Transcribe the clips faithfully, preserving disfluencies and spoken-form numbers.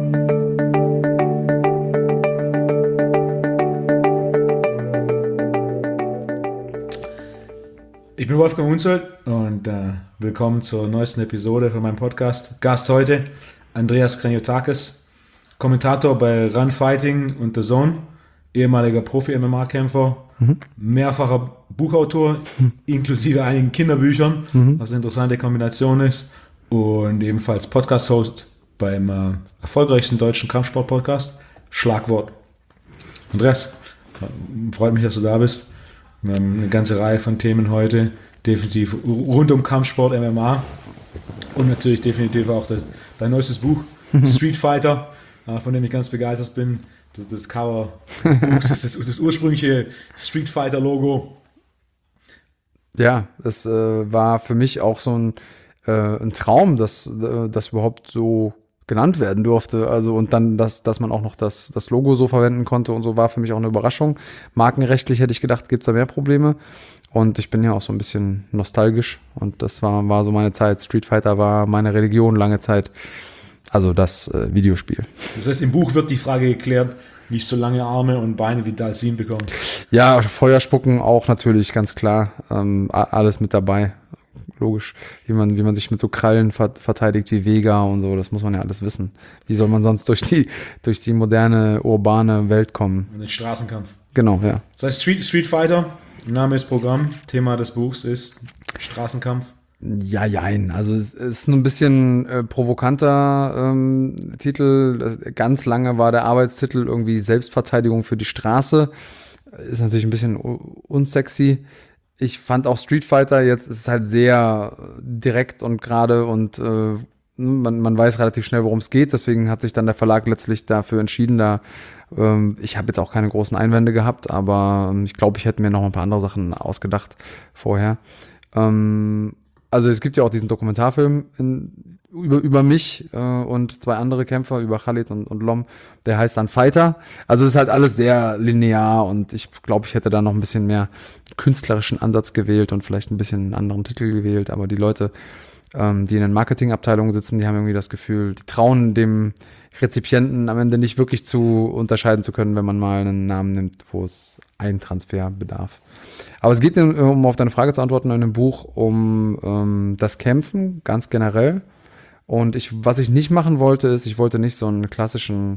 Ich bin Wolfgang Unzold und äh, willkommen zur neuesten Episode von meinem Podcast. Gast heute Andreas Kranjotakis, Kommentator bei Run Fighting und The Zone, ehemaliger Profi-M M A-Kämpfer, mhm. mehrfacher Buchautor, mhm. inklusive einigen Kinderbüchern, mhm. was eine interessante Kombination ist, und ebenfalls Podcast-Host beim äh, erfolgreichsten deutschen Kampfsport-Podcast, Schlagwort. Andreas, freut mich, dass du da bist. Wir haben eine ganze Reihe von Themen heute, definitiv rund um Kampfsport, M M A und natürlich definitiv auch das, dein neuestes Buch, Street Fighter, von dem ich ganz begeistert bin. Das, das Cover des Buchs ist das, das ursprüngliche Street Fighter Logo. Ja, das äh, war für mich auch so ein, äh, ein Traum, dass äh, das überhaupt so genannt werden durfte. Also und dann, dass, dass man auch noch das, das Logo so verwenden konnte und so, war für mich auch eine Überraschung. Markenrechtlich hätte ich gedacht, gibt es da mehr Probleme. Und ich bin ja auch so ein bisschen nostalgisch. Und das war, war so meine Zeit. Street Fighter war meine Religion lange Zeit. Also das äh, Videospiel. Das heißt, im Buch wird die Frage geklärt, wie ich so lange Arme und Beine wie Dalsim bekomme. Ja, Feuerspucken auch natürlich, ganz klar. Ähm, alles mit dabei. Logisch, wie man, wie man sich mit so Krallen verteidigt wie Vega und so, das muss man ja alles wissen. Wie soll man sonst durch die, durch die moderne, urbane Welt kommen? Und den Straßenkampf. Genau, ja. Das heißt Street, Street Fighter, Name ist Programm, Thema des Buchs ist Straßenkampf. Ja, jein. Also es ist ein bisschen äh, provokanter ähm, Titel. Das, ganz lange war der Arbeitstitel irgendwie Selbstverteidigung für die Straße. Ist natürlich ein bisschen unsexy. Ich fand auch Street Fighter, jetzt ist es halt sehr direkt und gerade und äh, man, man weiß relativ schnell, worum es geht. Deswegen hat sich dann der Verlag letztlich dafür entschieden. Da ähm, ich habe jetzt auch keine großen Einwände gehabt, aber ähm, ich glaube, ich hätte mir noch ein paar andere Sachen ausgedacht vorher. Ähm, also es gibt ja auch diesen Dokumentarfilm in, über, über mich äh, und zwei andere Kämpfer, über Khalid und, und Lom. Der heißt dann Fighter. Also es ist halt alles sehr linear und ich glaube, ich hätte da noch ein bisschen mehr künstlerischen Ansatz gewählt und vielleicht ein bisschen einen anderen Titel gewählt, aber die Leute, ähm, die in den Marketingabteilungen sitzen, die haben irgendwie das Gefühl, die trauen dem Rezipienten am Ende nicht wirklich zu unterscheiden zu können, wenn man mal einen Namen nimmt, wo es einen Transfer bedarf. Aber es geht, um auf deine Frage zu antworten, in dem Buch um ähm, das Kämpfen, ganz generell. Und ich, was ich nicht machen wollte, ist, ich wollte nicht so einen klassischen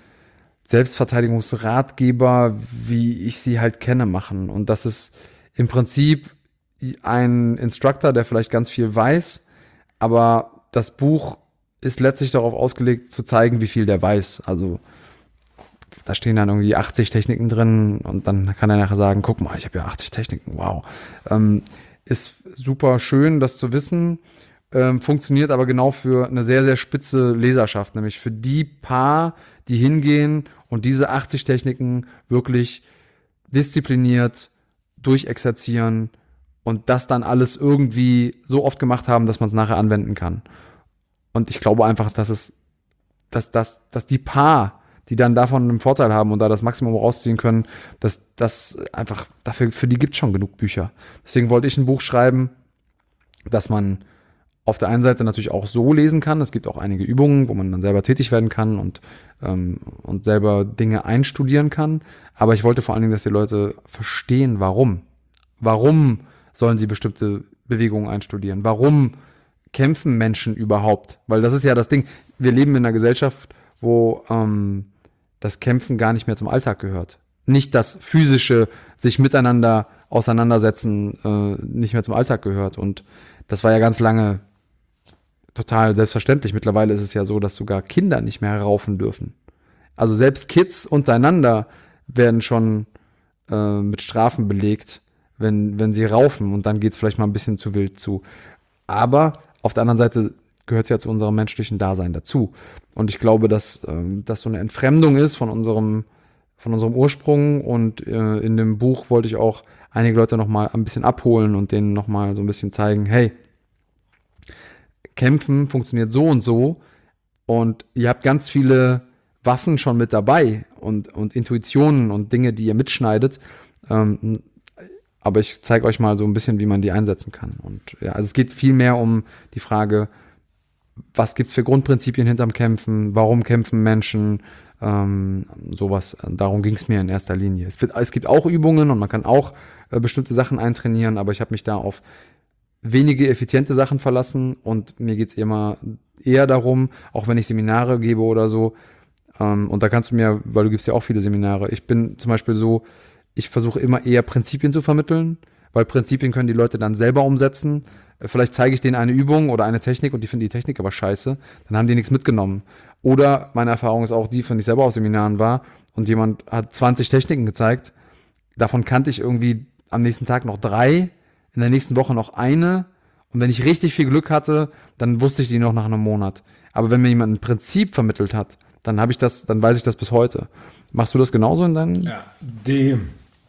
Selbstverteidigungsratgeber, wie ich sie halt kenne, machen. Und das ist im Prinzip ein Instructor, der vielleicht ganz viel weiß, aber das Buch ist letztlich darauf ausgelegt, zu zeigen, wie viel der weiß. Also da stehen dann irgendwie achtzig Techniken drin und dann kann er nachher sagen, guck mal, ich habe ja achtzig Techniken, wow. Ähm, ist super schön, das zu wissen, ähm, funktioniert aber genau für eine sehr, sehr spitze Leserschaft, nämlich für die paar, die hingehen und diese achtzig Techniken wirklich diszipliniert durchexerzieren und das dann alles irgendwie so oft gemacht haben, dass man es nachher anwenden kann. Und ich glaube einfach, dass es, dass, dass, dass die paar, die dann davon einen Vorteil haben und da das Maximum rausziehen können, dass das einfach, dafür, für die gibt es schon genug Bücher. Deswegen wollte ich ein Buch schreiben, dass man auf der einen Seite natürlich auch so lesen kann. Es gibt auch einige Übungen, wo man dann selber tätig werden kann und, ähm, und selber Dinge einstudieren kann. Aber ich wollte vor allen Dingen, dass die Leute verstehen, warum. Warum sollen sie bestimmte Bewegungen einstudieren? Warum kämpfen Menschen überhaupt? Weil das ist ja das Ding. Wir leben in einer Gesellschaft, wo ähm, das Kämpfen gar nicht mehr zum Alltag gehört. Nicht das physische sich miteinander auseinandersetzen äh, nicht mehr zum Alltag gehört. Und das war ja ganz lange total selbstverständlich. Mittlerweile ist es ja so, dass sogar Kinder nicht mehr raufen dürfen. Also selbst Kids untereinander werden schon äh, mit Strafen belegt, wenn, wenn sie raufen. Und dann geht es vielleicht mal ein bisschen zu wild zu. Aber auf der anderen Seite gehört es ja zu unserem menschlichen Dasein dazu. Und ich glaube, dass ähm, das so eine Entfremdung ist von unserem, von unserem Ursprung. Und äh, in dem Buch wollte ich auch einige Leute noch mal ein bisschen abholen und denen noch mal so ein bisschen zeigen, hey, Kämpfen funktioniert so und so und ihr habt ganz viele Waffen schon mit dabei und, und Intuitionen und Dinge, die ihr mitschneidet. Ähm, aber ich zeige euch mal so ein bisschen, wie man die einsetzen kann. Und ja, also es geht viel mehr um die Frage, was gibt es für Grundprinzipien hinterm Kämpfen, warum kämpfen Menschen, ähm, sowas. Darum ging es mir in erster Linie. Es, wird, es gibt auch Übungen und man kann auch äh, bestimmte Sachen eintrainieren, aber ich habe mich da auf wenige effiziente Sachen verlassen und mir geht es immer eher darum, auch wenn ich Seminare gebe oder so, ähm, und da kannst du mir, weil du gibst ja auch viele Seminare, ich bin zum Beispiel so, ich versuche immer eher Prinzipien zu vermitteln, weil Prinzipien können die Leute dann selber umsetzen. Vielleicht zeige ich denen eine Übung oder eine Technik und die finden die Technik aber scheiße, dann haben die nichts mitgenommen. Oder meine Erfahrung ist auch die, wenn ich selber auf Seminaren war und jemand hat zwanzig Techniken gezeigt, davon kannte ich irgendwie am nächsten Tag noch drei, in der nächsten Woche noch eine und wenn ich richtig viel Glück hatte, dann wusste ich die noch nach einem Monat. Aber wenn mir jemand ein Prinzip vermittelt hat, dann habe ich das, dann weiß ich das bis heute. Machst du das genauso in deinen? Ja, die,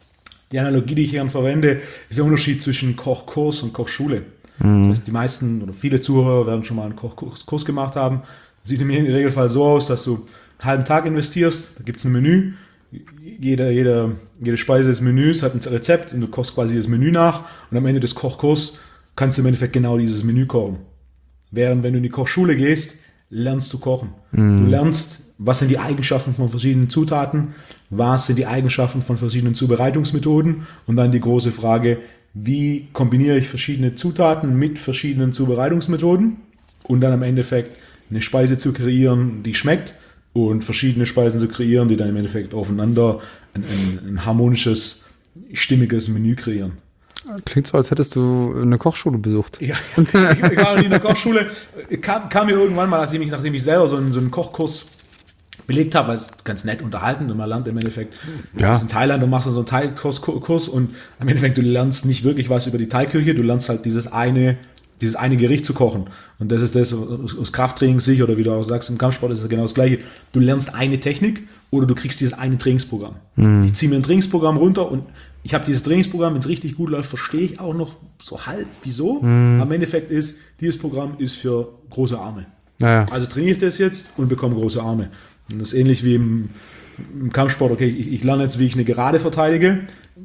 die Analogie, die ich hier verwende, ist der Unterschied zwischen Kochkurs und Kochschule. Mhm. Das heißt, die meisten oder viele Zuhörer werden schon mal einen Kochkurs Kurs gemacht haben. Das sieht im Regelfall so aus, dass du einen halben Tag investierst, da gibt es ein Menü, jede, jede, jede Speise des Menüs hat ein Rezept und du kochst quasi das Menü nach und am Ende des Kochkurses kannst du im Endeffekt genau dieses Menü kochen. Während wenn du in die Kochschule gehst, lernst du kochen. Mhm. Du lernst, was sind die Eigenschaften von verschiedenen Zutaten, was sind die Eigenschaften von verschiedenen Zubereitungsmethoden und dann die große Frage, wie kombiniere ich verschiedene Zutaten mit verschiedenen Zubereitungsmethoden und dann im Endeffekt eine Speise zu kreieren, die schmeckt und verschiedene Speisen zu kreieren, die dann im Endeffekt aufeinander ein, ein, ein harmonisches, stimmiges Menü kreieren. Klingt so, als hättest du eine Kochschule besucht. Ja, ich war noch nie in der Kochschule. Kam, kam mir irgendwann mal, nachdem ich, nachdem ich selber so einen, so einen Kochkurs belegt habe, weil es ganz nett unterhalten und man lernt im Endeffekt, du ja. bist in Thailand, du machst so einen Thai-Kurs Kurs und im Endeffekt, du lernst nicht wirklich was über die Thai-Küche, du lernst halt dieses eine, dieses eine Gericht zu kochen. Und das ist das aus Krafttrainingssicht oder wie du auch sagst, im Kampfsport ist es genau das Gleiche. Du lernst eine Technik oder du kriegst dieses eine Trainingsprogramm. Mhm. Ich ziehe mir ein Trainingsprogramm runter und ich habe dieses Trainingsprogramm, wenn es richtig gut läuft, verstehe ich auch noch so halb, wieso. Mhm. Am Endeffekt ist, dieses Programm ist für große Arme. Ja. Also trainiere ich das jetzt und bekomme große Arme. Und das ist ähnlich wie im, im Kampfsport. Okay, ich, ich lerne jetzt, wie ich eine Gerade verteidige.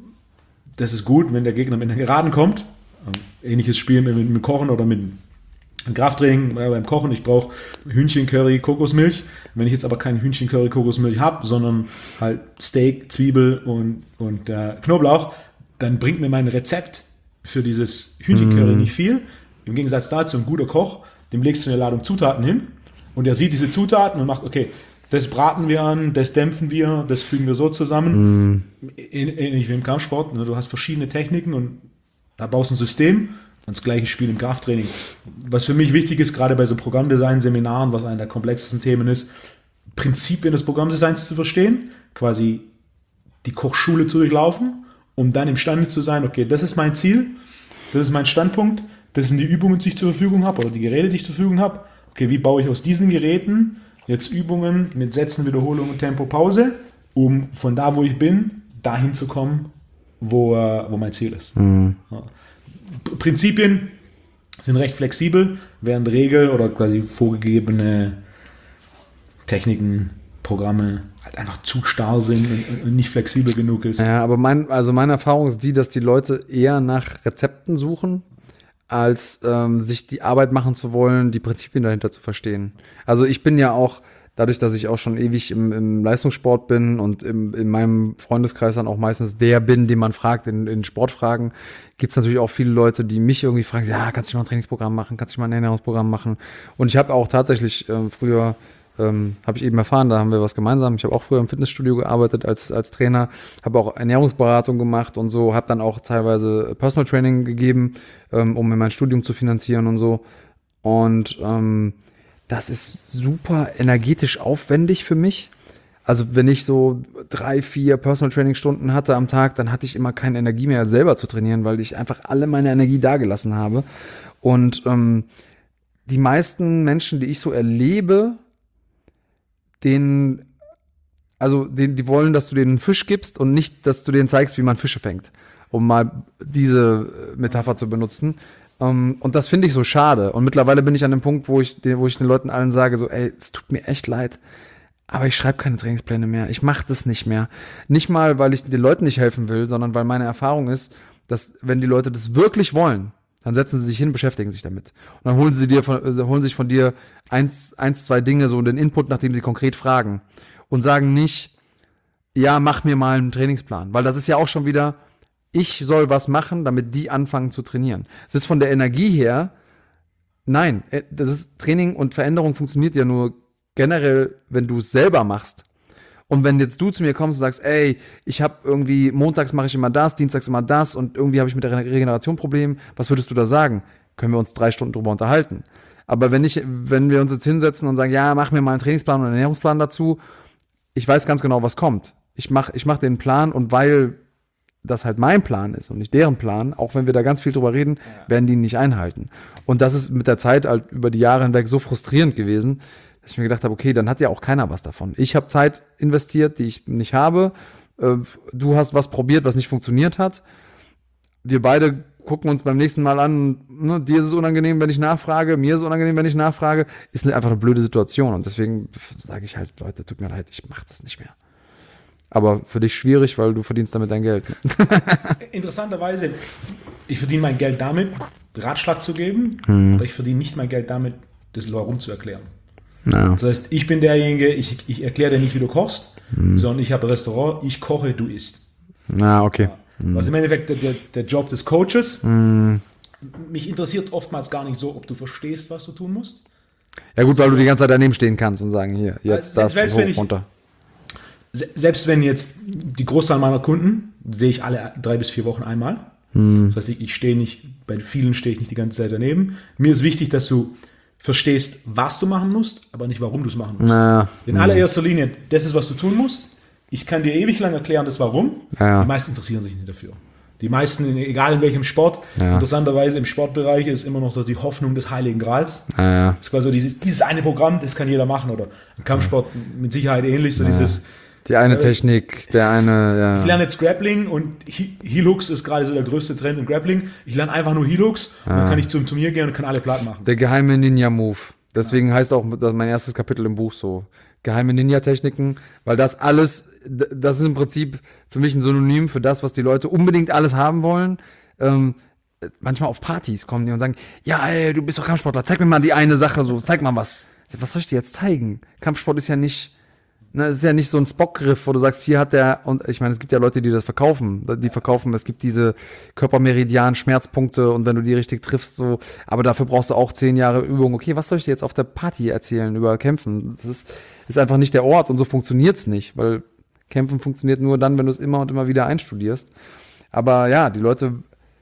Das ist gut, wenn der Gegner mit einer Geraden kommt. Ähnliches Spiel mit, mit, mit Kochen oder mit Krafttraining äh, beim Kochen. Ich brauche Hühnchencurry, Kokosmilch. Wenn ich jetzt aber kein Hühnchencurry, Kokosmilch habe, sondern halt Steak, Zwiebel und, und äh, Knoblauch, dann bringt mir mein Rezept für dieses Hühnchencurry mm. nicht viel. Im Gegensatz dazu, ein guter Koch, dem legst du eine Ladung Zutaten hin und er sieht diese Zutaten und macht, okay, das braten wir an, das dämpfen wir, das fügen wir so zusammen. Mm. Ähnlich wie im Kampfsport. Ne? Du hast verschiedene Techniken und da baust du ein System. Und das gleiche Spiel im Krafttraining. Was für mich wichtig ist, gerade bei so Programmdesign, Seminaren, was einer der komplexesten Themen ist, Prinzipien des Programmdesigns zu verstehen, quasi die Kochschule zu durchlaufen, um dann imstande zu sein, okay, das ist mein Ziel, das ist mein Standpunkt, das sind die Übungen, die ich zur Verfügung habe oder die Geräte, die ich zur Verfügung habe. Okay, wie baue ich aus diesen Geräten jetzt Übungen mit Sätzen, Wiederholung und Tempo, Pause, um von da, wo ich bin, dahin zu kommen, wo, wo mein Ziel ist. Mhm. Ja. Prinzipien sind recht flexibel, während Regel oder quasi vorgegebene Techniken, Programme halt einfach zu starr sind und nicht flexibel genug ist. Ja, aber mein, also meine Erfahrung ist die, dass die Leute eher nach Rezepten suchen, als ähm, sich die Arbeit machen zu wollen, die Prinzipien dahinter zu verstehen. Also ich bin ja auch, dadurch, dass ich auch schon ewig im, im Leistungssport bin und im, in meinem Freundeskreis dann auch meistens der bin, den man fragt in, in Sportfragen, gibt es natürlich auch viele Leute, die mich irgendwie fragen, ja, kannst du mal ein Trainingsprogramm machen, kannst du mal ein Ernährungsprogramm machen? Und ich habe auch tatsächlich äh, früher, ähm, habe ich eben erfahren, da haben wir was gemeinsam, ich habe auch früher im Fitnessstudio gearbeitet als, als Trainer, habe auch Ernährungsberatung gemacht und so, habe dann auch teilweise Personal Training gegeben, ähm, um mir mein Studium zu finanzieren und so. Und ähm, das ist super energetisch aufwendig für mich. Also wenn ich so drei, vier Personal Training Stunden hatte am Tag, dann hatte ich immer keine Energie mehr selber zu trainieren, weil ich einfach alle meine Energie dagelassen habe. Und ähm, die meisten Menschen, die ich so erlebe, denen, also denen, die wollen, dass du denen einen Fisch gibst und nicht, dass du denen zeigst, wie man Fische fängt, um mal diese Metapher zu benutzen. Um, und das finde ich so schade. Und mittlerweile bin ich an dem Punkt, wo ich, wo ich den Leuten allen sage, so, ey, es tut mir echt leid, aber ich schreibe keine Trainingspläne mehr. Ich mache das nicht mehr. Nicht mal, weil ich den Leuten nicht helfen will, sondern weil meine Erfahrung ist, dass wenn die Leute das wirklich wollen, Dann setzen sie sich hin, beschäftigen sich damit. Und dann holen sie dir von, äh, holen sich von dir eins, eins, zwei Dinge, so den Input, nachdem sie konkret fragen. Und sagen nicht, ja, mach mir mal einen Trainingsplan. Weil das ist ja auch schon wieder, ich soll was machen, damit die anfangen zu trainieren. Es ist von der Energie her, nein, das ist Training und Veränderung funktioniert ja nur generell, wenn du es selber machst. Und wenn jetzt du zu mir kommst und sagst, ey, ich habe irgendwie, montags mache ich immer das, dienstags immer das und irgendwie habe ich mit der Regeneration Problem, was würdest du da sagen? Können wir uns drei Stunden drüber unterhalten. Aber wenn ich, wenn wir uns jetzt hinsetzen und sagen, ja, mach mir mal einen Trainingsplan und einen Ernährungsplan dazu, ich weiß ganz genau, was kommt. Ich mach, ich mach den Plan und weil das halt mein Plan ist und nicht deren Plan, auch wenn wir da ganz viel drüber reden, ja. werden die ihn nicht einhalten. Und das ist mit der Zeit halt über die Jahre hinweg so frustrierend gewesen, dass ich mir gedacht habe, okay, dann hat ja auch keiner was davon. Ich habe Zeit investiert, die ich nicht habe. Du hast was probiert, was nicht funktioniert hat. Wir beide gucken uns beim nächsten Mal an, ne, dir ist es unangenehm, wenn ich nachfrage, mir ist es unangenehm, wenn ich nachfrage. Ist einfach eine blöde Situation. Und deswegen sage ich halt, Leute, tut mir leid, ich mache das nicht mehr. Aber für dich schwierig, weil du verdienst damit dein Geld. Interessanterweise, ich verdiene mein Geld damit, Ratschlag zu geben, hm. aber ich verdiene nicht mein Geld damit, das warum zu erklären. Ja. Das heißt, ich bin derjenige, ich, ich erkläre dir nicht, wie du kochst, hm. sondern ich habe ein Restaurant, ich koche, du isst. Na, okay. Ja. Hm. Was im Endeffekt der, der, der Job des Coaches. Hm. Mich interessiert oftmals gar nicht so, ob du verstehst, was du tun musst. Ja gut, weil du die ganze Zeit daneben stehen kannst und sagen, hier, jetzt also, das, hoch, ich, runter. Selbst wenn jetzt die Großteil meiner Kunden, sehe ich alle drei bis vier Wochen einmal. Hm. Das heißt, ich, ich stehe nicht, bei vielen stehe ich nicht die ganze Zeit daneben. Mir ist wichtig, dass du verstehst, was du machen musst, aber nicht, warum du es machen musst. Na, In hm. allererster Linie, das ist, was du tun musst. Ich kann dir ewig lang erklären, das Warum. Ja. Die meisten interessieren sich nicht dafür. Die meisten, egal in welchem Sport, ja. interessanterweise im Sportbereich ist immer noch die Hoffnung des Heiligen Grals. Ja, ja. Das ist quasi so dieses, dieses eine Programm, das kann jeder machen. Oder im Kampfsport mit Sicherheit ähnlich, so ja. dieses die eine Technik, der eine, ja. Ich lerne jetzt Grappling und Heel-Hooks ist gerade so der größte Trend im Grappling. Ich lerne einfach nur Heel-Hooks ja. und dann kann ich zum Turnier gehen und kann alle platt machen. Der geheime Ninja-Move. Deswegen ja. heißt auch mein erstes Kapitel im Buch so. Geheime Ninja-Techniken, weil das alles, das ist im Prinzip für mich ein Synonym für das, was die Leute unbedingt alles haben wollen. Ähm, manchmal auf Partys kommen die und sagen, ja, ey, du bist doch Kampfsportler, zeig mir mal die eine Sache so, zeig mal was. Was soll ich dir jetzt zeigen? Kampfsport ist ja nicht, ne, ist ja nicht so ein Spock-Griff, wo du sagst, hier hat der, und ich meine, es gibt ja Leute, die das verkaufen, die verkaufen, es gibt diese Körpermeridian-Schmerzpunkte und wenn du die richtig triffst, so, aber dafür brauchst du auch zehn Jahre Übung. Okay, was soll ich dir jetzt auf der Party erzählen über Kämpfen? Das ist, ist einfach nicht der Ort und so funktioniert's nicht, weil Kämpfen funktioniert nur dann, wenn du es immer und immer wieder einstudierst. Aber ja, die Leute,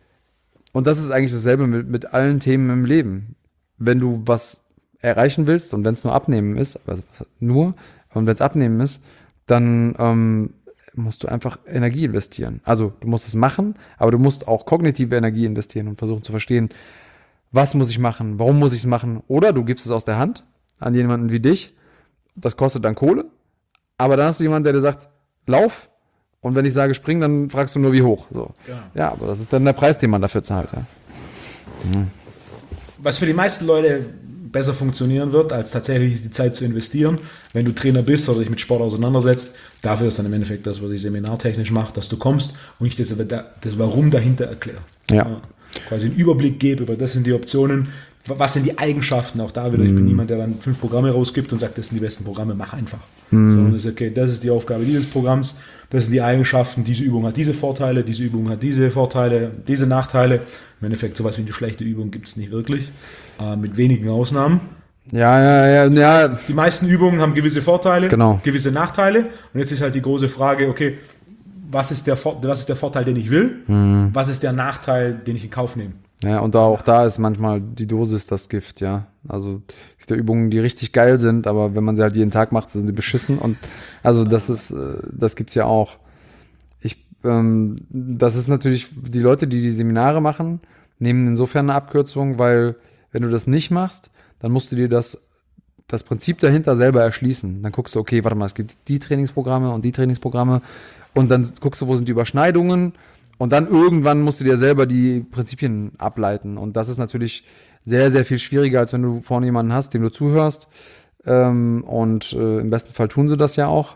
und das ist eigentlich dasselbe mit, mit allen Themen im Leben. Wenn du was erreichen willst und wenn es nur abnehmen ist, also nur, und wenn es abnehmen ist, dann ähm, musst du einfach Energie investieren. Also du musst es machen, aber du musst auch kognitive Energie investieren und versuchen zu verstehen, was muss ich machen, warum muss ich es machen. Oder du gibst es aus der Hand an jemanden wie dich, das kostet dann Kohle, aber dann hast du jemanden, der dir sagt, lauf, und wenn ich sage spring, dann fragst du nur, wie hoch. So. Ja. ja, aber das ist dann der Preis, den man dafür zahlt. Ja. Mhm. Was für die meisten Leute besser funktionieren wird, als tatsächlich die Zeit zu investieren, wenn du Trainer bist oder dich mit Sport auseinandersetzt. Dafür ist dann im Endeffekt das, was ich seminartechnisch mache, dass du kommst und ich das, das Warum dahinter erkläre. Ja. Ja, quasi einen Überblick gebe über, das sind die Optionen, was sind die Eigenschaften, auch da wieder, ich bin mm. niemand, der dann fünf Programme rausgibt und sagt, das sind die besten Programme, mach einfach. Mm. Sondern das ist okay, das ist die Aufgabe dieses Programms, das sind die Eigenschaften, diese Übung hat diese Vorteile, diese Übung hat diese Vorteile, diese Nachteile. Im Endeffekt sowas wie eine schlechte Übung gibt es nicht wirklich, äh, mit wenigen Ausnahmen. Ja, ja, ja, ja. Die meisten Übungen haben gewisse Vorteile, genau. gewisse Nachteile und jetzt ist halt die große Frage, okay, was ist der, was ist der Vorteil, den ich will? Mm. Was ist der Nachteil, den ich in Kauf nehme? Ja, und auch da ist manchmal die Dosis das Gift, ja. Also es gibt ja Übungen, die richtig geil sind, aber wenn man sie halt jeden Tag macht, sind sie beschissen. Und also das ist, das gibt's ja auch. Ich, ähm, das ist natürlich, die Leute, die die Seminare machen, nehmen insofern eine Abkürzung, weil wenn du das nicht machst, dann musst du dir das, das Prinzip dahinter selber erschließen. Dann guckst du, okay, warte mal, es gibt die Trainingsprogramme und die Trainingsprogramme und dann guckst du, wo sind die Überschneidungen. Und dann irgendwann musst du dir selber die Prinzipien ableiten. Und das ist natürlich sehr, sehr viel schwieriger, als wenn du vorne jemanden hast, dem du zuhörst. Ähm, und äh, im besten Fall tun sie das ja auch.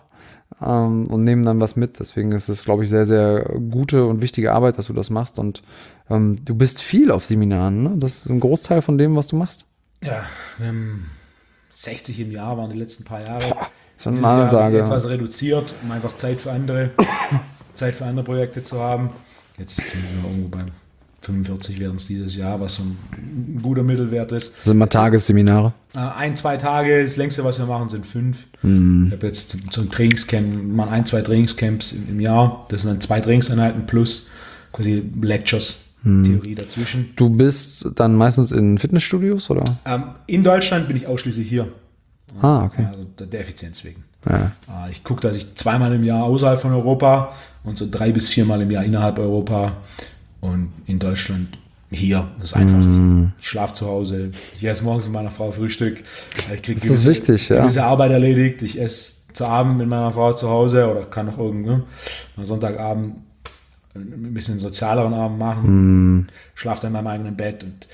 ähm, und nehmen dann was mit. Deswegen ist es, glaube ich, sehr, sehr gute und wichtige Arbeit, dass du das machst. Und ähm, du bist viel auf Seminaren, ne? Das ist ein Großteil von dem, was du machst. Ja, wir haben sechzig im Jahr waren die letzten paar Jahre. Boah, das ist eine Dieses Jahr Ansage. etwas reduziert, um einfach Zeit für andere, Zeit für andere Projekte zu haben. Jetzt sind wir irgendwo bei fünfundvierzig werden es dieses Jahr, was so ein guter Mittelwert ist. Das sind mal Tagesseminare. Äh, ein, zwei Tage, das längste, was wir machen, sind fünf. Mm. Ich habe jetzt so ein Trainingscamp, wir machen ein, zwei Trainingscamps im, im Jahr. Das sind dann zwei Trainingseinheiten plus quasi Lectures, mm. Theorie dazwischen. Du bist dann meistens in Fitnessstudios, oder? Ähm, in Deutschland bin ich ausschließlich hier. Ah, okay. Also der, der Effizienz wegen. Ja. Äh, ich gucke, dass ich zweimal im Jahr außerhalb von Europa und so drei bis viermal im Jahr innerhalb Europa. Und in Deutschland hier. Das ist einfach. Mm. Ich schlafe zu Hause. Ich esse morgens mit meiner Frau Frühstück. Ich kriege das ist wichtig, ja. Gewisse Arbeit erledigt. Ich esse zu Abend mit meiner Frau zu Hause oder kann noch irgendwie am Sonntagabend ein bisschen sozialeren Abend machen. Mm. Schlafe dann in meinem eigenen Bett. Und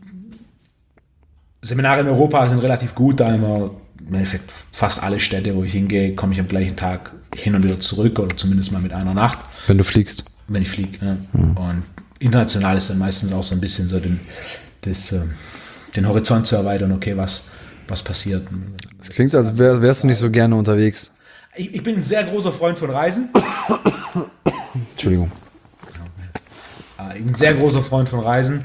Seminare in Europa sind relativ gut, da immer im Endeffekt fast alle Städte, wo ich hingehe, komme ich am gleichen Tag hin und wieder zurück oder zumindest mal mit einer Nacht. Wenn du fliegst. Wenn ich fliege. Ja. Mhm. Und international ist dann meistens auch so ein bisschen so den, das, äh, den Horizont zu erweitern, okay, was, was passiert. Es klingt, als wär, wärst du nicht so gerne unterwegs. Ich, ich bin ein sehr großer Freund von Reisen. Entschuldigung. Ich bin ein sehr großer Freund von Reisen.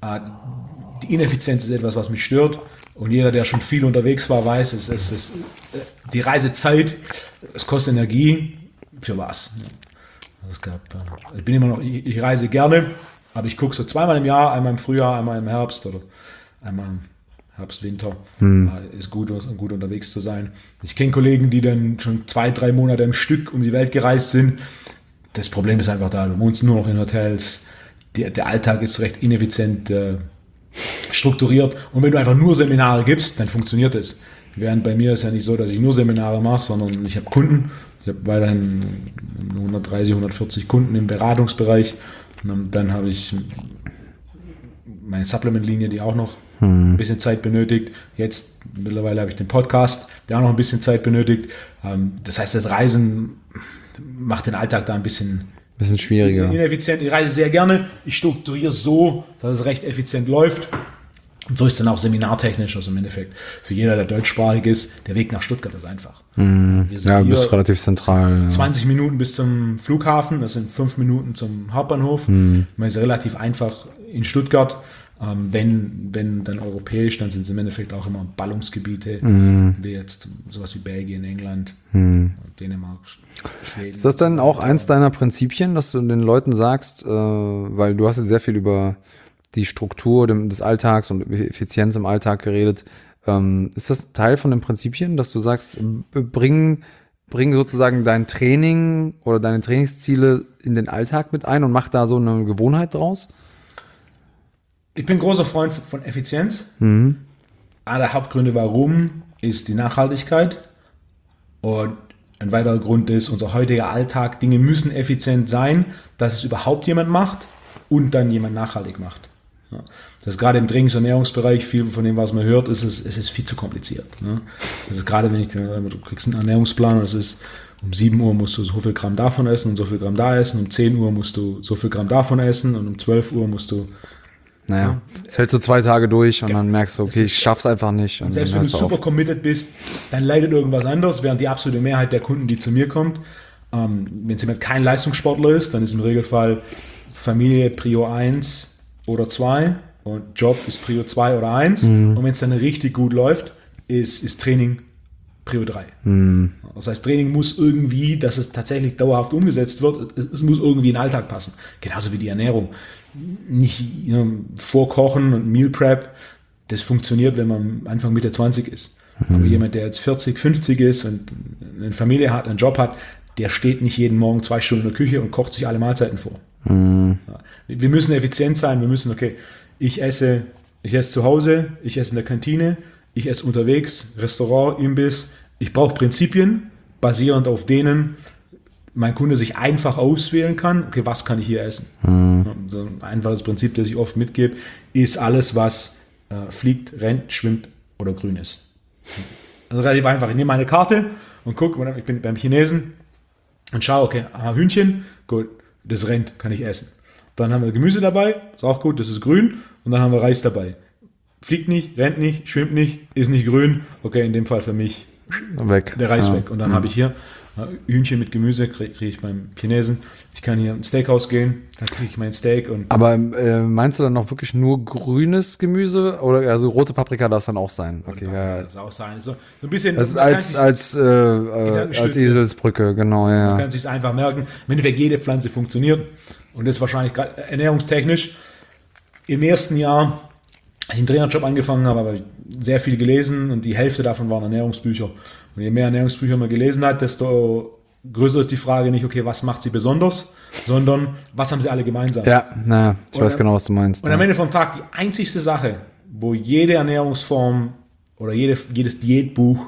Die Ineffizienz ist etwas, was mich stört. Und jeder, der schon viel unterwegs war, weiß, es ist, es ist die Reisezeit, es kostet Energie. Für was? Es gab, ich bin immer noch, ich, ich reise gerne, aber ich gucke so zweimal im Jahr, einmal im Frühjahr, einmal im Herbst oder einmal im Herbst, Winter. Hm. Ist gut, gut unterwegs zu sein. Ich kenne Kollegen, die dann schon zwei, drei Monate im Stück um die Welt gereist sind. Das Problem ist einfach da, du wohnst nur noch in Hotels. Der, der Alltag ist recht ineffizient äh, strukturiert. Und wenn du einfach nur Seminare gibst, dann funktioniert es. Während bei mir ist ja nicht so, dass ich nur Seminare mache, sondern ich habe Kunden. Ich habe weiterhin hundertdreißig, hundertvierzig Kunden im Beratungsbereich. Und dann habe ich meine Supplement-Linie, die auch noch hm. ein bisschen Zeit benötigt. Jetzt mittlerweile habe ich den Podcast, der auch noch ein bisschen Zeit benötigt. Das heißt, das Reisen macht den Alltag da ein bisschen, bisschen schwieriger. Ineffizient. Ich reise sehr gerne. Ich strukturiere so, dass es recht effizient läuft. Und so ist dann auch seminartechnisch, also im Endeffekt für jeder, der deutschsprachig ist, der Weg nach Stuttgart ist einfach. Mm, ja, du bist relativ zentral. zwanzig ja. Minuten bis zum Flughafen, das sind fünf Minuten zum Hauptbahnhof. Mm. Man ist relativ einfach in Stuttgart. Ähm, wenn, wenn dann europäisch, dann sind es im Endeffekt auch immer Ballungsgebiete, mm. wie jetzt sowas wie Belgien, England, mm. Dänemark, Schweden. Ist das dann auch eins deiner Prinzipien, dass du den Leuten sagst, äh, weil du hast jetzt sehr viel über die Struktur des Alltags und Effizienz im Alltag geredet. Ähm, ist das Teil von den Prinzipien, dass du sagst, bring, bring sozusagen dein Training oder deine Trainingsziele in den Alltag mit ein und mach da so eine Gewohnheit draus? Ich bin großer Freund von Effizienz. Mhm. Einer der Hauptgründe, warum, ist die Nachhaltigkeit. Und ein weiterer Grund ist, unser heutiger Alltag, Dinge müssen effizient sein, dass es überhaupt jemand macht und dann jemand nachhaltig macht. Das ist gerade im Trainings- und Ernährungsbereich, viel von dem, was man hört, ist es, es ist viel zu kompliziert. Ne? Das ist gerade, wenn ich, du kriegst einen Ernährungsplan und es ist, um sieben Uhr musst du so viel Gramm davon essen und so viel Gramm da essen, um zehn Uhr musst du so viel Gramm davon essen und um zwölf Uhr musst du... Naja, es hält so zwei Tage durch und ja, dann merkst du, okay, ich schaff's einfach nicht. Und und selbst wenn du super auf. committed bist, dann leidet irgendwas anderes, während die absolute Mehrheit der Kunden, die zu mir kommt, ähm, wenn es jemand kein Leistungssportler ist, dann ist im Regelfall Familie Prio eins oder zwei und Job ist Prio zwei oder eins. Mhm. Und wenn es dann richtig gut läuft, ist, ist Training Prio drei. Mhm. Das heißt, Training muss irgendwie, dass es tatsächlich dauerhaft umgesetzt wird, es, es muss irgendwie in den Alltag passen. Genauso wie die Ernährung. Nicht you know, vorkochen und Meal Prep, das funktioniert, wenn man Anfang Mitte zwanzig ist. Mhm. Aber jemand, der jetzt vierzig, fünfzig ist und eine Familie hat, einen Job hat, der steht nicht jeden Morgen zwei Stunden in der Küche und kocht sich alle Mahlzeiten vor. Mhm. Ja. Wir müssen effizient sein, wir müssen, okay, ich esse, ich esse zu Hause, ich esse in der Kantine, ich esse unterwegs, Restaurant, Imbiss. Ich brauche Prinzipien, basierend auf denen mein Kunde sich einfach auswählen kann, okay, was kann ich hier essen? Mhm. So ein einfaches Prinzip, das ich oft mitgebe, ist alles, was äh, fliegt, rennt, schwimmt oder grün ist. Also relativ einfach. Ich nehme meine Karte und gucke, ich bin beim Chinesen und schaue, okay, ah, Hühnchen, gut, das rennt, kann ich essen. Dann haben wir Gemüse dabei, ist auch gut, das ist grün. Und dann haben wir Reis dabei. Fliegt nicht, rennt nicht, schwimmt nicht, ist nicht grün. Okay, in dem Fall für mich weg. Der Reis ja. weg. Und dann mhm. habe ich hier Hühnchen mit Gemüse, kriege krieg ich beim Chinesen. Ich kann hier ins Steakhouse gehen, dann kriege ich mein Steak. Und Aber äh, meinst du dann noch wirklich nur grünes Gemüse? Oder also rote Paprika darf es dann auch sein? Okay, ja. Das auch sein. So, so ein bisschen. Das ist als, als, äh, äh, als Eselsbrücke, genau, ja. Man kann sich einfach merken. Im Endeffekt jede Pflanze funktioniert. Und das ist wahrscheinlich gerade ernährungstechnisch. Im ersten Jahr, als ich einen Trainerjob angefangen habe, habe ich sehr viel gelesen und die Hälfte davon waren Ernährungsbücher. Und je mehr Ernährungsbücher man gelesen hat, desto größer ist die Frage nicht, okay, was macht sie besonders, sondern was haben sie alle gemeinsam. Ja, naja, ich und weiß genau, was du meinst. Und ja. am Ende vom Tag, die einzigste Sache, wo jede Ernährungsform oder jede, jedes Diätbuch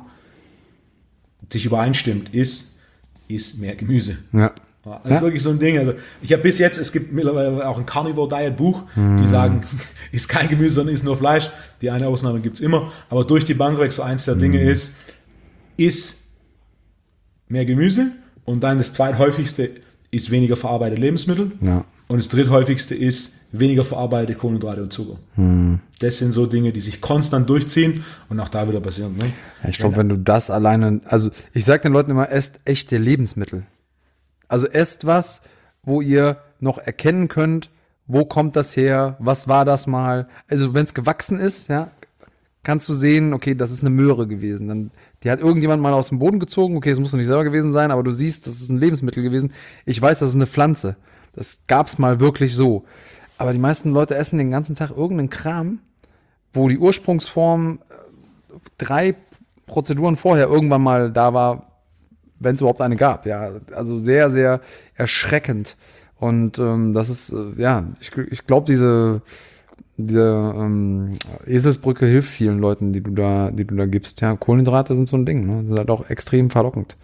sich übereinstimmt, ist, ist mehr Gemüse. Ja. Das ist ja. wirklich so ein Ding. Also ich habe bis jetzt, es gibt mittlerweile auch ein Carnivore Diet Buch, mm. die sagen, ist kein Gemüse, sondern ist nur Fleisch. Die eine Ausnahme gibt es immer. Aber durch die Bank weg so eins der mm. Dinge ist, ist mehr Gemüse und dann das zweithäufigste ist weniger verarbeitete Lebensmittel ja. und das dritthäufigste ist weniger verarbeitete Kohlenhydrate und Zucker. Mm. Das sind so Dinge, die sich konstant durchziehen und auch da wieder passieren. Ne? Ja, ich glaube, wenn du das alleine, also ich sage den Leuten immer, esst echte Lebensmittel. Also esst was, wo ihr noch erkennen könnt, wo kommt das her, was war das mal. Also wenn es gewachsen ist, ja, kannst du sehen, okay, das ist eine Möhre gewesen. Dann, die hat irgendjemand mal aus dem Boden gezogen, okay, es muss nicht selber gewesen sein, aber du siehst, das ist ein Lebensmittel gewesen. Ich weiß, das ist eine Pflanze. Das gab's mal wirklich so. Aber die meisten Leute essen den ganzen Tag irgendeinen Kram, wo die Ursprungsform drei Prozeduren vorher irgendwann mal da war, wenn es überhaupt eine gab, ja, also sehr, sehr erschreckend und ähm, das ist, äh, ja, ich, ich glaube, diese, diese ähm, Eselsbrücke hilft vielen Leuten, die du da, die du da gibst, ja, Kohlenhydrate sind so ein Ding, ne, das ist halt auch extrem verlockend.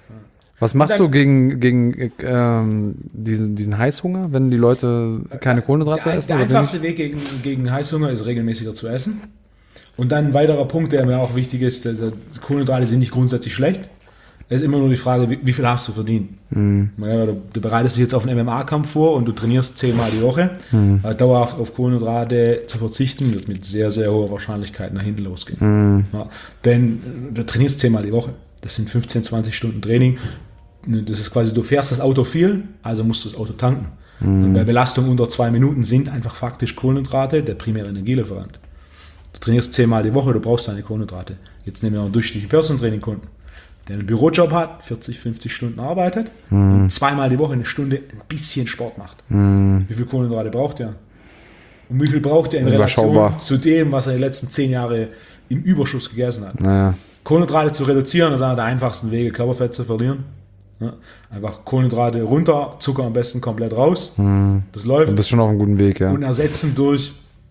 Was machst du gegen, gegen ähm, diesen, diesen Heißhunger, wenn die Leute keine Kohlenhydrate der, essen? Der oder einfachste Weg gegen, gegen Heißhunger ist regelmäßiger zu essen und dann ein weiterer Punkt, der mir auch wichtig ist, also Kohlenhydrate sind nicht grundsätzlich schlecht. Es ist immer nur die Frage, wie, wie viel hast du verdient? Mhm. Ja, du, du bereitest dich jetzt auf einen M M A-Kampf vor und du trainierst zehnmal die Woche. Mhm. Äh, dauerhaft auf Kohlenhydrate zu verzichten, wird mit sehr, sehr hoher Wahrscheinlichkeit nach hinten losgehen. Mhm. Ja, denn du trainierst zehnmal die Woche. Das sind fünfzehn, zwanzig Stunden Training. Das ist quasi, du fährst das Auto viel, also musst du das Auto tanken. Mhm. Und bei Belastung unter zwei Minuten sind einfach faktisch Kohlenhydrate der primäre Energielieferant. Du trainierst zehnmal die Woche, du brauchst deine Kohlenhydrate. Jetzt nehmen wir einen durchschnittlichen Personal Training Kunden, der einen Bürojob hat, vierzig, fünfzig Stunden arbeitet mhm. und zweimal die Woche eine Stunde ein bisschen Sport macht. Mhm. Wie viel Kohlenhydrate braucht er? Und wie viel braucht er in Relation zu dem, was er die letzten zehn Jahre im Überschuss gegessen hat? Naja. Kohlenhydrate zu reduzieren, das ist einer der einfachsten Wege, Körperfett zu verlieren. Ja, einfach Kohlenhydrate runter, Zucker am besten komplett raus. Mhm. Das läuft. Du bist schon auf einem guten Weg, ja. Und ersetzen durch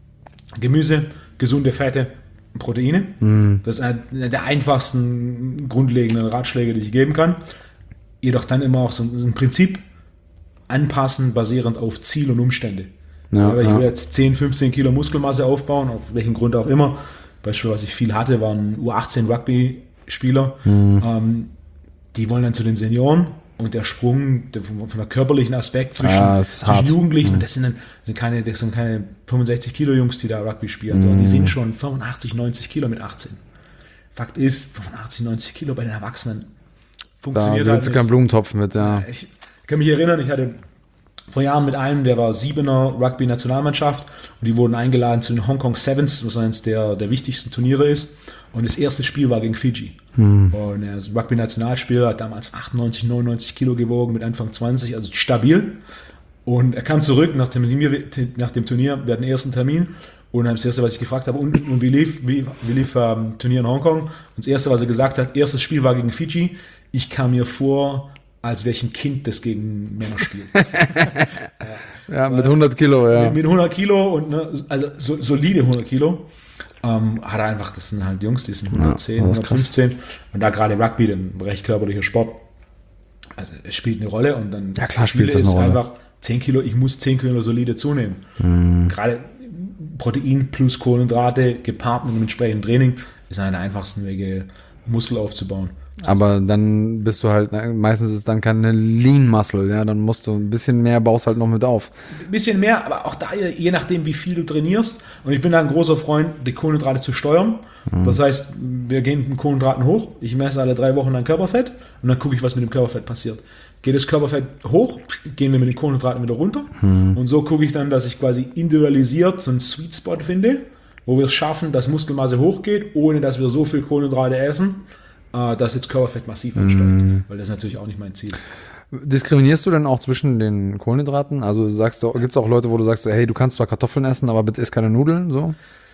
Gemüse, gesunde Fette, Proteine. Mm. Das ist einer der einfachsten grundlegenden Ratschläge, die ich geben kann. Jedoch dann immer auch so ein Prinzip anpassen, basierend auf Ziel und Umstände. Ja, Aber ich will ja. jetzt zehn, fünfzehn Kilo Muskelmasse aufbauen, auf welchen Grund auch immer. Beispielsweise, was ich viel hatte, waren U achtzehn Rugby-Spieler. Mm. Ähm, die wollen dann zu den Senioren. Und der Sprung der, von, von der körperlichen Aspekt zwischen, ah, zwischen Jugendlichen, mhm. und das sind dann sind keine, das sind keine fünfundsechzig Kilo Jungs, die da Rugby spielen, mhm. sondern die sind schon fünfundachtzig, neunzig Kilo mit achtzehn. Fakt ist, fünfundachtzig, neunzig Kilo bei den Erwachsenen funktioniert da halt nicht. Da du keinen Blumentopf mit, ja. Ich kann mich erinnern, ich hatte vor Jahren mit einem, der war Siebener Rugby-Nationalmannschaft und die wurden eingeladen zu den Hong Kong Sevens, was eines der, der wichtigsten Turniere ist. Und das erste Spiel war gegen Fiji. Hm. Und er ist Rugby-Nationalspieler, hat damals achtundneunzig, neunundneunzig Kilo gewogen, mit Anfang zwanzig, also stabil. Und er kam zurück nach dem, nach dem Turnier, wir hatten den ersten Termin. Und das erste, was ich gefragt habe, und, und wie lief, wie, wie lief ähm, Turnier in Hongkong? Und das erste, was er gesagt hat, erstes Spiel war gegen Fiji. Ich kam mir vor, als wäre ich ein Kind, das gegen Männer spielt. ja, mit hundert Kilo, ja. Mit, mit hundert Kilo und ne, also so, solide hundert Kilo. Ähm, hat er einfach, das sind halt Jungs, die sind hundertzehn, ja, hundertfünfzehn. Krass. Und da gerade Rugby, ein recht körperlicher Sport, also es spielt eine Rolle. Und dann ja, klar, spielt das eine ist Rolle. Einfach zehn Kilo, ich muss zehn Kilo solide zunehmen. Mhm. Gerade Protein plus Kohlenhydrate gepaart mit einem entsprechenden Training ist einer der einfachsten Wege, Muskel aufzubauen. Aber dann bist du halt, meistens ist dann keine Lean Muscle, ja, dann musst du ein bisschen mehr, baust halt noch mit auf. Ein bisschen mehr, aber auch da, je nachdem, wie viel du trainierst. Und ich bin da ein großer Freund, die Kohlenhydrate zu steuern. Mhm. Das heißt, wir gehen mit den Kohlenhydraten hoch, ich messe alle drei Wochen dein Körperfett und dann gucke ich, was mit dem Körperfett passiert. Geht das Körperfett hoch, gehen wir mit den Kohlenhydraten wieder runter. Mhm. Und so gucke ich dann, dass ich quasi individualisiert so einen Sweet Spot finde, wo wir es schaffen, dass Muskelmasse hochgeht, ohne dass wir so viel Kohlenhydrate essen, dass jetzt Körperfett massiv ansteigt, mm. weil das ist natürlich auch nicht mein Ziel. Diskriminierst du denn auch zwischen den Kohlenhydraten? Also sagst du, gibt es auch Leute, wo du sagst, hey, du kannst zwar Kartoffeln essen, aber bitte isst keine Nudeln, so?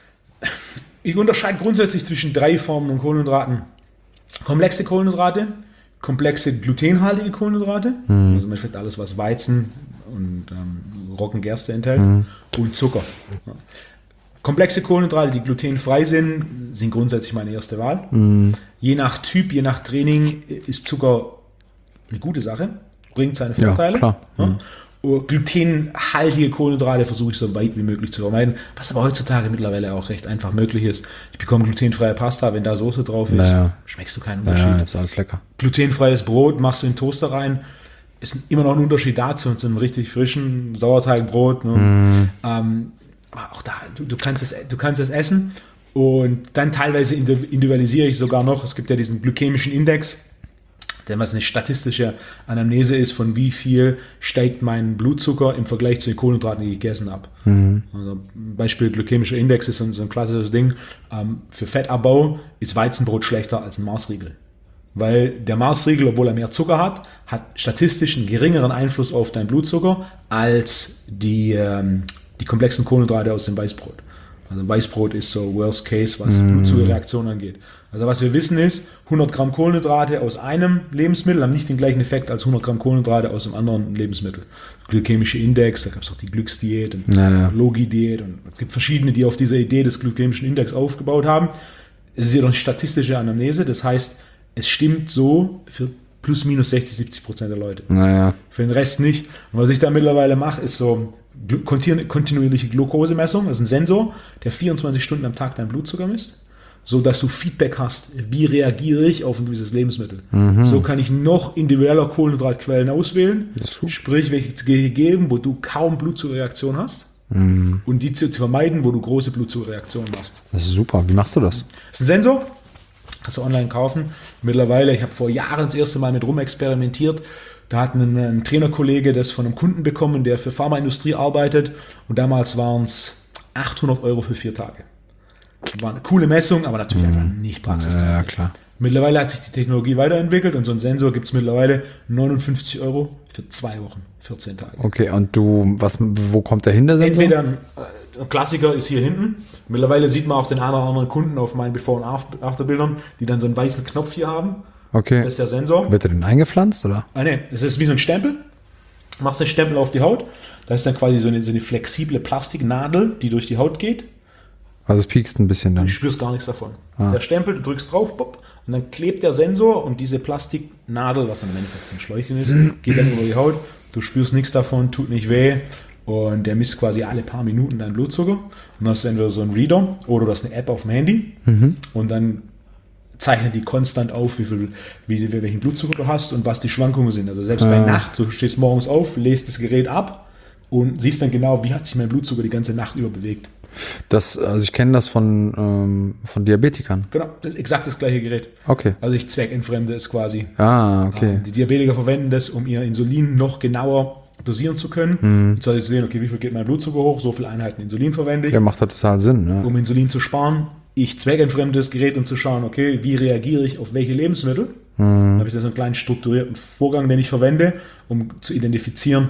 Ich unterscheide grundsätzlich zwischen drei Formen von Kohlenhydraten. Komplexe Kohlenhydrate, komplexe glutenhaltige Kohlenhydrate, mm. also man vielleicht alles, was Weizen und ähm, Roggengerste enthält, mm. und Zucker. Ja. Komplexe Kohlenhydrate, die glutenfrei sind, sind grundsätzlich meine erste Wahl. Mm. Je nach Typ, je nach Training ist Zucker eine gute Sache, bringt seine Vorteile. Ja, klar. Ja. Mm. Glutenhaltige Kohlenhydrate versuche ich so weit wie möglich zu vermeiden, was aber heutzutage mittlerweile auch recht einfach möglich ist. Ich bekomme glutenfreie Pasta, wenn da Soße drauf ist, naja. schmeckst du keinen Unterschied. Ja, ist alles lecker. Glutenfreies Brot machst du in den Toaster rein, ist immer noch ein Unterschied dazu, zu einem richtig frischen Sauerteigbrot. Ne? Mm. Ähm, Aber auch da, du, du, kannst es, du kannst es essen und dann teilweise individualisiere ich sogar noch. Es gibt ja diesen glykämischen Index, der was eine statistische Anamnese ist, von wie viel steigt mein Blutzucker im Vergleich zu den Kohlenhydraten, die ich gegessen habe. Mhm. Also Beispiel glykämischer Index ist so ein klassisches Ding. Ähm, für Fettabbau ist Weizenbrot schlechter als ein Marsriegel. Weil der Marsriegel, obwohl er mehr Zucker hat, hat statistisch einen geringeren Einfluss auf deinen Blutzucker als die ähm, die komplexen Kohlenhydrate aus dem Weißbrot. Also Weißbrot ist so Worst Case, was mm. Blutzuckerreaktion angeht. Also was wir wissen ist, hundert Gramm Kohlenhydrate aus einem Lebensmittel haben nicht den gleichen Effekt als hundert Gramm Kohlenhydrate aus einem anderen Lebensmittel. Glykämische Index, da gab es auch die Glücksdiät und naja. Logi-Diät und es gibt verschiedene, die auf dieser Idee des glykämischen Index aufgebaut haben. Es ist jedoch eine statistische Anamnese, das heißt, es stimmt so für plus minus sechzig, siebzig Prozent der Leute. Naja. Für den Rest nicht. Und was ich da mittlerweile mache, ist so kontinuierliche Glukosemessung. Das ist ein Sensor, der vierundzwanzig Stunden am Tag deinen Blutzucker misst, so dass du Feedback hast, wie reagiere ich auf ein gewisses Lebensmittel. Mhm. So kann ich noch individueller Kohlenhydratquellen auswählen, sprich, welche gegeben, wo du kaum Blutzuckerreaktion hast. Mhm. Und die zu vermeiden, wo du große Blutzuckerreaktionen hast. Das ist super. Wie machst du das? Das ist ein Sensor. Kannst du online kaufen. Mittlerweile, ich habe vor Jahren das erste Mal mit rumexperimentiert. Da hat ein, ein Trainerkollege das von einem Kunden bekommen, der für Pharmaindustrie arbeitet. Und damals waren es achthundert Euro für vier Tage. War eine coole Messung, aber natürlich mhm. einfach nicht praxistauglich. Ja, klar. Mittlerweile hat sich die Technologie weiterentwickelt und so ein Sensor gibt es mittlerweile neunundfünfzig Euro für zwei Wochen, vierzehn Tage. Okay, und du, was, wo kommt der hin, der Sensor? Entweder ein, ein Klassiker ist hier hinten. Mittlerweile sieht man auch den einen oder anderen Kunden auf meinen Before- und After-Bildern, die dann so einen weißen Knopf hier haben. Okay. Das ist der Sensor. Wird der denn eingepflanzt, oder? Ah, nee, es ist wie so ein Stempel. Du machst den Stempel auf die Haut. Da ist dann quasi so eine, so eine flexible Plastiknadel, die durch die Haut geht. Also es piekst ein bisschen dann. Du spürst gar nichts davon. Ah. Der Stempel, du drückst drauf, pop, und dann klebt der Sensor und diese Plastiknadel, was dann im Endeffekt ein Schläuchchen ist, geht dann über die Haut. Du spürst nichts davon, tut nicht weh. Und der misst quasi alle paar Minuten deinen Blutzucker. Und dann hast du entweder so einen Reader oder du hast eine App auf dem Handy. Mhm. Und dann zeichnet die konstant auf, wie viel, wie, welchen Blutzucker du hast und was die Schwankungen sind. Also selbst ah. bei Nacht, du stehst morgens auf, lässt das Gerät ab und siehst dann genau, wie hat sich mein Blutzucker die ganze Nacht über bewegt. Das, also ich kenne das von, ähm, von Diabetikern. Genau, das ist exakt das gleiche Gerät. Okay. Also ich zweckentfremde es quasi. Ah, okay. Die Diabetiker verwenden das, um ihr Insulin noch genauer dosieren zu können. Mhm. Und zwar zu sehen, okay, wie viel geht mein Blutzucker hoch, so viele Einheiten Insulin verwende ich. Ja, macht halt total Sinn. Ne? Um Insulin zu sparen. Ich zweckentfremde das Gerät, um zu schauen, okay, wie reagiere ich auf welche Lebensmittel. Mhm. Dann habe ich da so einen kleinen strukturierten Vorgang, den ich verwende, um zu identifizieren,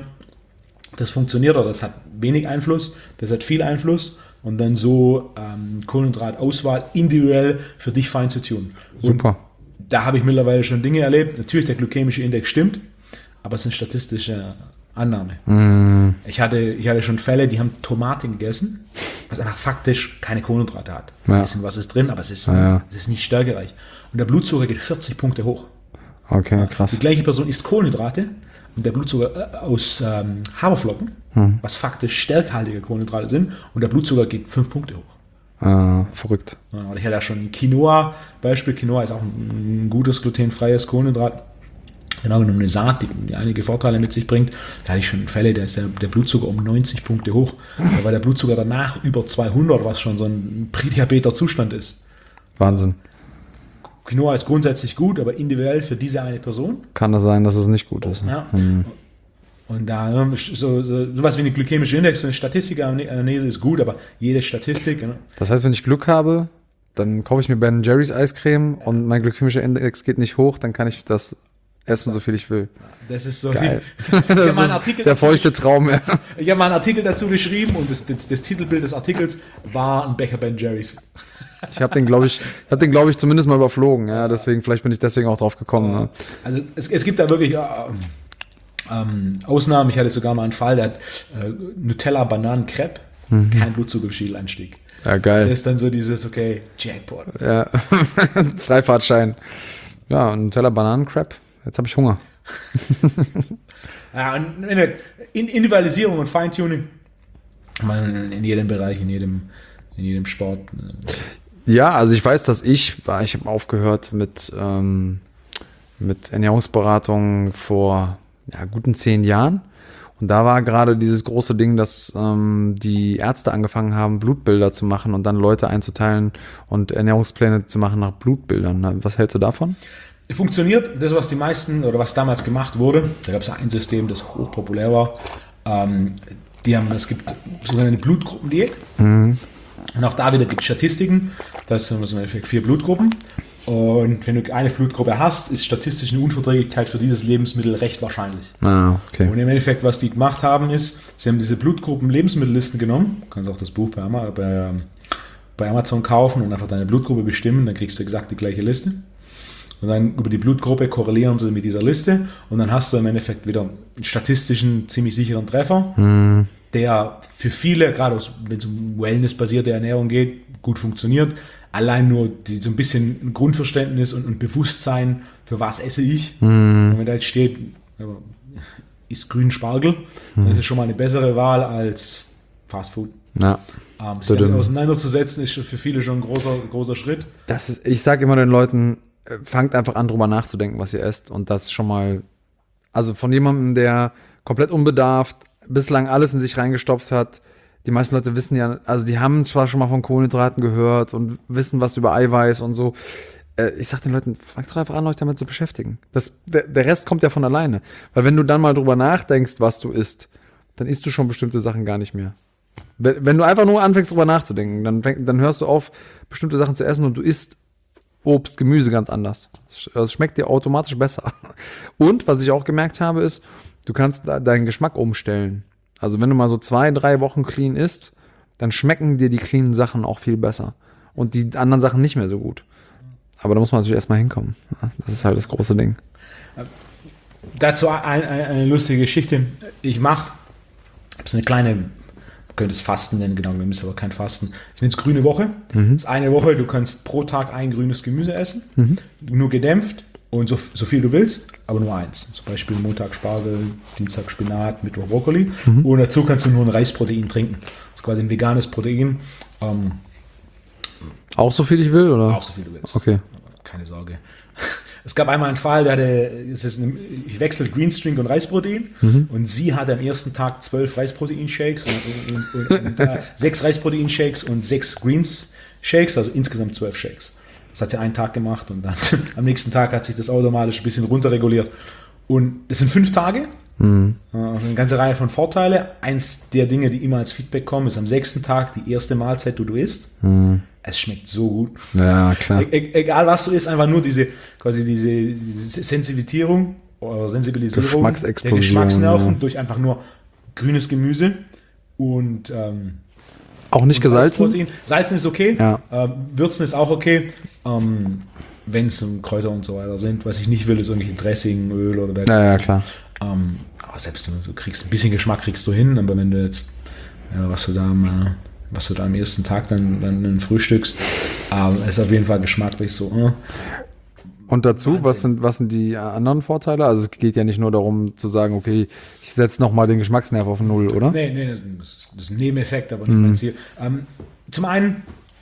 das funktioniert oder das hat wenig Einfluss, das hat viel Einfluss. Und dann so ähm, Kohlenhydratauswahl individuell für dich fein zu tun. Und super. Da habe ich mittlerweile schon Dinge erlebt. Natürlich, der glykämische Index stimmt, aber es ist eine statistische Annahme. Mm. Ich hatte, ich hatte schon Fälle, die haben Tomaten gegessen, was einfach faktisch keine Kohlenhydrate hat. Ja. Ein bisschen was ist drin, aber es ist, ja. es ist nicht stärkereich. Und der Blutzucker geht vierzig Punkte hoch. Okay, krass. Die gleiche Person isst Kohlenhydrate und der Blutzucker aus ähm, Haferflocken, hm. was faktisch stärkhaltige Kohlenhydrate sind, und der Blutzucker geht fünf Punkte hoch. Ah, verrückt. Ja, ich hatte ja schon Quinoa, Beispiel. Quinoa ist auch ein, ein gutes glutenfreies Kohlenhydrat. Genau genommen eine Saat, die, die einige Vorteile mit sich bringt. Da hatte ich schon Fälle, da ist der, der Blutzucker um neunzig Punkte hoch. Da war der Blutzucker danach über zweihundert, was schon so ein Prädiabeter-Zustand ist. Wahnsinn. Quinoa ist grundsätzlich gut, aber individuell für diese eine Person. Kann das sein, dass es nicht gut ist. Ja. Hm. Und da so, so sowas wie eine glykämische Index, so eine Statistikanalyse ist gut, aber jede Statistik. Ne? Das heißt, wenn ich Glück habe, dann kaufe ich mir Ben Jerry's Eiscreme und mein glykämischer Index geht nicht hoch, dann kann ich das essen, so viel ich will. Das ist so. Geil. Ich das ist der feuchte Traum. Ja. Ich habe mal einen Artikel dazu geschrieben und das, das, das Titelbild des Artikels war ein Becher Ben Jerry's. Ich habe den, glaube ich, hab den, glaube ich, zumindest mal überflogen. Ja, deswegen, vielleicht bin ich deswegen auch drauf gekommen. Ne? Also es, es gibt da wirklich äh, ähm, Ausnahmen. Ich hatte sogar mal einen Fall, der hat äh, Nutella-Bananen-Crepe, mhm. kein Blutzuckerspiegelanstieg. Ja, geil. Das ist dann so dieses, okay, Jackpot. Ja, Freifahrtschein. Ja, Nutella-Bananen-Crepe. Jetzt habe ich Hunger. Ja, und Individualisierung und Feintuning in jedem Bereich, in jedem, in jedem Sport. Ja, also ich weiß, dass ich, ich habe aufgehört mit, ähm, mit Ernährungsberatung vor ja, guten zehn Jahren. Und da war gerade dieses große Ding, dass ähm, die Ärzte angefangen haben, Blutbilder zu machen und dann Leute einzuteilen und Ernährungspläne zu machen nach Blutbildern. Was hältst du davon? Funktioniert, das was die meisten oder was damals gemacht wurde, da gab es ein System, das hochpopulär war, ähm, die haben, es gibt sogenannte Blutgruppendiät mhm. und auch da wieder gibt es Statistiken, das sind so vier Blutgruppen und wenn du eine Blutgruppe hast, ist statistisch eine Unverträglichkeit für dieses Lebensmittel recht wahrscheinlich. Ah, okay. Und im Endeffekt, was die gemacht haben, ist, sie haben diese Blutgruppen-Lebensmittellisten genommen, du kannst auch das Buch bei, bei, bei Amazon kaufen und einfach deine Blutgruppe bestimmen, dann kriegst du exakt die gleiche Liste. Und dann über die Blutgruppe korrelieren sie mit dieser Liste und dann hast du im Endeffekt wieder einen statistischen, ziemlich sicheren Treffer, mm. der für viele, gerade wenn es um Wellness-basierte Ernährung geht, gut funktioniert. Allein nur die, so ein bisschen ein Grundverständnis und ein Bewusstsein, für was esse ich. Mm. Und wenn da jetzt steht, isst grünen Spargel, mm. dann ist es schon mal eine bessere Wahl als Fast Food. Ja. Um, sich damit auseinanderzusetzen, ist für viele schon ein großer, großer Schritt. Das ist, ich sage immer den Leuten, fangt einfach an, drüber nachzudenken, was ihr esst. Und das schon mal, also von jemandem, der komplett unbedarft bislang alles in sich reingestopft hat. Die meisten Leute wissen ja, also die haben zwar schon mal von Kohlenhydraten gehört und wissen was über Eiweiß und so. Ich sag den Leuten, fangt doch einfach an, euch damit zu beschäftigen. Das, der, der Rest kommt ja von alleine. Weil wenn du dann mal drüber nachdenkst, was du isst, dann isst du schon bestimmte Sachen gar nicht mehr. Wenn, wenn du einfach nur anfängst, drüber nachzudenken, dann, dann hörst du auf, bestimmte Sachen zu essen und du isst Obst, Gemüse ganz anders. Das schmeckt dir automatisch besser. Und was ich auch gemerkt habe, ist, du kannst deinen Geschmack umstellen. Also wenn du mal so zwei, drei Wochen clean isst, dann schmecken dir die cleanen Sachen auch viel besser. Und die anderen Sachen nicht mehr so gut. Aber da muss man natürlich erstmal hinkommen. Das ist halt das große Ding. Dazu ein, ein, eine lustige Geschichte. Ich mache, das ist eine kleine, du könntest Fasten nennen, genau, wir müssen aber kein Fasten. Ich nenne es grüne Woche. Mhm. Das ist eine Woche, du kannst pro Tag ein grünes Gemüse essen, mhm. nur gedämpft und so, so viel du willst, aber nur eins. Zum Beispiel Montag Spargel, Dienstag Spinat, Mittwoch Brokkoli. Mhm. Und dazu kannst du nur ein Reisprotein trinken. Das ist quasi ein veganes Protein. Ähm, auch so viel ich will, oder? Auch so viel du willst. Okay. Keine Sorge. Es gab einmal einen Fall, der hatte, es ist eine, ich wechsle Greenstring und Reisprotein mhm. und sie hatte am ersten Tag zwölf Reisprotein-Shakes und, und, und, und äh, sechs Reisprotein-Shakes und sechs Greens-Shakes, also insgesamt zwölf Shakes. Das hat sie einen Tag gemacht und dann am nächsten Tag hat sich das automatisch ein bisschen runterreguliert. Und das sind fünf Tage, mhm. also eine ganze Reihe von Vorteile. Eins der Dinge, die immer als Feedback kommen, ist am sechsten Tag die erste Mahlzeit, die du isst. Mhm. Es schmeckt so gut. Ja, klar. E- egal was du isst, einfach nur diese quasi diese, diese Sensibilisierung oder Sensibilisierung der Geschmacksnerven ja. durch einfach nur grünes Gemüse und ähm, auch nicht gesalzen? Salzen ist okay, ja. äh, Würzen ist auch okay, ähm, wenn es um Kräuter und so weiter sind. Was ich nicht will, ist irgendwelche Dressing, Öl oder der. Ja, ja, klar. Ähm, aber selbst du, du kriegst ein bisschen Geschmack kriegst du hin, aber wenn du jetzt ja, was du da mal was du da am ersten Tag dann, dann, dann frühstückst, äh, ist auf jeden Fall geschmacklich so. Äh. Und dazu, was sind, was sind die anderen Vorteile? Also es geht ja nicht nur darum zu sagen, okay, ich setze nochmal den Geschmacksnerv auf null, oder? Nee, nee, das ist, das ist ein Nebeneffekt, aber nicht mm. mein Ziel. Ähm, zum einen,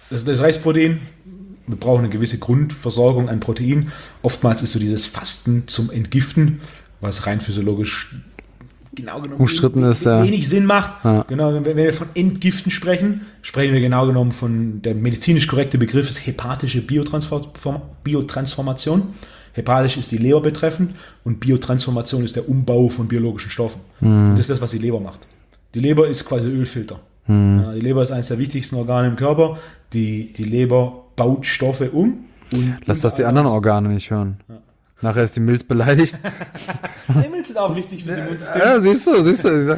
das, das Reisprotein, wir brauchen eine gewisse Grundversorgung an Protein. Oftmals ist so dieses Fasten zum Entgiften, was rein physiologisch genau genommen umstritten ist, ja. wenig Sinn macht. Ja. Genau, wenn wir von Entgiften sprechen, sprechen wir genau genommen von, der medizinisch korrekte Begriff ist hepatische Biotransform- Biotransformation. Hepatisch ist die Leber betreffend und Biotransformation ist der Umbau von biologischen Stoffen. Mhm. Und das ist das, was die Leber macht. Die Leber ist quasi Ölfilter. Mhm. Ja, die Leber ist eines der wichtigsten Organe im Körper. Die, die Leber baut Stoffe um. Und Lass das die anderen Organe nicht hören. Ja. Nachher ist die Milz beleidigt. Die Milz ist auch wichtig für das Immunsystem. Ja, siehst du, siehst du.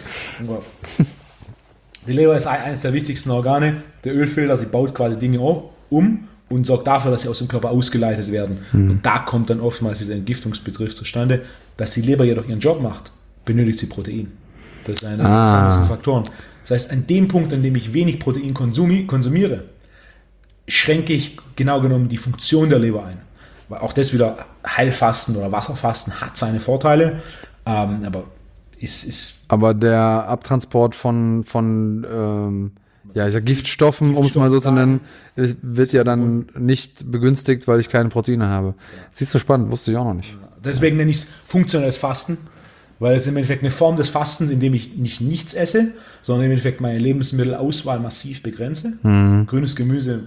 Die Leber ist eines der wichtigsten Organe. Der Ölfilter, sie baut quasi Dinge um und sorgt dafür, dass sie aus dem Körper ausgeleitet werden. Mhm. Und da kommt dann oftmals dieser Entgiftungsbegriff zustande. Dass die Leber jedoch ihren Job macht, benötigt sie Protein. Das ist einer ah. der wichtigsten Faktoren. Das heißt, an dem Punkt, an dem ich wenig Protein konsumi- konsumiere, schränke ich genau genommen die Funktion der Leber ein. Weil auch das wieder Heilfasten oder Wasserfasten hat seine Vorteile, ähm, aber ist, ist aber der Abtransport von, von ähm, ja, ich sag Giftstoffen, um es mal so zu nennen, ist, wird ja dann nicht begünstigt, weil ich keine Proteine habe. Ja. Siehst du, spannend, wusste ich auch noch nicht. Deswegen nenne ich es funktionelles Fasten, weil es im Endeffekt eine Form des Fastens, in dem ich nicht nichts esse, sondern im Endeffekt meine Lebensmittelauswahl massiv begrenze. Mhm. Grünes Gemüse.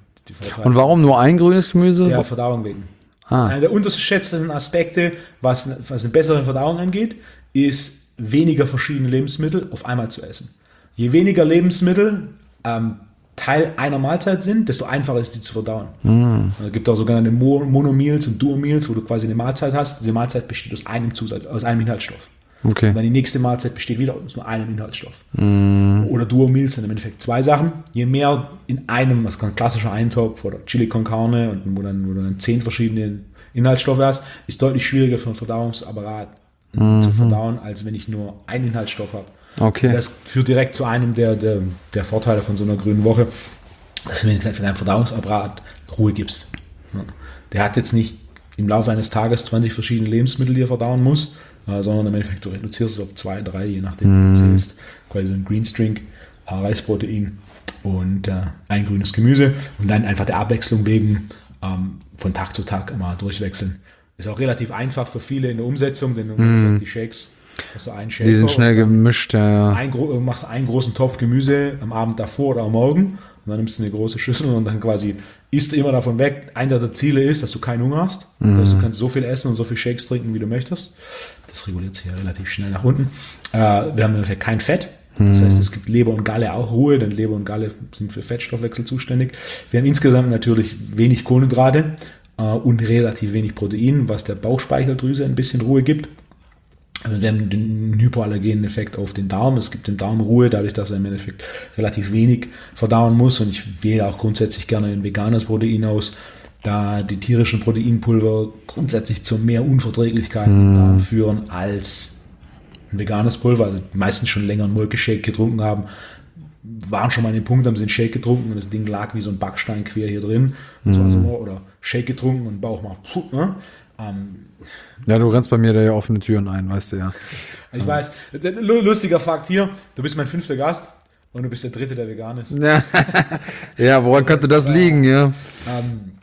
Und warum nur ein grünes Gemüse? Der Verdauung wegen. Ah. Einer der unterschätzten Aspekte, was, was eine bessere Verdauung angeht, ist weniger verschiedene Lebensmittel auf einmal zu essen. Je weniger Lebensmittel ähm, Teil einer Mahlzeit sind, desto einfacher ist die zu verdauen. Mm. Es gibt auch sogenannte Mo- Monomeals und Duomeals, wo du quasi eine Mahlzeit hast. Diese Mahlzeit besteht aus einem Zusatz, aus einem Inhaltsstoff. Okay. Und dann die nächste Mahlzeit besteht wieder aus nur einem Inhaltsstoff. Mm. Oder Duomeals sind im Endeffekt zwei Sachen. Je mehr in einem, was kann ein klassischer Eintopf oder Chili con Carne, und wo, dann, wo du dann zehn verschiedene Inhaltsstoffe hast, ist deutlich schwieriger für den Verdauungsapparat mm-hmm. zu verdauen, als wenn ich nur einen Inhaltsstoff habe. Okay. Und das führt direkt zu einem der, der, der Vorteile von so einer grünen Woche, dass du mir für deinen Verdauungsapparat Ruhe gibst. Der hat jetzt nicht im Laufe eines Tages zwanzig verschiedene Lebensmittel, die er verdauen muss, sondern im Endeffekt du reduzierst es auf zwei, drei, je nachdem, wie du zählst. Quasi so ein Greenstring, Reisprotein und äh, ein grünes Gemüse und dann einfach der Abwechslung wegen ähm, von Tag zu Tag immer durchwechseln. Ist auch relativ einfach für viele in der Umsetzung, denn mm. die Shakes, hast du einen Shaker, die sind schnell gemischt, ja. Ein, machst einen großen Topf Gemüse am Abend davor oder am Morgen und dann nimmst du eine große Schüssel und dann quasi isst du immer davon weg. Einer der Ziele ist, dass du keinen Hunger hast. Mm. Also du kannst so viel essen und so viel Shakes trinken, wie du möchtest. Das reguliert sich ja relativ schnell nach unten. Äh, wir haben ungefähr kein Fett. Das heißt, es gibt Leber und Galle auch Ruhe, denn Leber und Galle sind für Fettstoffwechsel zuständig. Wir haben insgesamt natürlich wenig Kohlenhydrate äh, und relativ wenig Protein, was der Bauchspeicheldrüse ein bisschen Ruhe gibt. Also wir haben den hypoallergenen Effekt auf den Darm. Es gibt dem Darm Ruhe, dadurch, dass er im Endeffekt relativ wenig verdauen muss. Und ich wähle auch grundsätzlich gerne ein veganes Protein aus, da die tierischen Proteinpulver grundsätzlich zu mehr Unverträglichkeiten im Darm führen als ein veganes Pulver. Also die meisten schon länger einen Molkeshake getrunken haben, waren schon mal an dem Punkt, haben sie einen Shake getrunken und das Ding lag wie so ein Backstein quer hier drin. Und zwar so, oder Shake getrunken und Bauch macht puh, ne? Ähm, ja, du rennst bei mir da ja offene Türen ein, weißt du ja. Ich weiß. Lustiger Fakt hier, du bist mein fünfter Gast und du bist der dritte, der vegan ist. Ja, ja, woran könnte das liegen, ja? Ähm,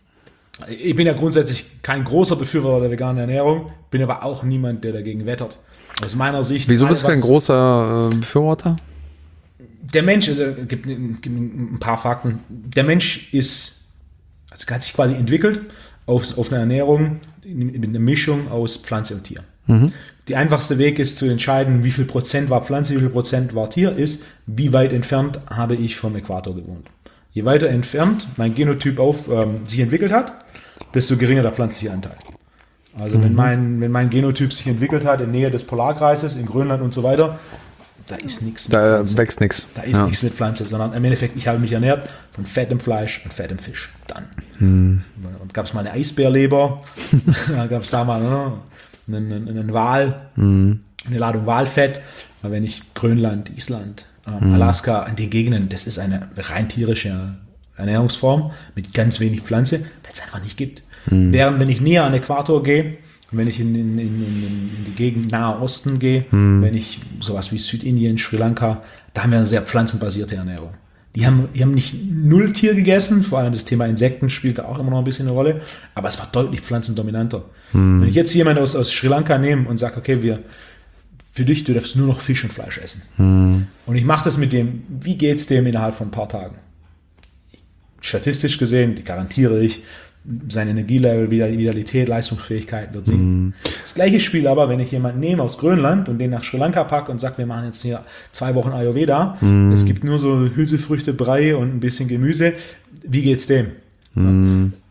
ich bin ja grundsätzlich kein großer Befürworter der veganen Ernährung, bin aber auch niemand, der dagegen wettert. Aus meiner Sicht. Wieso bist du kein großer äh, Befürworter? Der Mensch, also, es gibt, gibt ein paar Fakten. Der Mensch ist, also hat sich quasi entwickelt auf, auf eine Ernährung mit einer Mischung aus Pflanze und Tier. Mhm. Der einfachste Weg ist zu entscheiden, wie viel Prozent war Pflanze, wie viel Prozent war Tier, ist, wie weit entfernt habe ich vom Äquator gewohnt. Je weiter entfernt mein Genotyp auf, ähm, sich entwickelt hat, desto geringer der pflanzliche Anteil. Also mhm. wenn, mein, wenn mein Genotyp sich entwickelt hat in Nähe des Polarkreises, in Grönland und so weiter, da ist nichts mit da Pflanze. wächst nichts. Da ist ja. nichts mit Pflanze, sondern im Endeffekt, ich habe mich ernährt von fettem Fleisch und fettem Fisch. Dann. Mhm. Und gab es mal eine Eisbärleber, dann gab es da mal ne, einen, einen, einen Wal, mhm. eine Ladung Walfett. Aber wenn ich Grönland, Island, ähm, mhm. Alaska, an den Gegenden, das ist eine rein tierische Ernährungsform mit ganz wenig Pflanze, weil es einfach nicht gibt. Mhm. Während wenn ich näher an den Äquator gehe, wenn ich in, in, in, in die Gegend Nahe Osten gehe, mhm. wenn ich sowas wie Südindien, Sri Lanka, da haben wir eine sehr pflanzenbasierte Ernährung. Die haben, die haben nicht null Tier gegessen, vor allem das Thema Insekten spielt da auch immer noch ein bisschen eine Rolle, aber es war deutlich pflanzendominanter. Hm. Wenn ich jetzt jemanden aus, aus Sri Lanka nehme und sage, okay, wir, für dich, du darfst nur noch Fisch und Fleisch essen. Hm. Und ich mache das mit dem, wie geht's dem innerhalb von ein paar Tagen? Statistisch gesehen, die garantiere ich, sein Energielevel, Vitalität, Leistungsfähigkeit wird sinken. Mm. Das gleiche Spiel aber, wenn ich jemanden nehme aus Grönland und den nach Sri Lanka packe und sage, wir machen jetzt hier zwei Wochen Ayurveda, mm. es gibt nur so Hülsefrüchte, Brei und ein bisschen Gemüse, wie geht's dem? Mm. Ja.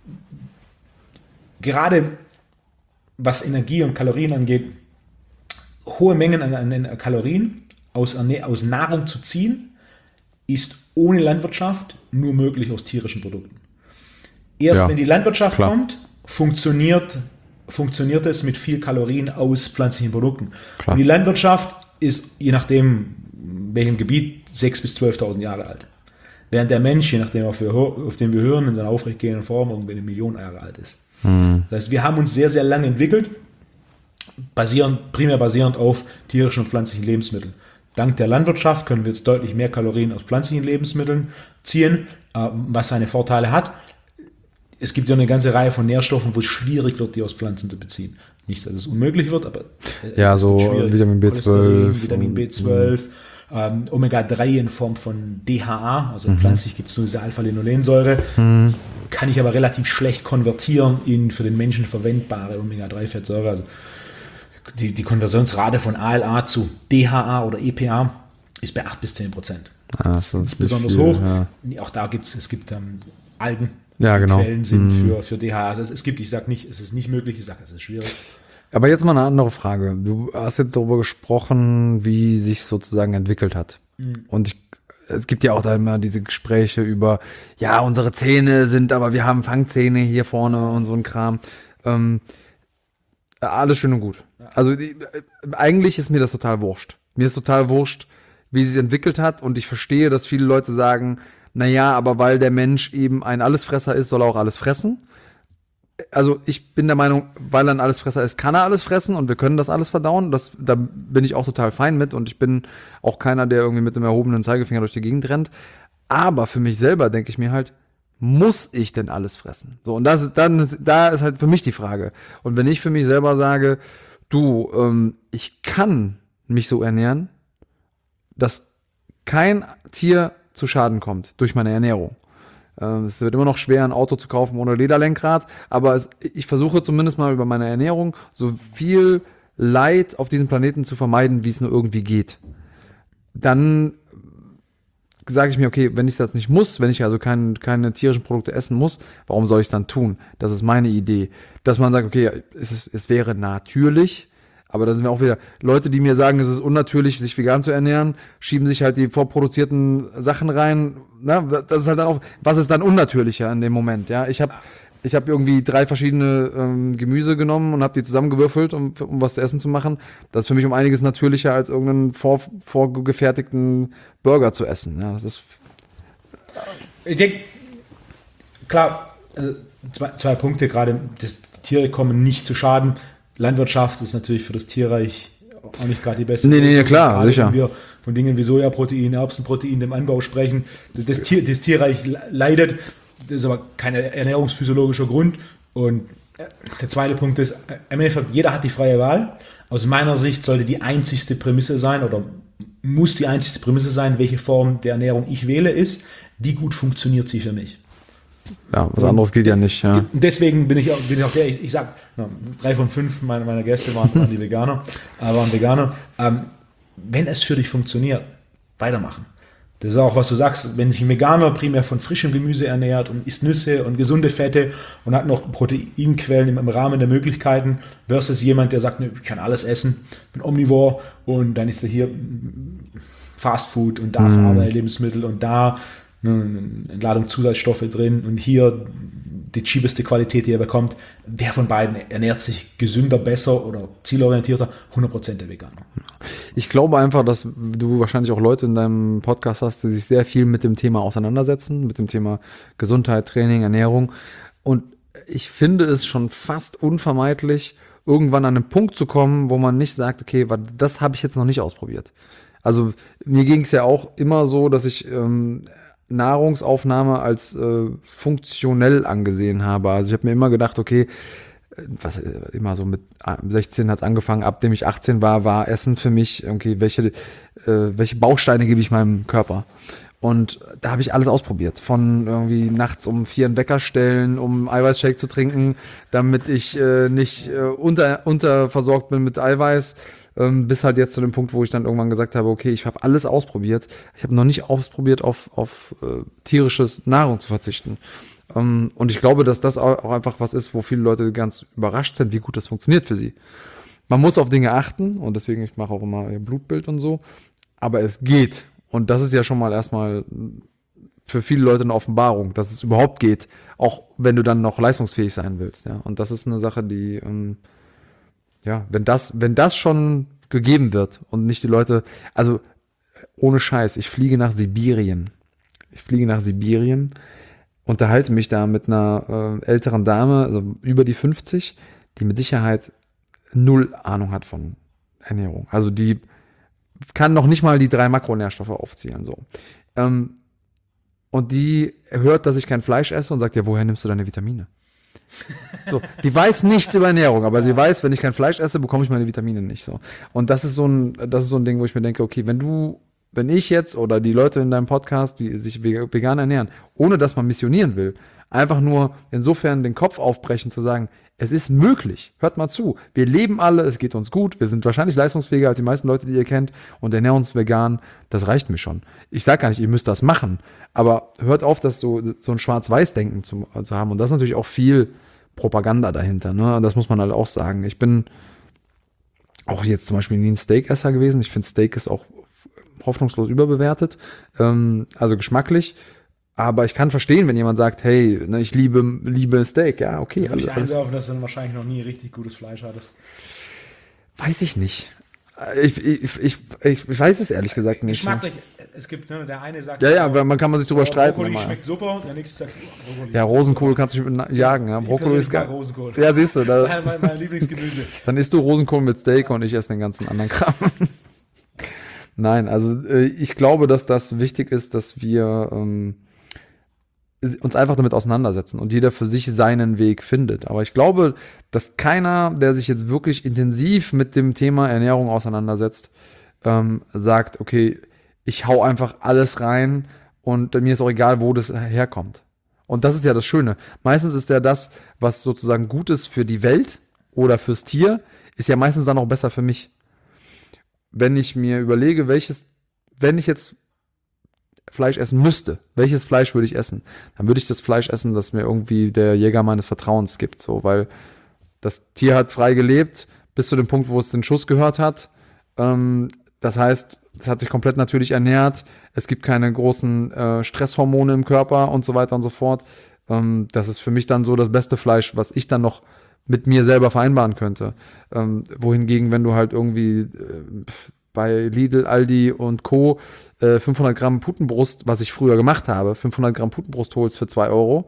Gerade was Energie und Kalorien angeht, hohe Mengen an, an Kalorien aus, aus Nahrung zu ziehen, ist ohne Landwirtschaft nur möglich aus tierischen Produkten. Erst ja, wenn die Landwirtschaft klar. kommt, funktioniert, funktioniert es mit viel Kalorien aus pflanzlichen Produkten. Klar. Und die Landwirtschaft ist, je nachdem, welchem Gebiet, sechstausend bis zwölftausend Jahre alt. Während der Mensch, je nachdem, auf, wir, auf den wir hören, in seiner aufrechtgehenden Form irgendwie eine Million Jahre alt ist. Mhm. Das heißt, wir haben uns sehr, sehr lange entwickelt, basierend, primär basierend auf tierischen und pflanzlichen Lebensmitteln. Dank der Landwirtschaft können wir jetzt deutlich mehr Kalorien aus pflanzlichen Lebensmitteln ziehen, was seine Vorteile hat. Es gibt ja eine ganze Reihe von Nährstoffen, wo es schwierig wird, die aus Pflanzen zu beziehen. Nicht, dass es unmöglich wird, aber ja, so Vitamin B zwölf, Vitamin B zwölf, ähm, Omega drei in Form von D H A, also mhm. pflanzlich gibt es nur diese Alpha-Linolensäure, mhm. kann ich aber relativ schlecht konvertieren in für den Menschen verwendbare Omega drei Fettsäure. Also die, die Konversionsrate von A L A zu D H A oder E P A ist bei acht bis zehn Prozent. Ah, das ist besonders viel, hoch. Ja. Auch da gibt es, es gibt ähm, Algen. Ja, genau. Quellen sind mm. für, für D H A. Also es gibt, ich sage nicht, es ist nicht möglich, ich sage, es ist schwierig. Aber jetzt mal eine andere Frage. Du hast jetzt darüber gesprochen, wie sich sozusagen entwickelt hat. Mm. Und ich, es gibt ja auch da immer diese Gespräche über, ja, unsere Zähne sind, aber wir haben Fangzähne hier vorne und so ein Kram. Ähm, alles schön und gut. Ja. Also die, eigentlich ist mir das total wurscht. Mir ist total wurscht, wie sie sich entwickelt hat. Und ich verstehe, dass viele Leute sagen, naja, aber weil der Mensch eben ein Allesfresser ist, soll er auch alles fressen. Also ich bin der Meinung, weil er ein Allesfresser ist, kann er alles fressen und wir können das alles verdauen. Das, da bin ich auch total fein mit und ich bin auch keiner, der irgendwie mit dem erhobenen Zeigefinger durch die Gegend rennt. Aber für mich selber denke ich mir halt, muss ich denn alles fressen? So, und das ist, dann ist, da ist halt für mich die Frage. Und wenn ich für mich selber sage, du, ähm, ich kann mich so ernähren, dass kein Tier zu Schaden kommt durch meine Ernährung. Ähm, es wird immer noch schwer, ein Auto zu kaufen ohne Lederlenkrad, aber es, ich versuche zumindest mal über meine Ernährung so viel Leid auf diesem Planeten zu vermeiden, wie es nur irgendwie geht. Dann sage ich mir, okay, wenn ich das nicht muss, wenn ich also kein, keine tierischen Produkte essen muss, warum soll ich es dann tun? Das ist meine Idee. Dass man sagt, okay, es, ist, es wäre natürlich, aber da sind wir auch wieder Leute, die mir sagen, es ist unnatürlich, sich vegan zu ernähren, schieben sich halt die vorproduzierten Sachen rein. Ne? Das ist halt dann auch, was ist dann unnatürlicher in dem Moment? Ja, ich habe ich habe irgendwie drei verschiedene ähm, Gemüse genommen und habe die zusammengewürfelt, um, um was zu essen zu machen. Das ist für mich um einiges natürlicher, als irgendeinen vor, vorgefertigten Burger zu essen. Ja, das ist. Ich denke, klar, also zwei, zwei Punkte gerade. Das, die Tiere kommen nicht zu Schaden. Landwirtschaft ist natürlich für das Tierreich auch nicht gerade die beste. Nee, nee, klar, gerade sicher. Wenn wir von Dingen wie Sojaprotein, Erbsenprotein, dem Anbau sprechen, das, Tier, das Tierreich leidet. Das ist aber kein ernährungsphysiologischer Grund. Und der zweite Punkt ist, im Endeffekt, jeder hat die freie Wahl. Aus meiner Sicht sollte die einzigste Prämisse sein oder muss die einzigste Prämisse sein, welche Form der Ernährung ich wähle, ist, wie gut funktioniert sie für mich. Ja, was anderes geht ja nicht. Ja. Deswegen bin ich auch, bin ich auch der, ich, ich sag, drei von fünf meiner, meiner Gäste waren, waren die Veganer, äh, waren Veganer. Ähm, wenn es für dich funktioniert, weitermachen. Das ist auch, was du sagst, wenn sich ein Veganer primär von frischem Gemüse ernährt und isst Nüsse und gesunde Fette und hat noch Proteinquellen im, im Rahmen der Möglichkeiten, versus jemand, der sagt, ne, ich kann alles essen, bin Omnivore und dann ist er hier Fastfood und da verarbeitete mm. Lebensmittel und da eine Ladung Zusatzstoffe drin und hier die cheapeste Qualität, die er bekommt. Wer von beiden ernährt sich gesünder, besser oder zielorientierter? hundert Prozent der Veganer. Ich glaube einfach, dass du wahrscheinlich auch Leute in deinem Podcast hast, die sich sehr viel mit dem Thema auseinandersetzen, mit dem Thema Gesundheit, Training, Ernährung. Und ich finde es schon fast unvermeidlich, irgendwann an einen Punkt zu kommen, wo man nicht sagt, okay, das habe ich jetzt noch nicht ausprobiert. Also mir ging es ja auch immer so, dass ich ähm, Nahrungsaufnahme als äh, funktionell angesehen habe. Also ich habe mir immer gedacht, okay, was immer so mit sechzehn hat es angefangen, ab dem ich achtzehn war, war Essen für mich, okay, welche, äh, welche Bausteine gebe ich meinem Körper? Und da habe ich alles ausprobiert. Von irgendwie nachts um vier einen Wecker stellen, um Eiweißshake zu trinken, damit ich äh, nicht äh, unter, unterversorgt bin mit Eiweiß, ähm, bis halt jetzt zu dem Punkt, wo ich dann irgendwann gesagt habe, okay, ich habe alles ausprobiert. Ich habe noch nicht ausprobiert, auf, auf äh, tierisches Nahrung zu verzichten. Um, und ich glaube, dass das auch einfach was ist, wo viele Leute ganz überrascht sind, wie gut das funktioniert für sie. Man muss auf Dinge achten und deswegen, ich mache auch immer Blutbild und so, aber es geht. Und das ist ja schon mal erstmal für viele Leute eine Offenbarung, dass es überhaupt geht, auch wenn du dann noch leistungsfähig sein willst. Ja? Und das ist eine Sache, die, ähm, ja, wenn das, wenn das schon gegeben wird und nicht die Leute, also ohne Scheiß, ich fliege nach Sibirien. Ich fliege nach Sibirien, unterhalte mich da mit einer äh, älteren Dame, also über die fünfzig, die mit Sicherheit null Ahnung hat von Ernährung. Also die kann noch nicht mal die drei Makronährstoffe aufzählen. So. Ähm, und die hört, dass ich kein Fleisch esse und sagt, ja, woher nimmst du deine Vitamine? So, die weiß nichts über Ernährung, aber sie weiß, wenn ich kein Fleisch esse, bekomme ich meine Vitamine nicht. So. Und das ist so ein, das ist so ein Ding, wo ich mir denke, okay, wenn du Wenn ich jetzt oder die Leute in deinem Podcast, die sich vegan ernähren, ohne dass man missionieren will, einfach nur insofern den Kopf aufbrechen, zu sagen, es ist möglich, hört mal zu, wir leben alle, es geht uns gut, wir sind wahrscheinlich leistungsfähiger als die meisten Leute, die ihr kennt und ernähren uns vegan, das reicht mir schon. Ich sage gar nicht, ihr müsst das machen, aber hört auf, das so, so ein Schwarz-Weiß-Denken zu, zu haben und das ist natürlich auch viel Propaganda dahinter, ne? Und das muss man halt auch sagen. Ich bin auch jetzt zum Beispiel nie ein Steakesser gewesen, ich finde Steak ist auch hoffnungslos überbewertet, ähm, also geschmacklich. Aber ich kann verstehen, wenn jemand sagt, hey, ne, ich liebe, liebe Steak, ja, okay. Würde ich einwerfen, dass du dann wahrscheinlich noch nie richtig gutes Fleisch hattest. Weiß ich nicht. Ich, ich, ich, ich, ich weiß es ehrlich gesagt nicht. Geschmacklich, es gibt, ne, der eine sagt, ja, ja, man kann man sich drüber streiten. Brokkoli schmeckt super, der nächste sagt, Brokkoli. Ja, Rosenkohl kannst du mit jagen, ja. Brokkoli ist geil. Rosenkohl. Ja, siehst du. Da, das ist mein, mein Lieblingsgemüse. Dann isst du Rosenkohl mit Steak und ich esse den ganzen anderen Kram. Nein, also ich glaube, dass das wichtig ist, dass wir ähm, uns einfach damit auseinandersetzen und jeder für sich seinen Weg findet. Aber ich glaube, dass keiner, der sich jetzt wirklich intensiv mit dem Thema Ernährung auseinandersetzt, ähm, sagt, okay, ich hau einfach alles rein und mir ist auch egal, wo das herkommt. Und das ist ja das Schöne. Meistens ist ja das, was sozusagen gut ist für die Welt oder fürs Tier, ist ja meistens dann auch besser für mich. Wenn ich mir überlege, welches, wenn ich jetzt Fleisch essen müsste, welches Fleisch würde ich essen? Dann würde ich das Fleisch essen, das mir irgendwie der Jäger meines Vertrauens gibt, so, weil das Tier hat frei gelebt, bis zu dem Punkt, wo es den Schuss gehört hat. Ähm, das heißt, es hat sich komplett natürlich ernährt, es gibt keine großen äh, Stresshormone im Körper und so weiter und so fort. Ähm, das ist für mich dann so das beste Fleisch, was ich dann noch mit mir selber vereinbaren könnte. Ähm, wohingegen, wenn du halt irgendwie äh, bei Lidl, Aldi und Co. Äh, fünfhundert Gramm Putenbrust, was ich früher gemacht habe, fünfhundert Gramm Putenbrust holst für zwei Euro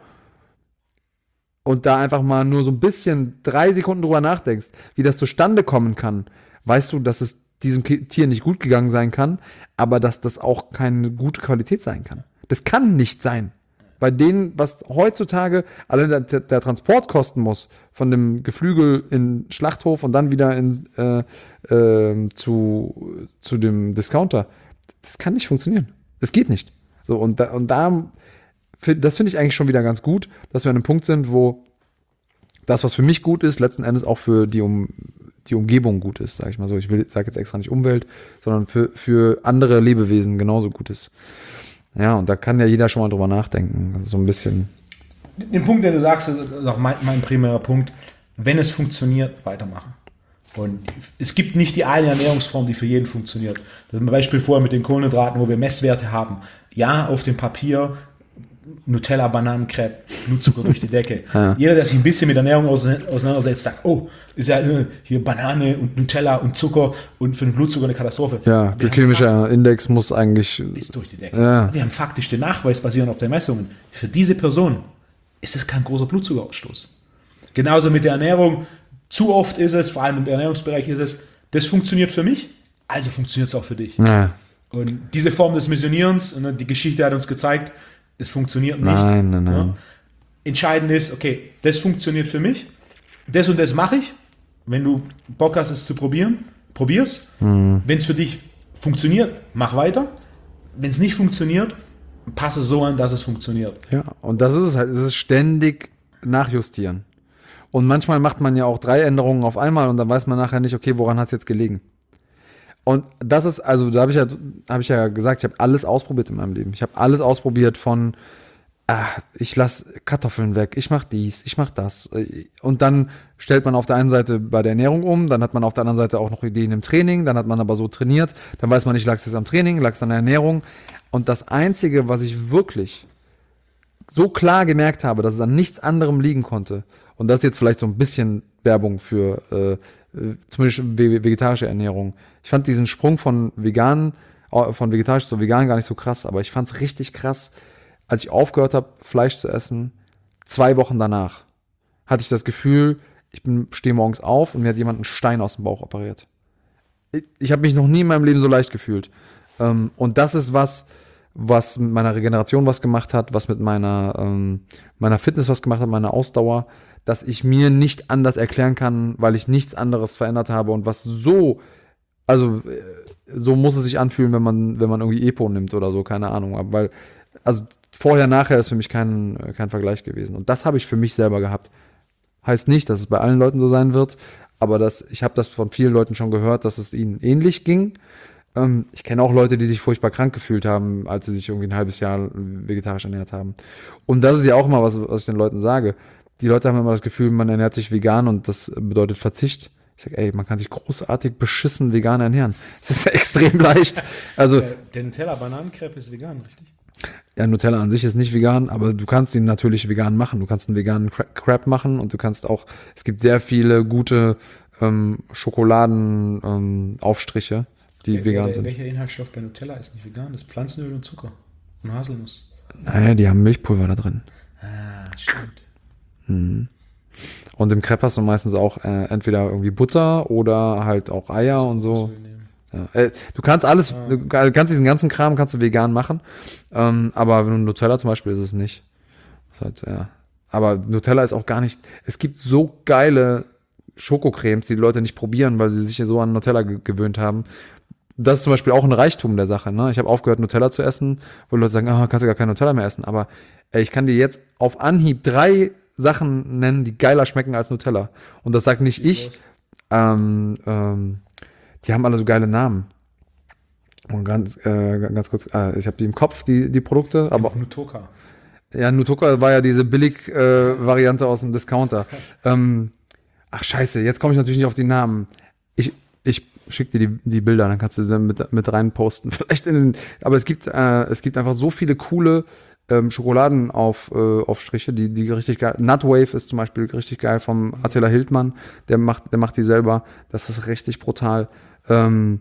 und da einfach mal nur so ein bisschen drei Sekunden drüber nachdenkst, wie das zustande kommen kann, weißt du, dass es diesem Tier nicht gut gegangen sein kann, aber dass das auch keine gute Qualität sein kann. Das kann nicht sein. Bei denen, was heutzutage allein der, der Transport kosten muss, von dem Geflügel in Schlachthof und dann wieder in, äh, äh, zu, zu dem Discounter, das kann nicht funktionieren. Das geht nicht. So, und da, und da das finde ich eigentlich schon wieder ganz gut, dass wir an einem Punkt sind, wo das, was für mich gut ist, letzten Endes auch für die, um, die Umgebung gut ist, sage ich mal so. Ich sage jetzt extra nicht Umwelt, sondern für, für andere Lebewesen genauso gut ist. Ja, und da kann ja jeder schon mal drüber nachdenken. Also so ein bisschen. Den Punkt, den du sagst, ist auch mein, mein primärer Punkt. Wenn es funktioniert, weitermachen. Und es gibt nicht die eine Ernährungsform, die für jeden funktioniert. Das ist ein Beispiel vorher mit den Kohlenhydraten, wo wir Messwerte haben. Ja, auf dem Papier Nutella, Bananencrepe, Blutzucker durch die Decke. Ja. Jeder, der sich ein bisschen mit Ernährung auseinandersetzt, sagt, oh, ist ja hier Banane und Nutella und Zucker und für den Blutzucker eine Katastrophe. Ja, glykämischer Index muss eigentlich... Ist durch die Decke. Ja. Wir haben faktisch den Nachweis basierend auf den Messungen. Für diese Person ist es kein großer Blutzuckerausstoß. Genauso mit der Ernährung. Zu oft ist es, vor allem im Ernährungsbereich ist es, das funktioniert für mich, also funktioniert es auch für dich. Ja. Und diese Form des Missionierens, die Geschichte hat uns gezeigt, es funktioniert nicht. Nein, nein, nein. Ja? Entscheidend ist, okay, das funktioniert für mich, das und das mache ich. Wenn du Bock hast, es zu probieren, probier's. Mhm. Wenn es für dich funktioniert, mach weiter. Wenn es nicht funktioniert, passe es so an, dass es funktioniert. Ja, und das ist es halt, es ist ständig nachjustieren. Und manchmal macht man ja auch drei Änderungen auf einmal und dann weiß man nachher nicht, okay, woran hat es jetzt gelegen? Und das ist, also da habe ich, ja, hab ich ja gesagt, ich habe alles ausprobiert in meinem Leben. Ich habe alles ausprobiert von, ah, ich lasse Kartoffeln weg, ich mache dies, ich mache das. Und dann stellt man auf der einen Seite bei der Ernährung um, dann hat man auf der anderen Seite auch noch Ideen im Training, dann hat man aber so trainiert, dann weiß man nicht, lag es jetzt am Training, lag es an der Ernährung. Und das Einzige, was ich wirklich so klar gemerkt habe, dass es an nichts anderem liegen konnte, und das ist jetzt vielleicht so ein bisschen Werbung für äh, zumindest vegetarische Ernährung. Ich fand diesen Sprung von vegan, von vegetarisch zu vegan gar nicht so krass, aber ich fand es richtig krass, als ich aufgehört habe, Fleisch zu essen, zwei Wochen danach hatte ich das Gefühl, ich stehe morgens auf und mir hat jemand einen Stein aus dem Bauch operiert. Ich, ich habe mich noch nie in meinem Leben so leicht gefühlt. Ähm, und das ist was, was mit meiner Regeneration was gemacht hat, was mit meiner, ähm, meiner Fitness was gemacht hat, meiner Ausdauer, dass ich mir nicht anders erklären kann, weil ich nichts anderes verändert habe und was so, also so muss es sich anfühlen, wenn man, wenn man irgendwie Epo nimmt oder so, keine Ahnung, weil, also vorher, nachher ist für mich kein, kein Vergleich gewesen und das habe ich für mich selber gehabt. Heißt nicht, dass es bei allen Leuten so sein wird, aber das, ich habe das von vielen Leuten schon gehört, dass es ihnen ähnlich ging. Ähm, ich kenne auch Leute, die sich furchtbar krank gefühlt haben, als sie sich irgendwie ein halbes Jahr vegetarisch ernährt haben. Und das ist ja auch immer was, was ich den Leuten sage. Die Leute haben immer das Gefühl, man ernährt sich vegan und das bedeutet Verzicht. Ich sage, ey, man kann sich großartig beschissen vegan ernähren. Es ist ja extrem leicht. Also, der, der Nutella-Bananencrepe ist vegan, richtig? Ja, Nutella an sich ist nicht vegan, aber du kannst ihn natürlich vegan machen. Du kannst einen veganen Crepe machen und du kannst auch, es gibt sehr viele gute ähm, Schokoladenaufstriche, ähm, die der, vegan der, sind. Welcher Inhaltsstoff bei Nutella ist nicht vegan? Das ist Pflanzenöl und Zucker und Haselnuss. Naja, die haben Milchpulver da drin. Ah, stimmt. Mhm. Und im Crepe hast du meistens auch äh, entweder irgendwie Butter oder halt auch Eier und so. Ja. Äh, du kannst alles, ah. du kannst diesen ganzen Kram kannst du vegan machen, ähm, aber Nutella zum Beispiel ist es nicht. Das ist halt, ja. Aber Nutella ist auch gar nicht, es gibt so geile Schokocremes, die die Leute nicht probieren, weil sie sich ja so an Nutella ge- gewöhnt haben. Das ist zum Beispiel auch ein Reichtum der Sache. Ne? Ich habe aufgehört, Nutella zu essen, wo die Leute sagen, oh, kannst du gar kein Nutella mehr essen. Aber ey, ich kann dir jetzt auf Anhieb drei Sachen nennen, die geiler schmecken als Nutella. Und das sagt nicht ich. Ähm, ähm, die haben alle so geile Namen. Und ganz, äh, ganz kurz, äh, ich habe die im Kopf, die, die Produkte. Aber auch Nutoka. Ja, Nutoka war ja diese Billig-Variante äh, aus dem Discounter. ähm, ach scheiße, jetzt komme ich natürlich nicht auf die Namen. Ich, ich schicke dir die, die Bilder, dann kannst du sie mit, mit rein posten. Vielleicht in den, aber es gibt, äh, es gibt einfach so viele coole ähm, Schokoladenaufstriche, äh, die, die richtig geil. Nutwave ist zum Beispiel richtig geil vom Attila Hildmann. Der macht, der macht die selber. Das ist richtig brutal. Ähm,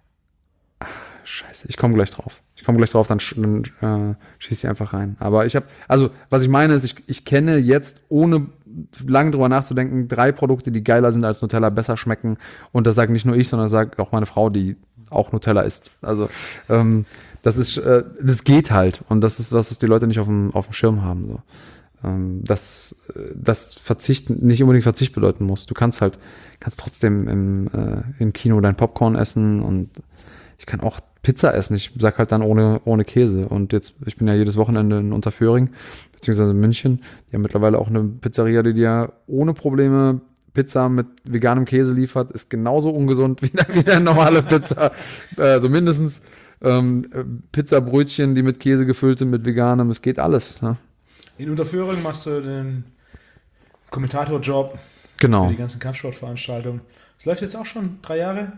ach, scheiße, ich komme gleich drauf. Ich komme gleich drauf, dann, sch- dann äh, schieß ich einfach rein. Aber ich habe, also was ich meine ist, ich, ich kenne jetzt, ohne lange drüber nachzudenken, drei Produkte, die geiler sind als Nutella, besser schmecken. Und das sagt nicht nur ich, sondern das sagt auch meine Frau, die auch Nutella isst. Also ähm, das ist, äh, das geht halt. Und das ist was, was die Leute nicht auf dem, auf dem Schirm haben. So. Ähm, dass das Verzicht nicht unbedingt Verzicht bedeuten muss. Du kannst halt, kannst trotzdem im, äh, im Kino dein Popcorn essen und ich kann auch Pizza essen. Ich sag halt dann ohne, ohne Käse. Und jetzt, ich bin ja jedes Wochenende in Unterföhring, beziehungsweise in München. Die haben mittlerweile auch eine Pizzeria, die dir ohne Probleme Pizza mit veganem Käse liefert. Ist genauso ungesund wie eine, wie eine normale Pizza. Also mindestens ähm, Pizzabrötchen, die mit Käse gefüllt sind, mit veganem. Es geht alles. Ne? In Unterföhring machst du den Kommentatorjob Genau. für die ganzen Kampfsportveranstaltungen. Das läuft jetzt auch schon drei Jahre.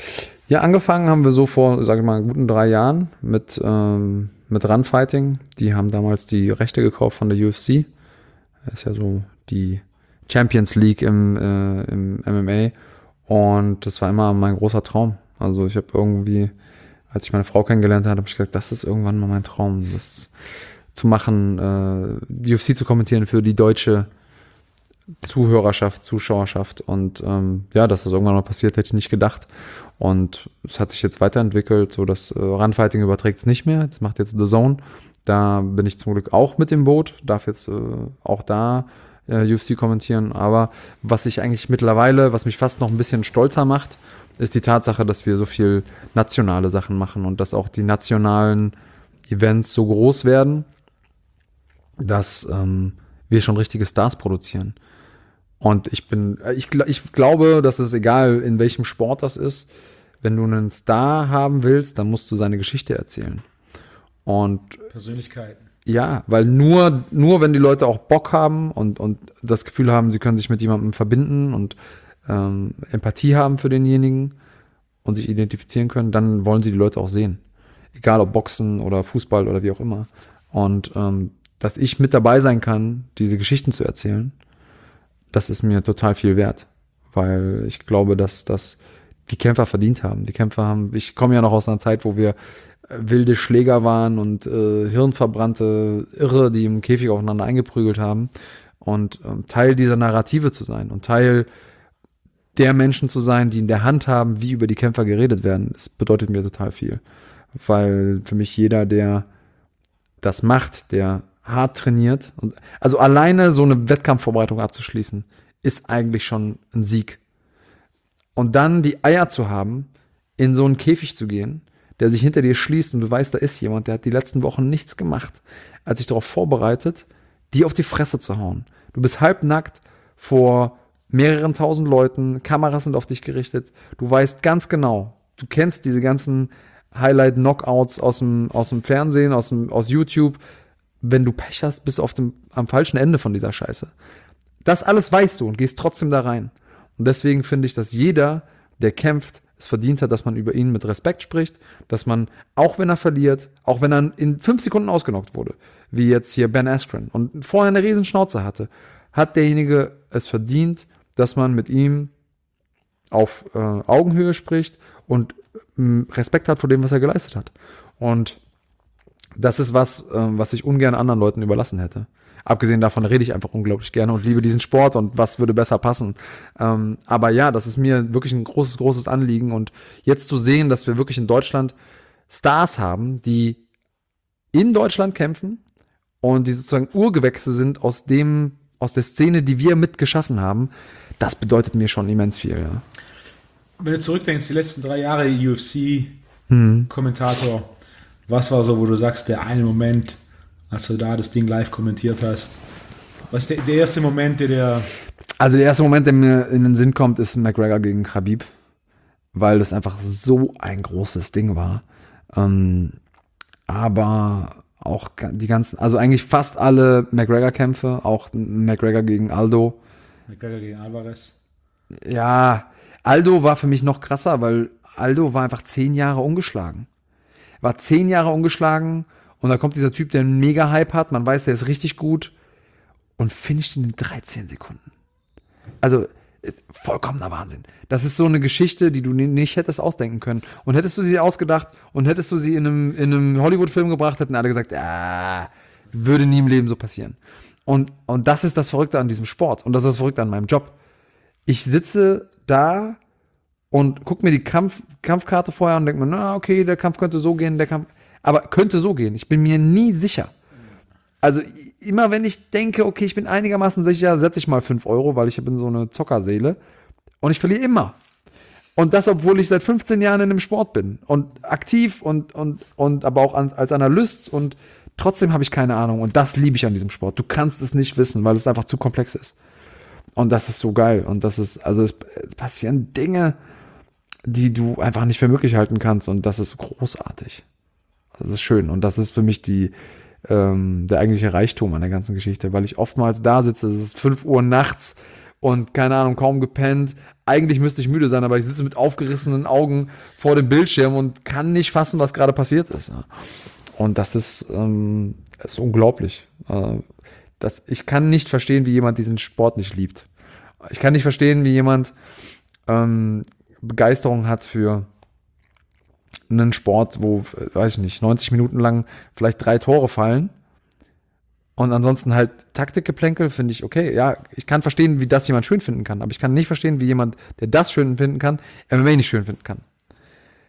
Ja, angefangen haben wir so vor, sage ich mal, guten drei Jahren mit, ähm, mit Runfighting. Die haben damals die Rechte gekauft von der U F C. Das ist ja so die Champions League im, äh, im M M A. Und das war immer mein großer Traum. Also ich habe irgendwie, als ich meine Frau kennengelernt habe, habe ich gesagt, das ist irgendwann mal mein Traum, das zu machen, äh, die U F C zu kommentieren für die deutsche Zuhörerschaft, Zuschauerschaft. Und ähm, ja, dass das irgendwann mal passiert, hätte ich nicht gedacht. Und es hat sich jetzt weiterentwickelt, so dass äh, Runfighting überträgt es nicht mehr. Das macht jetzt The Zone. Da bin ich zum Glück auch mit im Boot, darf jetzt äh, auch da äh, U F C kommentieren. Aber was ich eigentlich mittlerweile, was mich fast noch ein bisschen stolzer macht, ist die Tatsache, dass wir so viel nationale Sachen machen und dass auch die nationalen Events so groß werden, dass ähm, wir schon richtige Stars produzieren. Und ich bin, ich, ich glaube, dass es egal, in welchem Sport das ist, wenn du einen Star haben willst, dann musst du seine Geschichte erzählen. Und Persönlichkeiten. ja, weil nur, nur wenn die Leute auch Bock haben und, und das Gefühl haben, sie können sich mit jemandem verbinden und ähm, Empathie haben für denjenigen und sich identifizieren können, dann wollen sie die Leute auch sehen. Egal ob Boxen oder Fußball oder wie auch immer. Und ähm, dass ich mit dabei sein kann, diese Geschichten zu erzählen, das ist mir total viel wert. Weil ich glaube, dass das die Kämpfer verdient haben. Die Kämpfer haben, ich komme ja noch aus einer Zeit, wo wir wilde Schläger waren und äh, hirnverbrannte Irre, die im Käfig aufeinander eingeprügelt haben. Und ähm, Teil dieser Narrative zu sein und Teil der Menschen zu sein, die in der Hand haben, wie über die Kämpfer geredet werden, das bedeutet mir total viel. Weil für mich jeder, der das macht, der hart trainiert, und also alleine so eine Wettkampfvorbereitung abzuschließen, ist eigentlich schon ein Sieg. Und dann die Eier zu haben, in so einen Käfig zu gehen, der sich hinter dir schließt und du weißt, da ist jemand, der hat die letzten Wochen nichts gemacht, als sich darauf vorbereitet, die auf die Fresse zu hauen. Du bist halbnackt vor mehreren tausend Leuten, Kameras sind auf dich gerichtet, du weißt ganz genau, du kennst diese ganzen Highlight-Knockouts aus dem, aus dem Fernsehen, aus, dem, aus YouTube. Wenn du Pech hast, bist du auf dem, am falschen Ende von dieser Scheiße. Das alles weißt du und gehst trotzdem da rein. Und deswegen finde ich, dass jeder, der kämpft, es verdient hat, dass man über ihn mit Respekt spricht, dass man, auch wenn er verliert, auch wenn er in fünf Sekunden ausgenockt wurde, wie jetzt hier Ben Askren und vorher eine riesen Schnauze hatte, hat derjenige es verdient, dass man mit ihm auf äh, Augenhöhe spricht und äh, Respekt hat vor dem, was er geleistet hat. Und das ist was, äh, was ich ungern anderen Leuten überlassen hätte. Abgesehen davon rede ich einfach unglaublich gerne und liebe diesen Sport und was würde besser passen. Ähm, aber ja, das ist mir wirklich ein großes, großes Anliegen. Und jetzt zu sehen, dass wir wirklich in Deutschland Stars haben, die in Deutschland kämpfen und die sozusagen Urgewächse sind aus dem, aus der Szene, die wir mitgeschaffen haben, das bedeutet mir schon immens viel. Ja. Wenn du zurückdenkst, die letzten drei Jahre U F C-Kommentator, hm. was war so, wo du sagst, der eine Moment, als du da das Ding live kommentiert hast? Was ist der, der erste Moment, der der... Also der erste Moment, der mir in den Sinn kommt, ist McGregor gegen Khabib, weil das einfach so ein großes Ding war. Ähm, aber auch die ganzen, also eigentlich fast alle McGregor-Kämpfe, auch McGregor gegen Aldo. McGregor gegen Alvarez. Ja, Aldo war für mich noch krasser, weil Aldo war einfach zehn Jahre ungeschlagen. War zehn Jahre ungeschlagen. Und da kommt dieser Typ, der einen Mega-Hype hat, man weiß, der ist richtig gut und finisht ihn in dreizehn Sekunden. Also, vollkommener Wahnsinn. Das ist so eine Geschichte, die du nicht hättest ausdenken können. Und hättest du sie ausgedacht und hättest du sie in einem, in einem Hollywood-Film gebracht, hätten alle gesagt, ah, würde nie im Leben so passieren. Und, und das ist das Verrückte an diesem Sport und das ist das Verrückte an meinem Job. Ich sitze da und gucke mir die Kampf, Kampfkarte vorher und denke mir, na okay, der Kampf könnte so gehen, der Kampf... Aber könnte so gehen. Ich bin mir nie sicher. Also immer wenn ich denke, okay, ich bin einigermaßen sicher, setze ich mal fünf Euro, weil ich bin so eine Zockerseele. Und ich verliere immer. Und das, obwohl ich seit fünfzehn Jahren in dem Sport bin. Und aktiv und, und, und aber auch als Analyst. Und trotzdem habe ich keine Ahnung. Und das liebe ich an diesem Sport. Du kannst es nicht wissen, weil es einfach zu komplex ist. Und das ist so geil. Und das ist, also es passieren Dinge, die du einfach nicht für möglich halten kannst. Und das ist großartig. Das ist schön und das ist für mich die, ähm, der eigentliche Reichtum an der ganzen Geschichte, weil ich oftmals da sitze, es ist fünf Uhr nachts und keine Ahnung, kaum gepennt. Eigentlich müsste ich müde sein, aber ich sitze mit aufgerissenen Augen vor dem Bildschirm und kann nicht fassen, was gerade passiert ist. Und das ist, ähm, das ist unglaublich. Äh, das, ich kann nicht verstehen, wie jemand diesen Sport nicht liebt. Ich kann nicht verstehen, wie jemand ähm, Begeisterung hat für einen Sport, wo, weiß ich nicht, neunzig Minuten lang vielleicht drei Tore fallen und ansonsten halt Taktikgeplänkel, finde ich okay. Ja, ich kann verstehen, wie das jemand schön finden kann, aber ich kann nicht verstehen, wie jemand, der das schön finden kann, M M A nicht schön finden kann.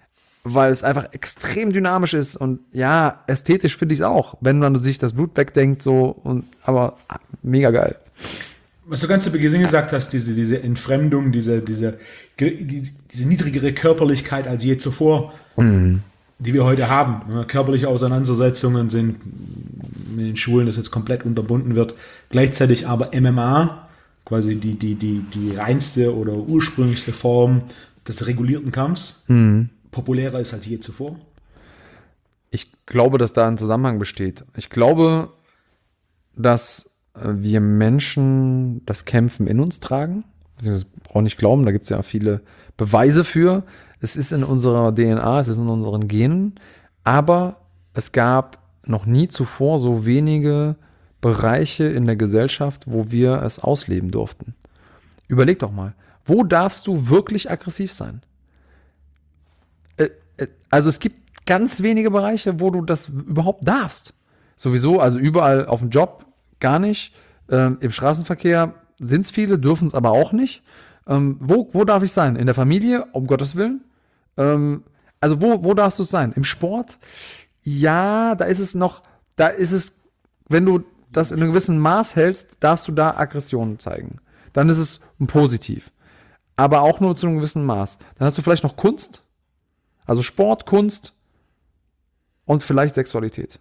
weil es einfach extrem dynamisch ist und ja, ästhetisch finde ich es auch, wenn man sich das Blut wegdenkt, so und aber mega geil. Was du ganz zu Beginn gesagt hast, diese, diese Entfremdung, diese, diese, die, diese niedrigere Körperlichkeit als je zuvor, mhm. die wir heute haben. Körperliche Auseinandersetzungen sind in den Schulen, das jetzt komplett unterbunden wird. Gleichzeitig aber M M A, quasi die, die, die, die reinste oder ursprünglichste Form des regulierten Kampfs, mhm. populärer ist als je zuvor. Ich glaube, dass da ein Zusammenhang besteht. Ich glaube, dass wir Menschen das Kämpfen in uns tragen. Beziehungsweise brauche nicht glauben, da gibt es ja viele Beweise für. Es ist in unserer D N A, es ist in unseren Genen, aber es gab noch nie zuvor so wenige Bereiche in der Gesellschaft, wo wir es ausleben durften. Überleg doch mal, wo darfst du wirklich aggressiv sein? Also es gibt ganz wenige Bereiche, wo du das überhaupt darfst. Sowieso, also überall auf dem Job gar nicht. Ähm, im Straßenverkehr sind es viele, dürfen es aber auch nicht. Ähm, wo, wo darf ich sein? In der Familie, um Gottes Willen. Ähm, also wo, wo darfst du es sein? Im Sport? Ja, da ist es noch, da ist es, wenn du das in einem gewissen Maß hältst, darfst du da Aggressionen zeigen. Dann ist es positiv. Aber auch nur zu einem gewissen Maß. Dann hast du vielleicht noch Kunst, also Sport, Kunst und vielleicht Sexualität.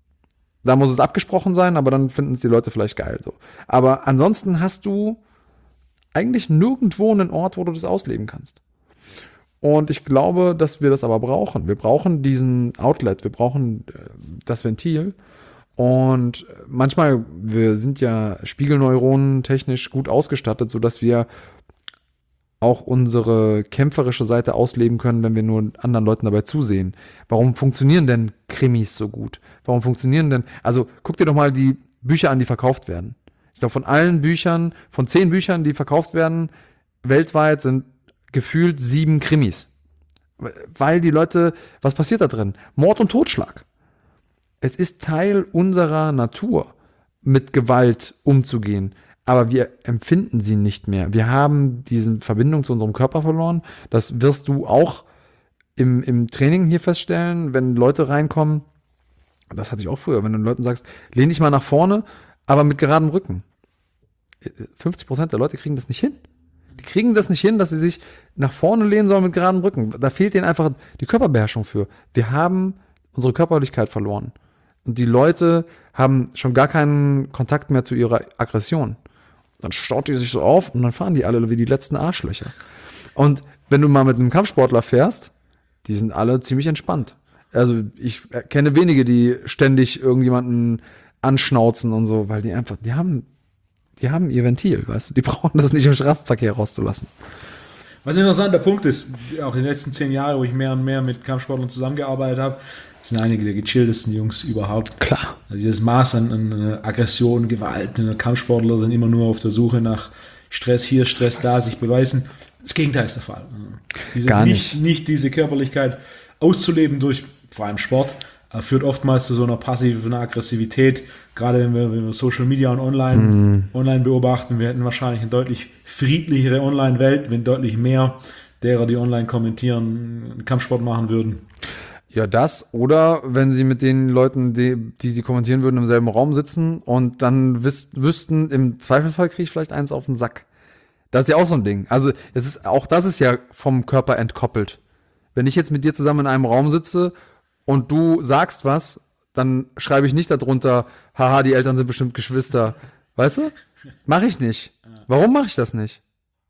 Da muss es abgesprochen sein, aber dann finden es die Leute vielleicht geil. So. Aber ansonsten hast du eigentlich nirgendwo einen Ort, wo du das ausleben kannst. Und ich glaube, dass wir das aber brauchen. Wir brauchen diesen Outlet, wir brauchen das Ventil. Und manchmal, wir sind ja Spiegelneuronen technisch gut ausgestattet, sodass wir auch unsere kämpferische Seite ausleben können, wenn wir nur anderen Leuten dabei zusehen. Warum funktionieren denn Krimis so gut? Warum funktionieren denn, also guck dir doch mal die Bücher an, die verkauft werden. Ich glaube, von allen Büchern, von zehn Büchern, die verkauft werden, weltweit sind gefühlt sieben Krimis. Weil die Leute, was passiert da drin? Mord und Totschlag. Es ist Teil unserer Natur, mit Gewalt umzugehen. Aber wir empfinden sie nicht mehr. Wir haben diese Verbindung zu unserem Körper verloren. Das wirst du auch im, im Training hier feststellen, wenn Leute reinkommen. Das hatte ich auch früher, wenn du den Leuten sagst, lehn dich mal nach vorne, aber mit geradem Rücken. fünfzig Prozent der Leute kriegen das nicht hin. Die kriegen das nicht hin, dass sie sich nach vorne lehnen sollen mit geradem Rücken. Da fehlt ihnen einfach die Körperbeherrschung für. Wir haben unsere Körperlichkeit verloren. Und die Leute haben schon gar keinen Kontakt mehr zu ihrer Aggression. Dann staut die sich so auf und dann fahren die alle wie die letzten Arschlöcher. Und wenn du mal mit einem Kampfsportler fährst, die sind alle ziemlich entspannt. Also ich kenne wenige, die ständig irgendjemanden anschnauzen und so, weil die einfach, die haben, die haben ihr Ventil, weißt du, die brauchen das nicht im Straßenverkehr rauszulassen. Was ein interessanter Punkt ist, auch in den letzten zehn Jahren, wo ich mehr und mehr mit Kampfsportlern zusammengearbeitet habe, sind einige der gechilltesten Jungs überhaupt. Klar. Also dieses Maß an, an Aggression, Gewalt, Kampfsportler sind immer nur auf der Suche nach Stress hier, Stress da, sich beweisen. Das Gegenteil ist der Fall. Diese, Gar nicht. nicht. Nicht diese Körperlichkeit auszuleben durch, vor allem Sport, führt oftmals zu so einer passiven Aggressivität. Gerade wenn wir, wenn wir Social Media und Online, mm. Online beobachten, wir hätten wahrscheinlich eine deutlich friedlichere Online-Welt, wenn deutlich mehr derer, die online kommentieren, Kampfsport machen würden. Ja, das. Oder wenn sie mit den Leuten, die, die sie kommentieren würden, im selben Raum sitzen und dann wüs- wüssten, im Zweifelsfall kriege ich vielleicht eins auf den Sack. Das ist ja auch so ein Ding. Also es ist auch das ist ja vom Körper entkoppelt. Wenn ich jetzt mit dir zusammen in einem Raum sitze und du sagst was, dann schreibe ich nicht darunter, haha, die Eltern sind bestimmt Geschwister. Weißt du? Mache ich nicht. Warum mache ich das nicht?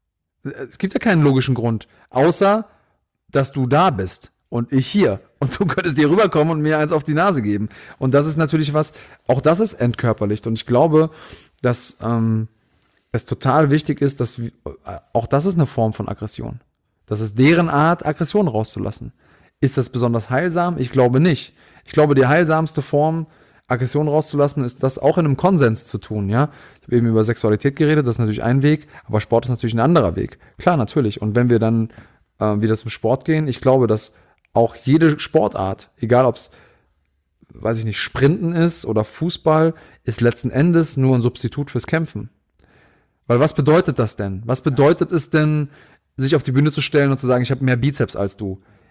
Es gibt ja keinen logischen Grund. Außer, dass du da bist und ich hier. Und du könntest hier rüberkommen und mir eins auf die Nase geben. Und das ist natürlich was, auch das ist entkörperlicht. Und ich glaube, dass ähm, es total wichtig ist, dass wir, auch das ist eine Form von Aggression. Das ist deren Art, Aggression rauszulassen. Ist das besonders heilsam? Ich glaube nicht. Ich glaube, die heilsamste Form, Aggression rauszulassen, ist das auch in einem Konsens zu tun. Ja? Ich habe eben über Sexualität geredet, das ist natürlich ein Weg, aber Sport ist natürlich ein anderer Weg. Klar, natürlich. Und wenn wir dann äh, wieder zum Sport gehen, ich glaube, dass auch jede Sportart, egal ob es, weiß ich nicht, Sprinten ist oder Fußball, ist letzten Endes nur ein Substitut fürs Kämpfen. Weil was bedeutet das denn? Was bedeutet es denn, sich auf die Bühne zu stellen und zu sagen, ich habe mehr Bizeps als du?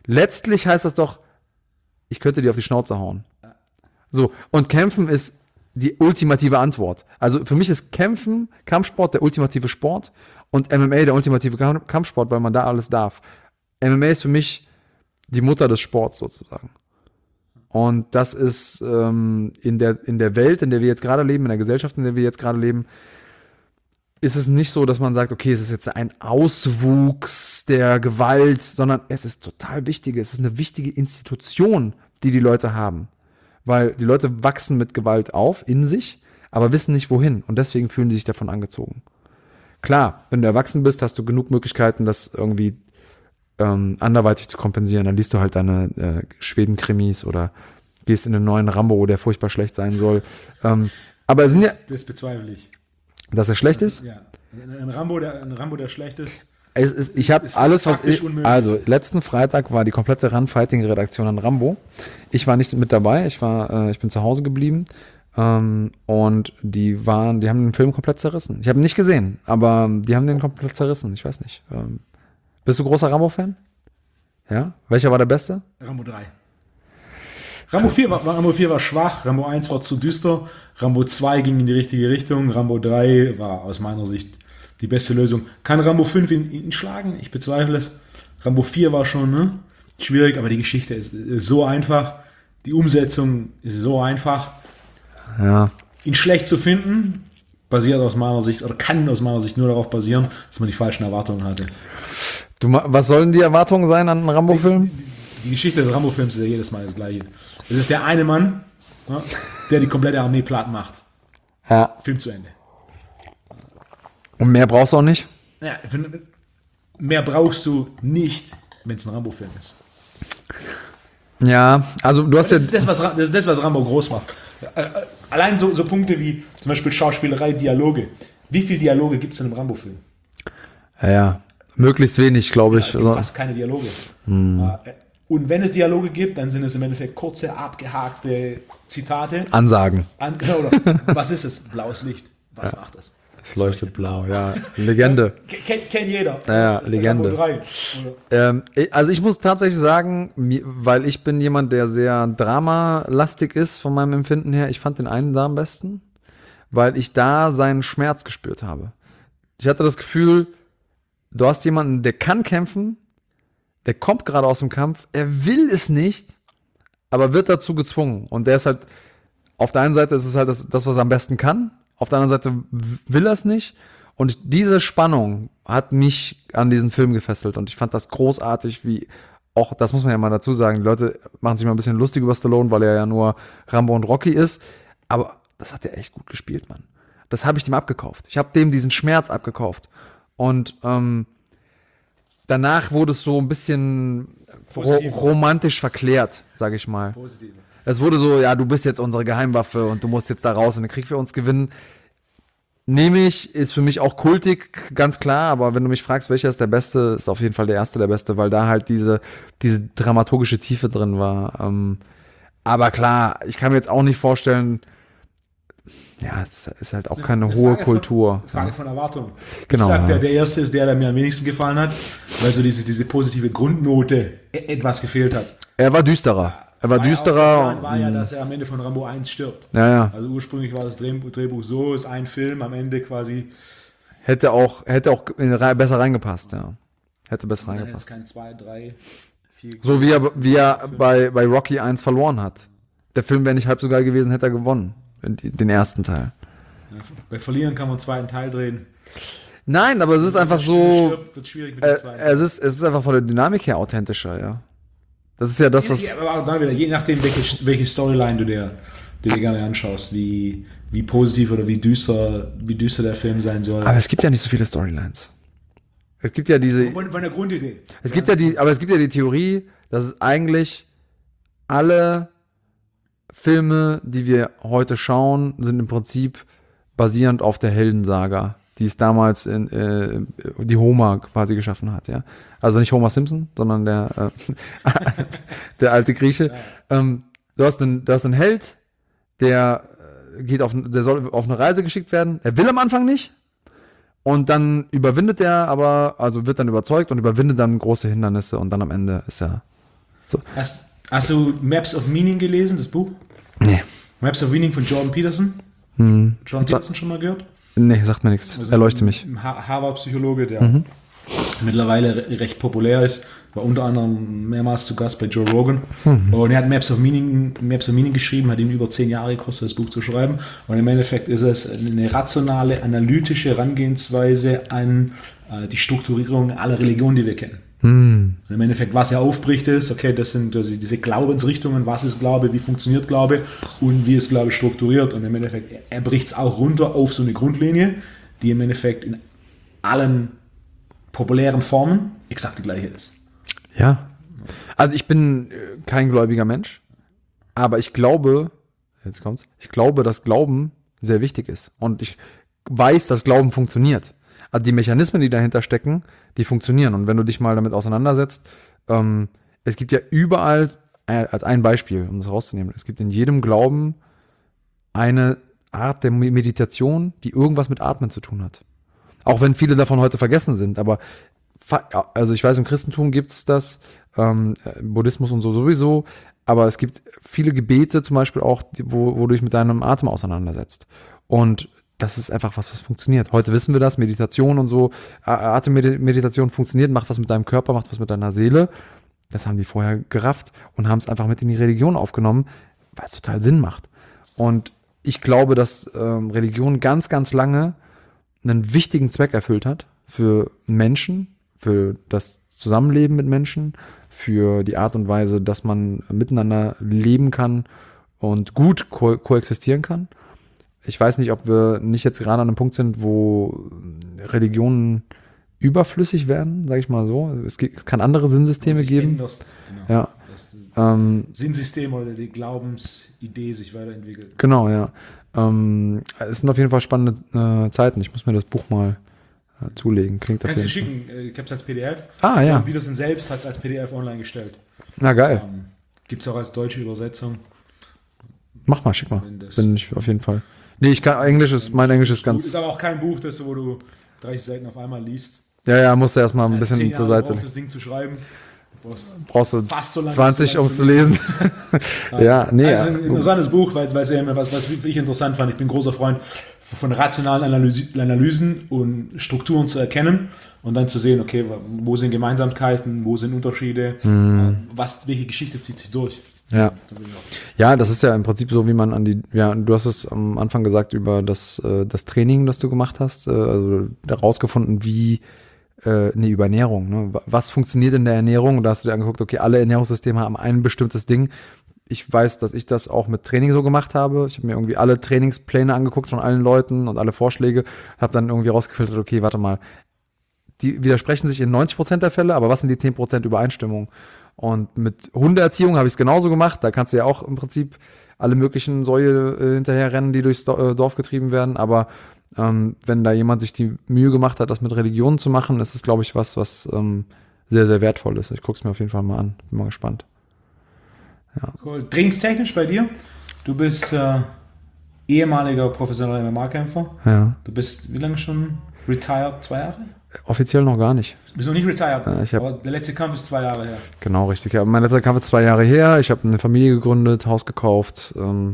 letztlich heißt das doch, ich könnte dir auf die Schnauze hauen. So, und Kämpfen ist die ultimative Antwort. Also für mich ist Kämpfen, Kampfsport der ultimative Sport und M M A der ultimative Kampfsport, weil man da alles darf. M M A ist für mich die Mutter des Sports sozusagen. Und das ist ähm, in der, in der Welt, in der wir jetzt gerade leben, in der Gesellschaft, in der wir jetzt gerade leben, ist es nicht so, dass man sagt, okay, es ist jetzt ein Auswuchs der Gewalt, sondern es ist total wichtig. Es ist eine wichtige Institution, die die Leute haben. Weil die Leute wachsen mit Gewalt auf, in sich, aber wissen nicht wohin. Und deswegen fühlen die sich davon angezogen. Klar, wenn du erwachsen bist, hast du genug Möglichkeiten, das irgendwie ähm, anderweitig zu kompensieren. Dann liest du halt deine äh, Schweden-Krimis oder gehst in den neuen Rambo, der furchtbar schlecht sein soll. Ähm, aber es sind ja... Das, das bezweifle ich. Dass er schlecht das ist? Ja. Ein Rambo, der, ein Rambo, der schlecht ist. Es ist, ich habe alles, was ich. Unmöglich. Also, letzten Freitag war die komplette Run-Fighting-Redaktion an Rambo. Ich war nicht mit dabei, ich war, äh, ich bin zu Hause geblieben. Ähm, und die waren, die haben den Film komplett zerrissen. Ich habe ihn nicht gesehen, aber die haben den komplett zerrissen. Ich weiß nicht. Ähm, bist du großer Rambo-Fan? Ja? Welcher war der beste? Rambo drei. Rambo vier war, Rambo vier war schwach, Rambo eins war zu düster, Rambo zwei ging in die richtige Richtung, Rambo drei war aus meiner Sicht die beste Lösung. Kann Rambo fünf ihn, ihn schlagen? Ich bezweifle es. Rambo vier war schon ne, schwierig, aber die Geschichte ist, ist so einfach. Die Umsetzung ist so einfach. Ja. Ihn schlecht zu finden, basiert aus meiner Sicht, oder kann aus meiner Sicht nur darauf basieren, dass man die falschen Erwartungen hatte. Du, was sollen die Erwartungen sein an einen Rambo-Film? Die, die, die Geschichte des Rambo-Films ist ja jedes Mal das Gleiche. Es ist der eine Mann, ja, der die komplette Armee platt macht. Ja. Film zu Ende. Und mehr brauchst du auch nicht? Ja, mehr brauchst du nicht, wenn es ein Rambo-Film ist. Ja, also du hast das ja... Ist das, was, das ist das, was Rambo groß macht. Allein so, so Punkte wie zum Beispiel Schauspielerei, Dialoge. Wie viele Dialoge gibt es in einem Rambo-Film? Ja, ja, möglichst wenig, glaube ich. Ja, es gibt fast keine Dialoge. Hm. Und wenn es Dialoge gibt, dann sind es im Endeffekt kurze, abgehakte Zitate. Ansagen. An, oder, was ist es? Blaues Licht. Was ja. macht es? Es leuchtet blau, ja. Legende. Kennt kenn jeder. Ja, ja, Legende. Ähm, also ich muss tatsächlich sagen, weil ich bin jemand, der sehr dramalastig ist von meinem Empfinden her, ich fand den einen da am besten, weil ich da seinen Schmerz gespürt habe. Ich hatte das Gefühl, du hast jemanden, der kann kämpfen, der kommt gerade aus dem Kampf, er will es nicht, aber wird dazu gezwungen. Und der ist halt, auf der einen Seite ist es halt das, das was er am besten kann, auf der anderen Seite will er es nicht. Und diese Spannung hat mich an diesen Film gefesselt. Und ich fand das großartig, wie auch, das muss man ja mal dazu sagen, die Leute machen sich mal ein bisschen lustig über Stallone, weil er ja nur Rambo und Rocky ist. Aber das hat er echt gut gespielt, Mann. Das habe ich dem abgekauft. Ich habe dem diesen Schmerz abgekauft. Und ähm, danach wurde es so ein bisschen ro- romantisch verklärt, sage ich mal. Positiv. Es wurde so, ja, du bist jetzt unsere Geheimwaffe und du musst jetzt da raus und den Krieg für uns gewinnen. Nehme ich, ist für mich auch kultig, ganz klar, aber wenn du mich fragst, welcher ist der Beste, ist auf jeden Fall der erste der Beste, weil da halt diese, diese dramaturgische Tiefe drin war. Ähm, aber klar, ich kann mir jetzt auch nicht vorstellen, ja, es ist halt auch keine hohe Frage Kultur. Von, Frage von Erwartung. Genau. Ich sag, ja. der, der erste ist der, der mir am wenigsten gefallen hat, weil so diese, diese positive Grundnote etwas gefehlt hat. Er war düsterer. Er war, war düsterer. Ja auch, war ja, dass er am Ende von Rambo eins stirbt. Ja, ja. Also ursprünglich war das Drehbuch so, ist ein Film, am Ende quasi. Hätte auch, hätte auch in, besser reingepasst, ja. Hätte besser Dann reingepasst. Kein zwei, drei, vier, so wie er, wie er bei, bei Rocky eins verloren hat. Der Film wäre nicht halb so geil gewesen, hätte er gewonnen. Den ersten Teil. Ja, bei Verlieren kann man einen zweiten Teil drehen. Nein, aber es ist einfach so. Stirbt, wird schwierig mit dem zweiten. Äh, es, ist, es ist einfach von der Dynamik her authentischer, ja. Das ist ja das, was. Ja, aber dann wieder, je nachdem, welche, welche Storyline du dir, dir gerne anschaust, wie, wie positiv oder wie düster, wie düster der Film sein soll. Aber es gibt ja nicht so viele Storylines. Es gibt ja diese. Von, von der Grundidee. Es gibt ja die, aber es gibt ja die Theorie, dass es eigentlich alle Filme, die wir heute schauen, sind im Prinzip basierend auf der Heldensaga, die es damals in äh, die Homer quasi geschaffen hat, ja. Also nicht Homer Simpson, sondern der äh, der alte Grieche. Ja. Ähm, du hast einen, du hast einen Held, der geht auf, der soll auf eine Reise geschickt werden. Er will am Anfang nicht. Und dann überwindet er aber, also wird dann überzeugt und überwindet dann große Hindernisse und dann am Ende ist er So. Hast, hast du Maps of Meaning gelesen, das Buch? Nee. Maps of Meaning von Jordan Peterson? Hm. Jordan Peterson schon mal gehört? Nee, sagt mir nichts. Also Erleuchte mich. Ein Harvard-Psychologe, der mhm. mittlerweile re- recht populär ist, war unter anderem mehrmals zu Gast bei Joe Rogan. Mhm. Und er hat Maps of Meaning, Maps of Meaning geschrieben, hat ihm über zehn Jahre gekostet, das Buch zu schreiben. Und im Endeffekt ist es eine rationale, analytische Herangehensweise an äh, die Strukturierung aller Religionen, die wir kennen. Mhm. Und im Endeffekt, was er aufbricht, ist, okay, das sind also diese Glaubensrichtungen, was ist Glaube, wie funktioniert Glaube und wie ist Glaube strukturiert. Und im Endeffekt, er bricht es auch runter auf so eine Grundlinie, die im Endeffekt in allen populären Formen exakt die gleiche ist. Ja. Also ich bin kein gläubiger Mensch, aber ich glaube, jetzt kommt's, ich glaube, dass Glauben sehr wichtig ist. Und ich weiß, dass Glauben funktioniert. Also die Mechanismen, die dahinter stecken, die funktionieren. Und wenn du dich mal damit auseinandersetzt, ähm, es gibt ja überall, äh, als ein Beispiel, um das rauszunehmen, es gibt in jedem Glauben eine Art der Meditation, die irgendwas mit Atmen zu tun hat. Auch wenn viele davon heute vergessen sind, aber fa- also ich weiß, im Christentum gibt es das, ähm, Buddhismus und so sowieso, aber es gibt viele Gebete zum Beispiel auch, die, wo, wo du dich mit deinem Atem auseinandersetzt. Und das ist einfach was, was funktioniert. Heute wissen wir das, Meditation und so, Atemmeditation funktioniert, macht was mit deinem Körper, macht was mit deiner Seele. Das haben die vorher gerafft und haben es einfach mit in die Religion aufgenommen, weil es total Sinn macht. Und ich glaube, dass ähm, Religion ganz, ganz lange einen wichtigen Zweck erfüllt hat für Menschen, für das Zusammenleben mit Menschen, für die Art und Weise, dass man miteinander leben kann und gut ko- koexistieren kann. Ich weiß nicht, ob wir nicht jetzt gerade an einem Punkt sind, wo Religionen überflüssig werden, sage ich mal so. Also es, gibt, es kann andere Sinnsysteme geben. Änderst, genau. Ja. Das Ähm, Sinnsystem oder die Glaubensidee sich weiterentwickelt. genau, ja. Ähm, es sind auf jeden Fall spannende äh, Zeiten. Ich muss mir das Buch mal äh, zulegen. Klingt Kannst du auf jeden Fall. schicken, ich habe es als P D F. Ah, ja. Jordan Peterson selbst hat es als P D F online gestellt. Na, geil. Ähm, Gibt es auch als deutsche Übersetzung. Mach mal, schick mal. Wenn das- Bin ich auf jeden Fall. Nee, ich kann, Englisch ist, mein Englisch ist ganz, Ist aber auch kein Buch, das, wo du dreißig Seiten auf einmal liest. ja, ja, musst du erstmal ein bisschen Zehn zur Jahre Seite braucht legen. das Ding zu schreiben. Du brauchst Brauchst du fast so lange, zwanzig, so lange um es zu lesen. Ja, nee. Also ja. ein interessantes Buch, weil es eben was, was ich interessant fand. Ich bin großer Freund von rationalen Analyse, Analysen und Strukturen zu erkennen und dann zu sehen, okay, wo sind Gemeinsamkeiten, wo sind Unterschiede, Mhm. was, welche Geschichte zieht sich durch. Ja. Ja, das ist ja im Prinzip so, wie man an die, ja, du hast es am Anfang gesagt über das, äh, das Training, das du gemacht hast, äh, also herausgefunden, wie, äh, nee, über Ernährung, ne? Was funktioniert in der Ernährung? Und da hast du dir angeguckt, okay, alle Ernährungssysteme haben ein bestimmtes Ding. Ich weiß, dass ich das auch mit Training so gemacht habe. Ich habe mir irgendwie alle Trainingspläne angeguckt von allen Leuten und alle Vorschläge, habe dann irgendwie rausgefiltert, okay, warte mal, die widersprechen sich in neunzig Prozent der Fälle, aber was sind die zehn Prozent Übereinstimmung? Und mit Hundeerziehung habe ich es genauso gemacht. Da kannst du ja auch im Prinzip alle möglichen Säue äh, hinterher rennen, die durchs Do- äh, Dorf getrieben werden. Aber ähm, wenn da jemand sich die Mühe gemacht hat, das mit Religionen zu machen, ist es, glaube ich, was, was ähm, sehr, sehr wertvoll ist. Ich gucke es mir auf jeden Fall mal an. Bin mal gespannt. Cool. Trainingstechnisch bei dir? Du bist äh, ehemaliger professioneller M M A-Kämpfer. Ja. Du bist wie lange schon retired? Zwei Jahre? Offiziell noch gar nicht. Du bist noch nicht retired, Ja, ich hab- aber der letzte Kampf ist zwei Jahre her. Genau, richtig. Ja, mein letzter Kampf ist zwei Jahre her. Ich habe eine Familie gegründet, Haus gekauft. Ähm,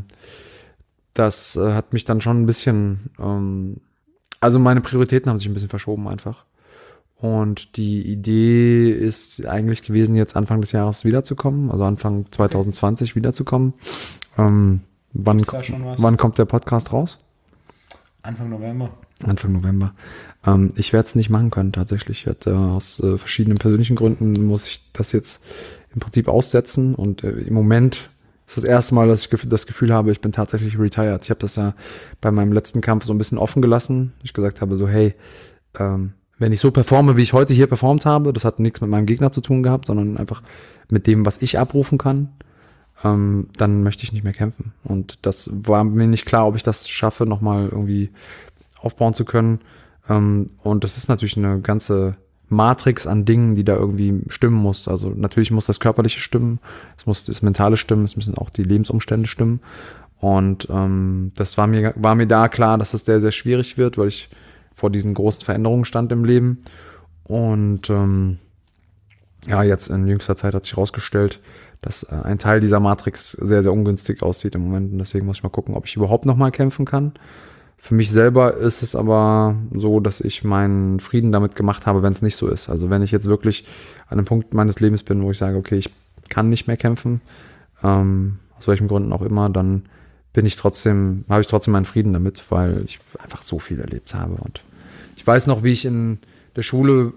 das äh, hat mich dann schon ein bisschen, ähm, also meine Prioritäten haben sich ein bisschen verschoben einfach. Und die Idee ist eigentlich gewesen, jetzt Anfang des Jahres wiederzukommen, also Anfang zwanzig zwanzig wiederzukommen. Ähm, wann, Ist da schon was? wann kommt der Podcast raus? Anfang November. Anfang November. Ähm, ich werde es nicht machen können, tatsächlich. Ich werde, äh, aus äh, verschiedenen persönlichen Gründen muss ich das jetzt im Prinzip aussetzen. Und äh, im Moment ist das erste Mal, dass ich gef- das Gefühl habe, ich bin tatsächlich retired. Ich habe das ja bei meinem letzten Kampf so ein bisschen offen gelassen. Ich gesagt habe so, hey, ähm, wenn ich so performe, wie ich heute hier performt habe, das hat nichts mit meinem Gegner zu tun gehabt, sondern einfach mit dem, was ich abrufen kann, ähm, dann möchte ich nicht mehr kämpfen. Und das war mir nicht klar, ob ich das schaffe, nochmal irgendwie aufbauen zu können. Ähm, und das ist natürlich eine ganze Matrix an Dingen, die da irgendwie stimmen muss. Also natürlich muss das Körperliche stimmen, es muss das Mentale stimmen, es müssen auch die Lebensumstände stimmen. Und ähm, das war mir, war mir da klar, dass das sehr, sehr schwierig wird, weil ich vor diesen großen Veränderungen stand im Leben. Und ähm, ja, jetzt in jüngster Zeit hat sich herausgestellt, dass äh, ein Teil dieser Matrix sehr, sehr ungünstig aussieht im Moment. Und deswegen muss ich mal gucken, ob ich überhaupt noch mal kämpfen kann. Für mich selber ist es aber so, dass ich meinen Frieden damit gemacht habe, wenn es nicht so ist. Also wenn ich jetzt wirklich an einem Punkt meines Lebens bin, wo ich sage, okay, ich kann nicht mehr kämpfen, ähm, aus welchen Gründen auch immer, dann bin ich trotzdem, habe ich trotzdem meinen Frieden damit, weil ich einfach so viel erlebt habe. Und ich weiß noch, wie ich in der Schule,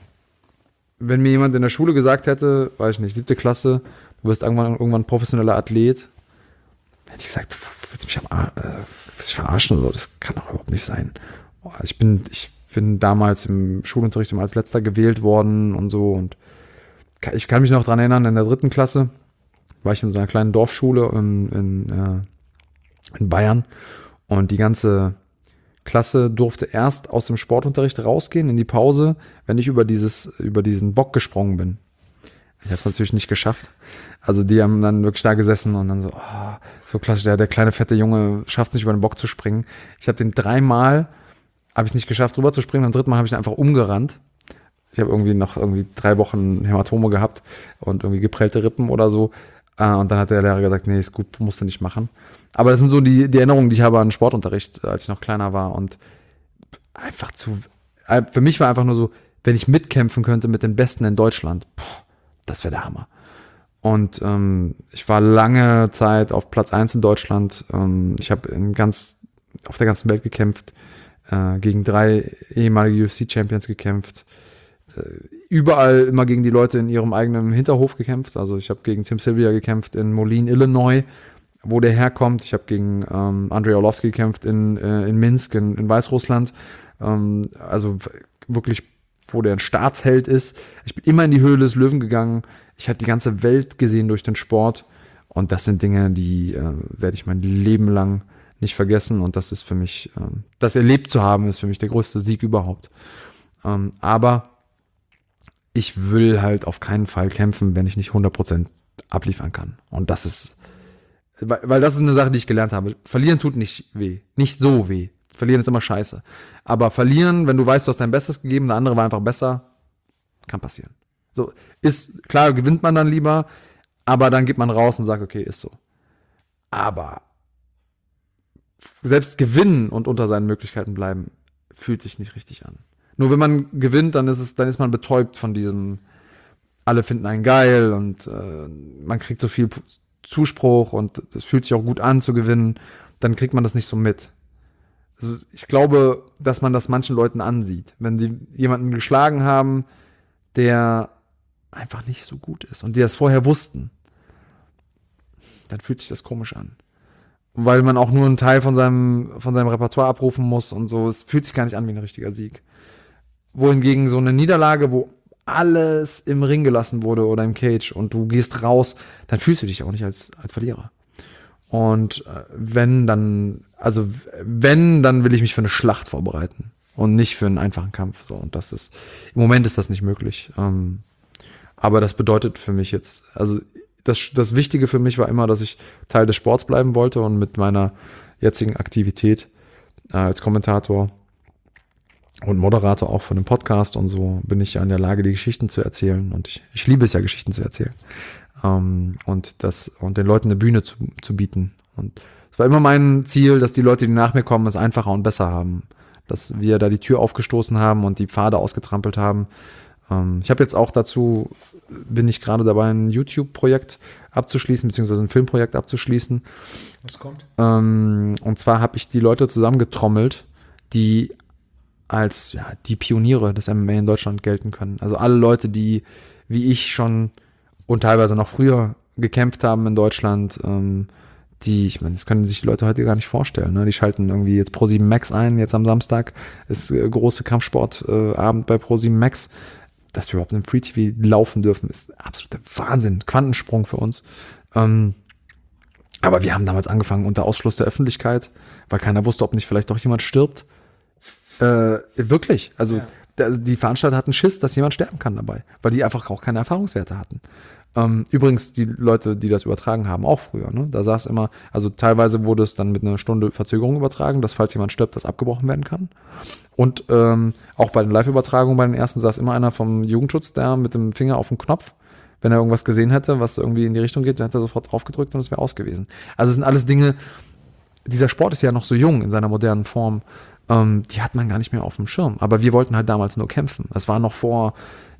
wenn mir jemand in der Schule gesagt hätte, weiß ich nicht, siebte Klasse, du wirst irgendwann, irgendwann professioneller Athlet, hätte ich gesagt, willst du mich am Ar- äh, willst du mich verarschen oder so? Das kann doch überhaupt nicht sein. Also ich bin, ich bin damals im Schulunterricht immer als Letzter gewählt worden und so. Und ich kann mich noch dran erinnern, in der dritten Klasse war ich in so einer kleinen Dorfschule in, in, äh, in Bayern. Und die ganze Klasse durfte erst aus dem Sportunterricht rausgehen in die Pause, wenn ich über dieses, über diesen Bock gesprungen bin. Ich habe es natürlich nicht geschafft. Also die haben dann wirklich da gesessen und dann so, oh, so klassisch, der, der kleine fette Junge schafft es nicht über den Bock zu springen. Ich habe den dreimal, habe ich es nicht geschafft rüber zu springen, beim dritten Mal habe ich ihn einfach umgerannt. Ich habe irgendwie noch irgendwie drei Wochen Hämatome gehabt und irgendwie geprellte Rippen oder so. Und dann hat der Lehrer gesagt, nee, ist gut, musst du nicht machen. Aber das sind so die, die Erinnerungen, die ich habe an Sportunterricht, als ich noch kleiner war. Und einfach zu, für mich war einfach nur so, wenn ich mitkämpfen könnte mit den Besten in Deutschland, boah, das wäre der Hammer. Und ähm, ich war lange Zeit auf Platz eins in Deutschland. Ähm, ich habe in ganz, auf der ganzen Welt gekämpft, äh, gegen drei ehemalige U F C-Champions gekämpft. Äh, überall immer gegen die Leute in ihrem eigenen Hinterhof gekämpft. Also ich habe gegen Tim Sylvia gekämpft in Moline, Illinois, wo der herkommt. Ich habe gegen ähm, Andrei Arlovski gekämpft in, äh, in Minsk, in, in Weißrussland. Ähm, also wirklich, wo der ein Staatsheld ist. Ich bin immer in die Höhle des Löwen gegangen. Ich habe die ganze Welt gesehen durch den Sport. Und das sind Dinge, die äh, werde ich mein Leben lang nicht vergessen. Und das ist für mich, ähm, das erlebt zu haben, ist für mich der größte Sieg überhaupt. Ähm, aber ich will halt auf keinen Fall kämpfen, wenn ich nicht hundert Prozent abliefern kann. Und das ist, weil, weil das ist eine Sache, die ich gelernt habe. Verlieren tut nicht weh. Nicht so weh. Verlieren ist immer scheiße. Aber verlieren, wenn du weißt, du hast dein Bestes gegeben, der andere war einfach besser, kann passieren. So, ist, klar, gewinnt man dann lieber, aber dann geht man raus und sagt, okay, ist so. Aber selbst gewinnen und unter seinen Möglichkeiten bleiben, fühlt sich nicht richtig an. Nur wenn man gewinnt, dann ist es, dann ist man betäubt von diesem, alle finden einen geil und äh, man kriegt so viel Zuspruch und es fühlt sich auch gut an zu gewinnen, dann kriegt man das nicht so mit. Also ich glaube, dass man das manchen Leuten ansieht. Wenn sie jemanden geschlagen haben, der einfach nicht so gut ist und die das vorher wussten, dann fühlt sich das komisch an. Weil man auch nur einen Teil von seinem, von seinem Repertoire abrufen muss und so. Es fühlt sich gar nicht an wie ein richtiger Sieg. Wohingegen so eine Niederlage, wo alles im Ring gelassen wurde oder im Cage und du gehst raus, dann fühlst du dich auch nicht als, als Verlierer. Und wenn, dann, also wenn, dann will ich mich für eine Schlacht vorbereiten und nicht für einen einfachen Kampf. So, und das ist, im Moment ist das nicht möglich. Ähm, aber das bedeutet für mich jetzt, also das, das Wichtige für mich war immer, dass ich Teil des Sports bleiben wollte und mit meiner jetzigen Aktivität äh, als Kommentator und Moderator auch von einem Podcast und so bin ich ja in der Lage, die Geschichten zu erzählen. Und ich, ich liebe es ja, Geschichten zu erzählen. Um, und das und den Leuten eine Bühne zu, zu bieten. Und es war immer mein Ziel, dass die Leute, die nach mir kommen, es einfacher und besser haben. Dass wir da die Tür aufgestoßen haben und die Pfade ausgetrampelt haben. Um, ich habe jetzt auch dazu, bin ich gerade dabei, ein YouTube-Projekt abzuschließen, beziehungsweise ein Filmprojekt abzuschließen. Was kommt? Um, und zwar habe ich die Leute zusammengetrommelt, die als ja, die Pioniere des M M A in Deutschland gelten können. Also alle Leute, die wie ich schon und teilweise noch früher gekämpft haben in Deutschland, ähm, die, ich meine, das können sich die Leute heute gar nicht vorstellen. Ne? Die schalten irgendwie jetzt ProSieben Max ein, jetzt am Samstag ist äh, große Kampfsportabend äh, bei ProSieben Max. Dass wir überhaupt im Free T V laufen dürfen, ist absoluter Wahnsinn, Quantensprung für uns. Ähm, aber wir haben damals angefangen unter Ausschluss der Öffentlichkeit, weil keiner wusste, ob nicht vielleicht doch jemand stirbt. Äh, wirklich, also ja. Die Veranstalter hatten Schiss, dass jemand sterben kann dabei, weil die einfach auch keine Erfahrungswerte hatten. Ähm, übrigens, die Leute, die das übertragen haben, auch früher. Ne? Da saß immer, also teilweise wurde es dann mit einer Stunde Verzögerung übertragen, dass falls jemand stirbt, das abgebrochen werden kann. Und ähm, auch bei den Live-Übertragungen, bei den ersten, saß immer einer vom Jugendschutz da mit dem Finger auf dem Knopf, Wenn er irgendwas gesehen hätte, was irgendwie in die Richtung geht, dann hätte er sofort drauf gedrückt und es wäre aus gewesen. Also es sind alles Dinge, dieser Sport ist ja noch so jung in seiner modernen Form, ähm, die hat man gar nicht mehr auf dem Schirm. Aber wir wollten halt damals nur kämpfen. Das war noch vor,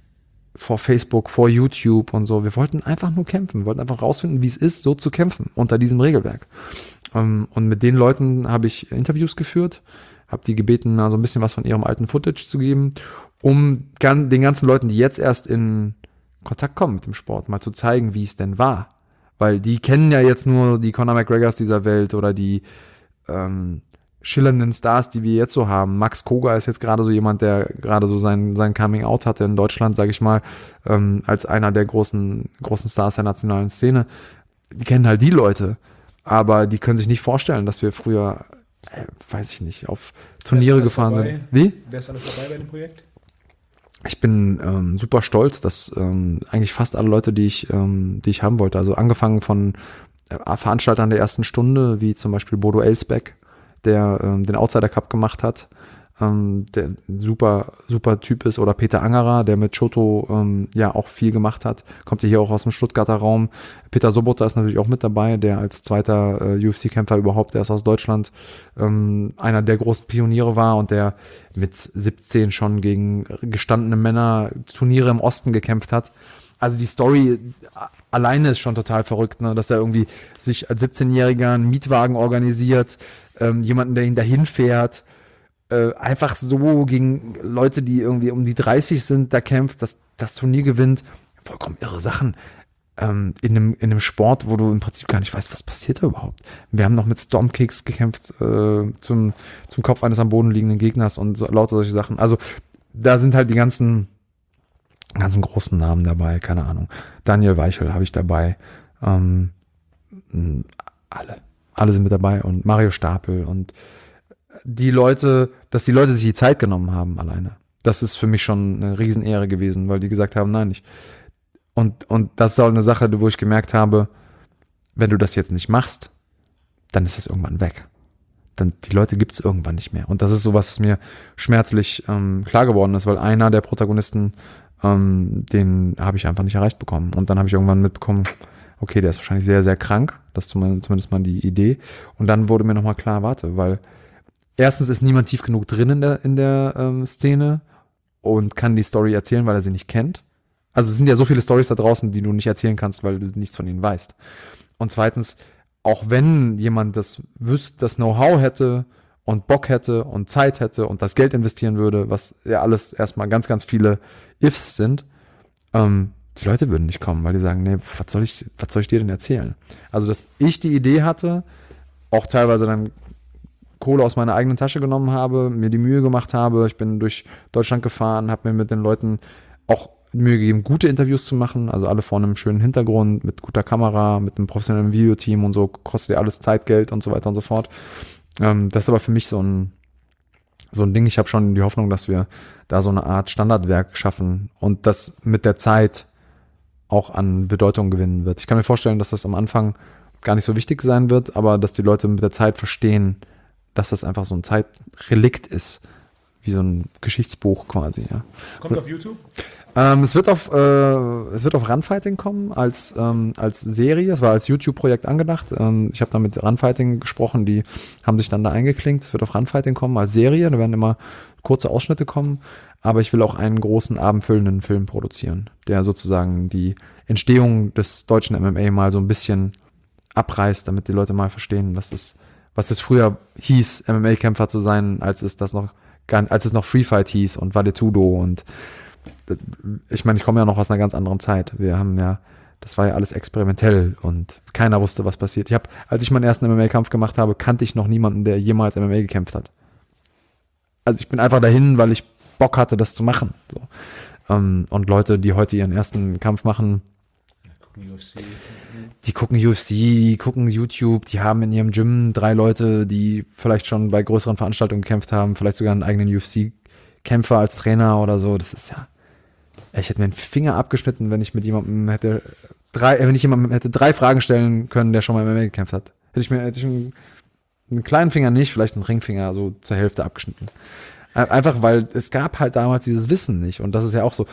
vor Facebook, vor YouTube und so. Wir wollten einfach nur kämpfen. Wir wollten einfach rausfinden, wie es ist, so zu kämpfen unter diesem Regelwerk. Ähm, und mit den Leuten habe ich Interviews geführt, habe die gebeten, mal so ein bisschen was von ihrem alten Footage zu geben, um gan- den ganzen Leuten, die jetzt erst in Kontakt kommen mit dem Sport, mal zu zeigen, wie es denn war. Weil die kennen ja jetzt nur die Conor McGregors dieser Welt oder die ähm, schillernden Stars, die wir jetzt so haben. Max Koga ist jetzt gerade so jemand, der gerade so sein, sein Coming-out hatte in Deutschland, sage ich mal, ähm, als einer der großen, großen Stars der nationalen Szene. Die kennen halt die Leute, aber die können sich nicht vorstellen, dass wir früher, äh, weiß ich nicht, auf Turniere gefahren dabei? sind. Wie? Wer ist alles dabei bei dem Projekt? Ich bin ähm, super stolz, dass ähm, eigentlich fast alle Leute, die ich, ähm, die ich haben wollte, also angefangen von äh, Veranstaltern der ersten Stunde, wie zum Beispiel Bodo Elsbeck, der ähm, den Outsider Cup gemacht hat, ähm, der ein super, super Typ ist, oder Peter Angerer, der mit Shoto ähm, ja auch viel gemacht hat, kommt ja hier auch aus dem Stuttgarter Raum. Peter Sobotta ist natürlich auch mit dabei, der als zweiter äh, U F C-Kämpfer überhaupt, der ist aus Deutschland, ähm, einer der großen Pioniere war und der mit siebzehn schon gegen gestandene Männer Turniere im Osten gekämpft hat. Also die Story alleine ist schon total verrückt, ne? Dass er irgendwie sich als siebzehnjähriger einen Mietwagen organisiert, ähm, jemanden, der ihn dahin fährt, äh, einfach so gegen Leute, die irgendwie um die dreißig sind, da kämpft, dass das Turnier gewinnt. Vollkommen irre Sachen. Ähm, in, einem, in einem Sport, wo du im Prinzip gar nicht weißt, was passiert da überhaupt. Wir haben noch mit Stompkicks gekämpft äh, zum, zum Kopf eines am Boden liegenden Gegners und so, lauter solche Sachen. Also da sind halt die ganzen ganzen großen Namen dabei, keine Ahnung. Daniel Weichel habe ich dabei. Ähm, alle. Alle sind mit dabei und Mario Stapel und die Leute, dass die Leute sich die Zeit genommen haben alleine. Das ist für mich schon eine Riesenehre gewesen, weil die gesagt haben, nein, nicht. Und, und das ist auch eine Sache, wo ich gemerkt habe, wenn du das jetzt nicht machst, dann ist das irgendwann weg. Dann, die Leute gibt es irgendwann nicht mehr. Und das ist sowas, was mir schmerzlich ähm, klar geworden ist, weil einer der Protagonisten, ähm, den habe ich einfach nicht erreicht bekommen. Und dann habe ich irgendwann mitbekommen, okay, der ist wahrscheinlich sehr, sehr krank. Das ist zumindest mal die Idee. Und dann wurde mir nochmal klar, warte, weil erstens ist niemand tief genug drin in der, in der ähm, Szene und kann die Story erzählen, weil er sie nicht kennt. Also es sind ja so viele Storys da draußen, die du nicht erzählen kannst, weil du nichts von ihnen weißt. Und zweitens, auch wenn jemand das wüsste, das Know-how hätte und Bock hätte und Zeit hätte und das Geld investieren würde, was ja alles erstmal ganz, ganz viele Ifs sind, ähm, die Leute würden nicht kommen, weil die sagen, nee, was soll ich, was soll ich dir denn erzählen? Also, dass ich die Idee hatte, auch teilweise dann Kohle aus meiner eigenen Tasche genommen habe, mir die Mühe gemacht habe, ich bin durch Deutschland gefahren, habe mir mit den Leuten auch Mühe gegeben, gute Interviews zu machen, also alle vor einem schönen Hintergrund, mit guter Kamera, mit einem professionellen Videoteam und so, kostet ja alles Zeit, Geld und so weiter und so fort. Ähm, das ist aber für mich so ein, so ein Ding, ich habe schon die Hoffnung, dass wir da so eine Art Standardwerk schaffen und das mit der Zeit auch an Bedeutung gewinnen wird. Ich kann mir vorstellen, dass das am Anfang gar nicht so wichtig sein wird, aber dass die Leute mit der Zeit verstehen, dass das einfach so ein Zeitrelikt ist, wie so ein Geschichtsbuch quasi. Ja. Kommt auf YouTube? Ähm, es wird auf, äh, es wird auf Runfighting kommen als, ähm, als Serie. Es war als YouTube-Projekt angedacht. Ähm, ich habe da mit Runfighting gesprochen, die haben sich dann da eingeklinkt. Es wird auf Runfighting kommen als Serie. Da werden immer kurze Ausschnitte kommen. Aber ich will auch einen großen, abendfüllenden Film produzieren, der sozusagen die Entstehung des deutschen M M A mal so ein bisschen abreißt, damit die Leute mal verstehen, was es, was es früher hieß, M M A-Kämpfer zu sein, als es das noch, als es noch Free Fight hieß und Vale Tudo und ich meine, ich komme ja noch aus einer ganz anderen Zeit. Wir haben ja, das war ja alles experimentell und keiner wusste, was passiert. Ich habe, als ich meinen ersten M M A-Kampf gemacht habe, kannte ich noch niemanden, der jemals M M A gekämpft hat. Also ich bin einfach dahin, weil ich Bock hatte, das zu machen. So. Um, und Leute, die heute ihren ersten Kampf machen, gucken U F C. Die gucken U F C, die gucken YouTube, die haben in ihrem Gym drei Leute, die vielleicht schon bei größeren Veranstaltungen gekämpft haben, vielleicht sogar einen eigenen U F C-Kämpfer als Trainer oder so. Das ist ja, ich hätte mir einen Finger abgeschnitten, wenn ich mit jemandem hätte drei, wenn ich jemandem hätte drei Fragen stellen können, der schon mal im M M A gekämpft hat. Hätte ich mir, hätte ich einen, einen kleinen Finger nicht, vielleicht einen Ringfinger so zur Hälfte abgeschnitten. Einfach, weil es gab halt damals dieses Wissen nicht. Und das ist ja auch so,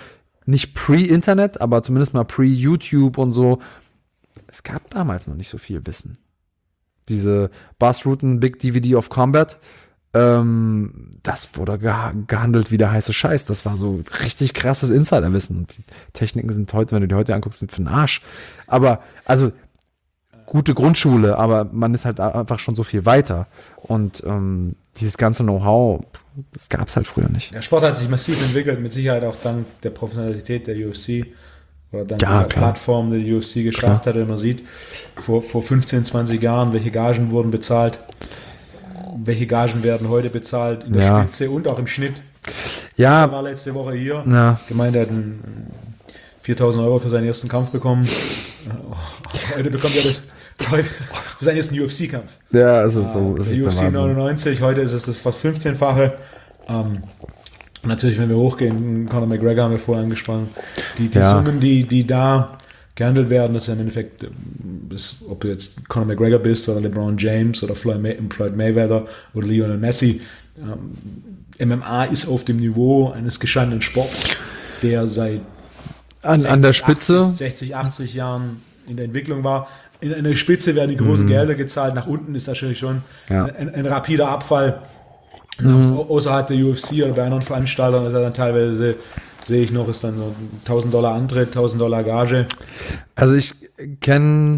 nicht pre-Internet, aber zumindest mal pre-YouTube und so. Es gab damals noch nicht so viel Wissen. Diese Bas Rutten Big D V D of Combat, ähm, das wurde geha- gehandelt wie der heiße Scheiß. Das war so richtig krasses Insiderwissen. Und die Techniken sind heute, wenn du die heute anguckst, sind für den Arsch. Aber, also, gute Grundschule, aber man ist halt einfach schon so viel weiter. Und ähm, dieses ganze Know-how, das gab es halt früher nicht. Der Sport hat sich massiv entwickelt, mit Sicherheit auch dank der Professionalität der U F C oder dank Ja, der klar. Plattform, die die U F C geschafft hat. Und man sieht vor, vor fünfzehn, zwanzig Jahren, welche Gagen wurden bezahlt, welche Gagen werden heute bezahlt in der Ja. Spitze und auch im Schnitt. Ja, Er war letzte Woche hier, ja. gemeint, er hat einen viertausend Euro für seinen ersten Kampf bekommen. Heute bekommt er das für seinen ersten U F C-Kampf. Ja, es ist so. Es ist Der U F der C Wahnsinn. neunundneunzig, heute ist es das fast fünfzehnfache. Ähm, natürlich, wenn wir hochgehen, Conor McGregor haben wir vorher angesprochen, die, die Ja. Summen, die, die da gehandelt werden, das ist ja im Endeffekt, ähm, das, ob du jetzt Conor McGregor bist oder LeBron James oder Floyd, May, Floyd Mayweather oder Lionel Messi. Ähm, M M A ist auf dem Niveau eines gestandenen Sports, der seit An, an der Spitze. achtzig, sechzig, achtzig Jahren in der Entwicklung war. In, in der Spitze werden die großen Gelder gezahlt, nach unten ist natürlich schon Ja. ein, ein rapider Abfall. Au- Außerhalb der U F C oder bei anderen Veranstaltern ist er dann teilweise, sehe ich noch, ist dann so tausend Dollar Antritt, tausend Dollar Gage. Also ich kenne,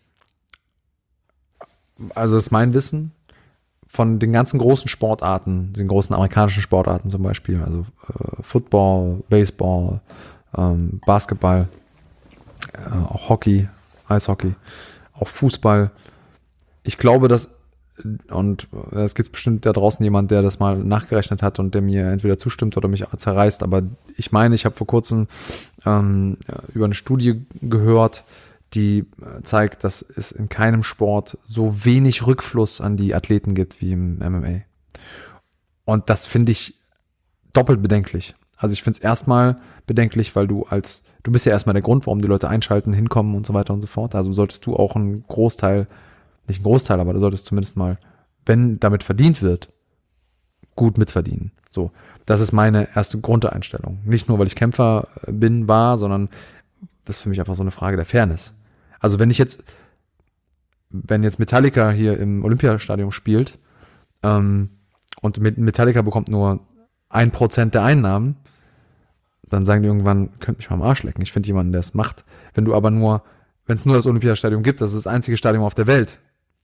also das ist mein Wissen, von den ganzen großen Sportarten, den großen amerikanischen Sportarten zum Beispiel, also äh, Football, Baseball, ähm, Basketball, äh, auch Hockey, Eishockey, auch Fußball. Ich glaube, dass, und es gibt bestimmt da draußen jemand, der das mal nachgerechnet hat und der mir entweder zustimmt oder mich zerreißt, aber ich meine, ich habe vor kurzem ähm, über eine Studie gehört, die äh, zeigt, dass es in keinem Sport so wenig Rückfluss an die Athleten gibt wie im M M A. Und das finde ich doppelt bedenklich. Also ich finde es erstmal bedenklich, weil du als, du bist ja erstmal der Grund, warum die Leute einschalten, hinkommen und so weiter und so fort. Also solltest du auch einen Großteil, nicht einen Großteil, aber du solltest zumindest mal, wenn damit verdient wird, gut mitverdienen. So, das ist meine erste Grundeinstellung. Nicht nur, weil ich Kämpfer bin, war, sondern das ist für mich einfach so eine Frage der Fairness. Also wenn ich jetzt, wenn jetzt Metallica hier im Olympiastadion spielt ähm, und mit Metallica bekommt nur ein Prozent der Einnahmen, dann sagen die irgendwann, könnt mich mal am Arsch lecken. Ich finde jemanden, der es macht. Wenn du aber nur, wenn es nur das Olympiastadion gibt, das ist das einzige Stadion auf der Welt.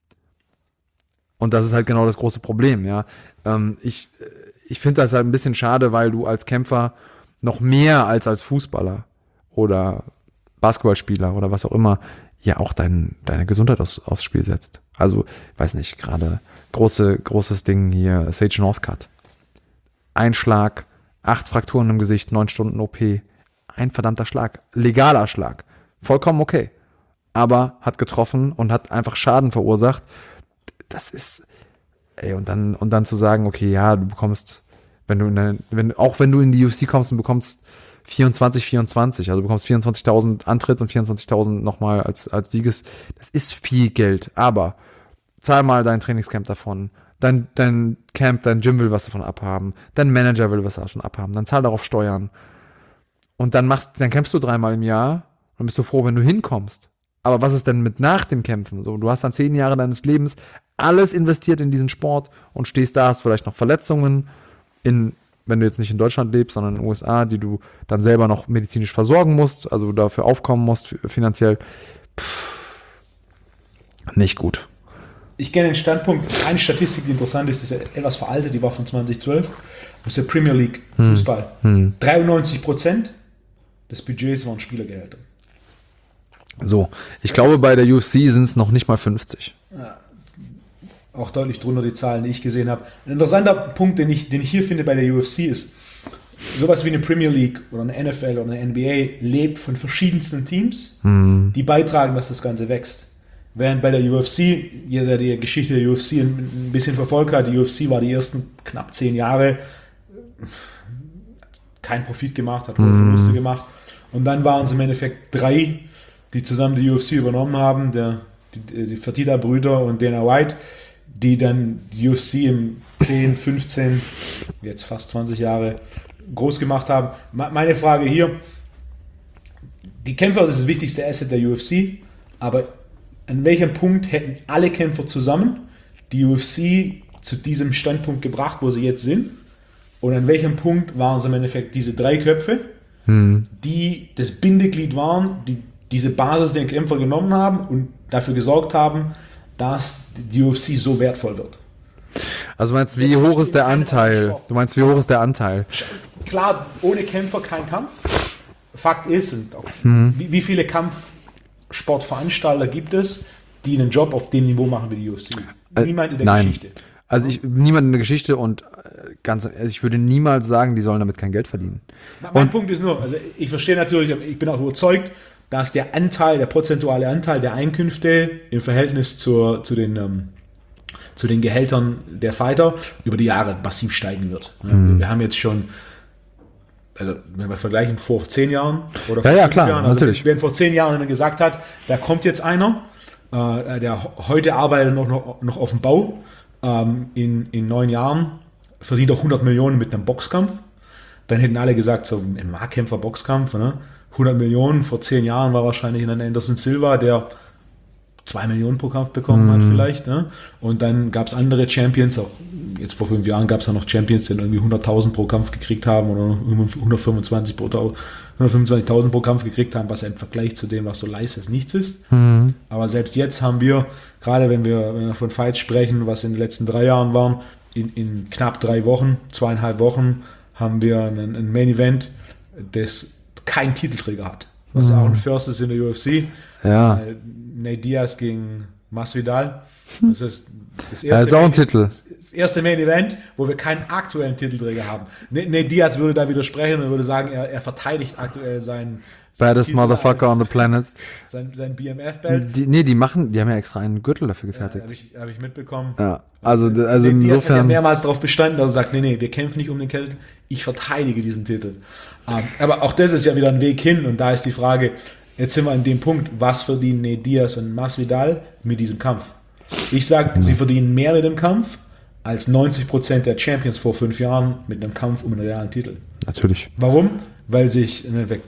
Und das ist halt genau das große Problem, ja. Ähm, ich ich finde das halt ein bisschen schade, weil du als Kämpfer noch mehr als als Fußballer oder Basketballspieler oder was auch immer ja auch dein, deine Gesundheit aufs, aufs Spiel setzt. Also, weiß nicht, gerade große, großes Ding hier, Sage Northcutt. Ein Schlag, acht Frakturen im Gesicht, neun Stunden O P. Ein verdammter Schlag. Legaler Schlag. Vollkommen okay. Aber hat getroffen und hat einfach Schaden verursacht. Das ist, ey, und dann, und dann zu sagen, okay, ja, du bekommst, wenn du in der, wenn, auch wenn du in die U F C kommst und bekommst vierundzwanzig, vierundzwanzig, also du bekommst vierundzwanzigtausend Antritt und vierundzwanzigtausend nochmal als, als Sieges, das ist viel Geld, aber zahl mal dein Trainingscamp davon, dein, dein Camp, dein Gym will was davon abhaben, dein Manager will was davon abhaben, dann zahl darauf Steuern und dann machst, dann kämpfst du dreimal im Jahr und bist du froh, wenn du hinkommst. Aber was ist denn mit nach dem Kämpfen? So, du hast dann zehn Jahre deines Lebens alles investiert in diesen Sport und stehst da, hast vielleicht noch Verletzungen, in, wenn du jetzt nicht in Deutschland lebst, sondern in den U S A, die du dann selber noch medizinisch versorgen musst, also dafür aufkommen musst finanziell. Pff, nicht gut. Ich kenne den Standpunkt, eine Statistik, die interessant ist, ist etwas veraltet, die war von zweitausendzwölf, aus der Premier League Fußball. Hm. dreiundneunzig Prozent des Budgets waren Spielergehälter. So, ich glaube, bei der U F C sind es noch nicht mal fünfzig. Auch deutlich drunter die Zahlen, die ich gesehen habe. Ein interessanter Punkt, den ich, den ich hier finde bei der U F C ist, sowas wie eine Premier League oder eine N F L oder eine N B A lebt von verschiedensten Teams, Hm. die beitragen, dass das Ganze wächst. Während bei der U F C, jeder, der die Geschichte der U F C ein bisschen verfolgt hat, die U F C war die ersten knapp zehn Jahre kein Profit gemacht, hat hohe Verluste gemacht. Und dann waren es im Endeffekt drei, die zusammen die U F C übernommen haben, der, die, die Fertitta-Brüder und Dana White, die dann die U F C im zehn, fünfzehn, jetzt fast zwanzig Jahre groß gemacht haben. Meine Frage hier, die Kämpfer, das ist das wichtigste Asset der U F C, aber an welchem Punkt hätten alle Kämpfer zusammen die U F C zu diesem Standpunkt gebracht, wo sie jetzt sind? Und an welchem Punkt waren es im Endeffekt diese drei Köpfe, hm. die das Bindeglied waren, die diese Basis der Kämpfer genommen haben und dafür gesorgt haben, dass die U F C so wertvoll wird? Also meinst, wie hoch ist der Anteil? Du meinst, wie hoch ist der Anteil? Klar, ohne Kämpfer kein Kampf. Fakt ist, und auch, hm. wie, wie viele Kampfsportveranstalter gibt es, die einen Job auf dem Niveau machen wie die U F C? Niemand in der Nein. Geschichte. Also ich, niemand in der Geschichte und ganz, also ich würde niemals sagen, die sollen damit kein Geld verdienen. Mein und Punkt ist nur, also ich verstehe natürlich, ich bin auch überzeugt, dass der Anteil, der prozentuale Anteil der Einkünfte im Verhältnis zur, zu den ähm, zu den Gehältern der Fighter über die Jahre massiv steigen wird. Mhm. Wir haben jetzt schon, also wenn wir vergleichen, vor zehn Jahren oder vor ja, ja, klar, Jahren, also natürlich. wenn vor zehn Jahren gesagt hat, da kommt jetzt einer, äh, der heute arbeitet noch, noch, noch auf dem Bau, ähm, in, in neun Jahren verdient auch hundert Millionen mit einem Boxkampf, dann hätten alle gesagt, so ein Nahkämpfer-Boxkampf, ne? hundert Millionen, vor zehn Jahren war wahrscheinlich ein Anderson Silva, der zwei Millionen pro Kampf bekommen hat vielleicht. Ne? Und dann gab es andere Champions, auch jetzt vor fünf Jahren gab es ja noch Champions, die irgendwie hunderttausend pro Kampf gekriegt haben oder hundertfünfundzwanzig pro, hundertfünfundzwanzigtausend pro Kampf gekriegt haben, was ja im Vergleich zu dem, was so leistet, nichts ist. Mhm. Aber selbst jetzt haben wir, gerade wenn wir, wenn wir von Fights sprechen, was in den letzten drei Jahren waren, in, in knapp drei Wochen, zweieinhalb Wochen, haben wir ein, ein Main Event, das keinen Titelträger hat. Was ja auch ein First ist in der U F C. Ja. Äh, Nate Diaz gegen Masvidal. Das ist das erste, ja, ist auch ein Main, Titel. Das erste Main Event, wo wir keinen aktuellen Titelträger haben. Nate Diaz würde da widersprechen und würde sagen, er, er verteidigt aktuell seinen Baddest Titel Motherfucker on the planet. Sein, sein B M F-Belt. Die, nee, die machen, die haben ja extra einen Gürtel dafür gefertigt. Ja, habe ich, hab ich mitbekommen. Ja, also, also Nate Diaz insofern. hat ja mehrmals darauf bestanden, dass er sagt, nee, nee, wir kämpfen nicht um den Titel, ich verteidige diesen Titel. Aber auch das ist ja wieder ein Weg hin und da ist die Frage, jetzt sind wir an dem Punkt, was verdienen Nate Diaz und Masvidal mit diesem Kampf? Ich sage, mhm. sie verdienen mehr mit dem Kampf als neunzig Prozent der Champions vor fünf Jahren mit einem Kampf um einen realen Titel. Natürlich. Warum? Weil sich,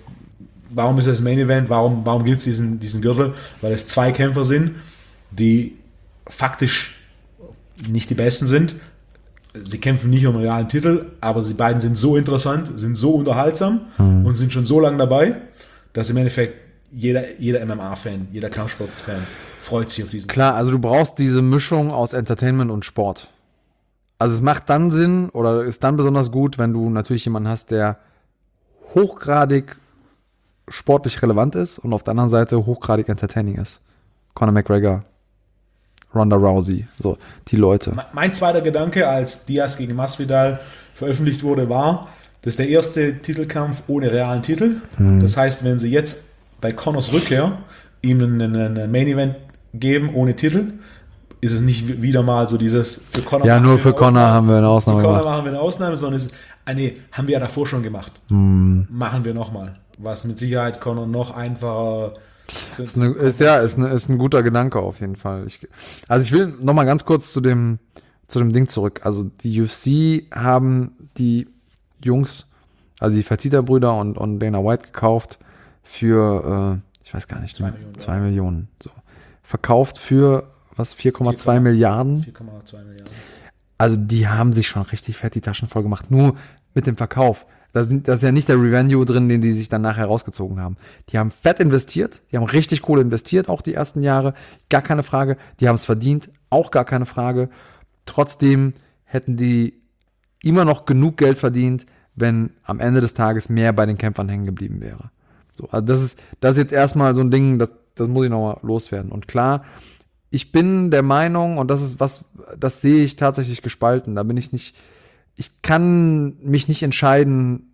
warum ist das Main Event, warum, warum gilt es diesen, diesen Gürtel? Weil es zwei Kämpfer sind, die faktisch nicht die Besten sind. Sie kämpfen nicht um einen realen Titel, aber sie beiden sind so interessant, sind so unterhaltsam mhm. und sind schon so lange dabei, dass im Endeffekt jeder, jeder M M A-Fan, jeder Kampfsport-Fan freut sich auf diesen. Klar, also du brauchst diese Mischung aus Entertainment und Sport. Also es macht dann Sinn oder ist dann besonders gut, wenn du natürlich jemanden hast, der hochgradig sportlich relevant ist und auf der anderen Seite hochgradig entertaining ist. Conor McGregor, Ronda Rousey, so die Leute. Mein zweiter Gedanke, als Diaz gegen Masvidal veröffentlicht wurde, war, das ist der erste Titelkampf ohne realen Titel. Hm. Das heißt, wenn sie jetzt bei Conors Rückkehr ihm einen, einen Main Event geben ohne Titel, ist es nicht wieder mal so dieses für Conor. Ja, nur für Conor haben wir eine Ausnahme gemacht. Für Conor machen wir eine Ausnahme, sondern es ist, ah, nee, haben wir ja davor schon gemacht. Hm. Machen wir nochmal. Was mit Sicherheit Conor noch einfacher. Ist, eine, ist ja ist, eine, ist ein guter Gedanke auf jeden Fall. Ich, also ich will nochmal ganz kurz zu dem, zu dem Ding zurück. Also die U F C haben die Jungs, also die Fertitta-Brüder und, und Dana White gekauft für, äh, ich weiß gar nicht, zwei Millionen. Zwei Millionen so. Verkauft für, was, vier Komma zwei Milliarden? vier Komma zwei Milliarden. Also die haben sich schon richtig fett die Taschen voll gemacht, nur mit dem Verkauf. Da sind, das ist ja nicht der Revenue drin, den die sich dann nachher rausgezogen haben. Die haben fett investiert, die haben richtig Kohle investiert, auch die ersten Jahre, gar keine Frage. Die haben es verdient, auch gar keine Frage. Trotzdem hätten die immer noch genug Geld verdient, wenn am Ende des Tages mehr bei den Kämpfern hängen geblieben wäre. So, also das ist, das ist jetzt erstmal so ein Ding, das, das muss ich nochmal loswerden. Und klar, ich bin der Meinung, und das ist was, das sehe ich tatsächlich gespalten, da bin ich nicht, ich kann mich nicht entscheiden,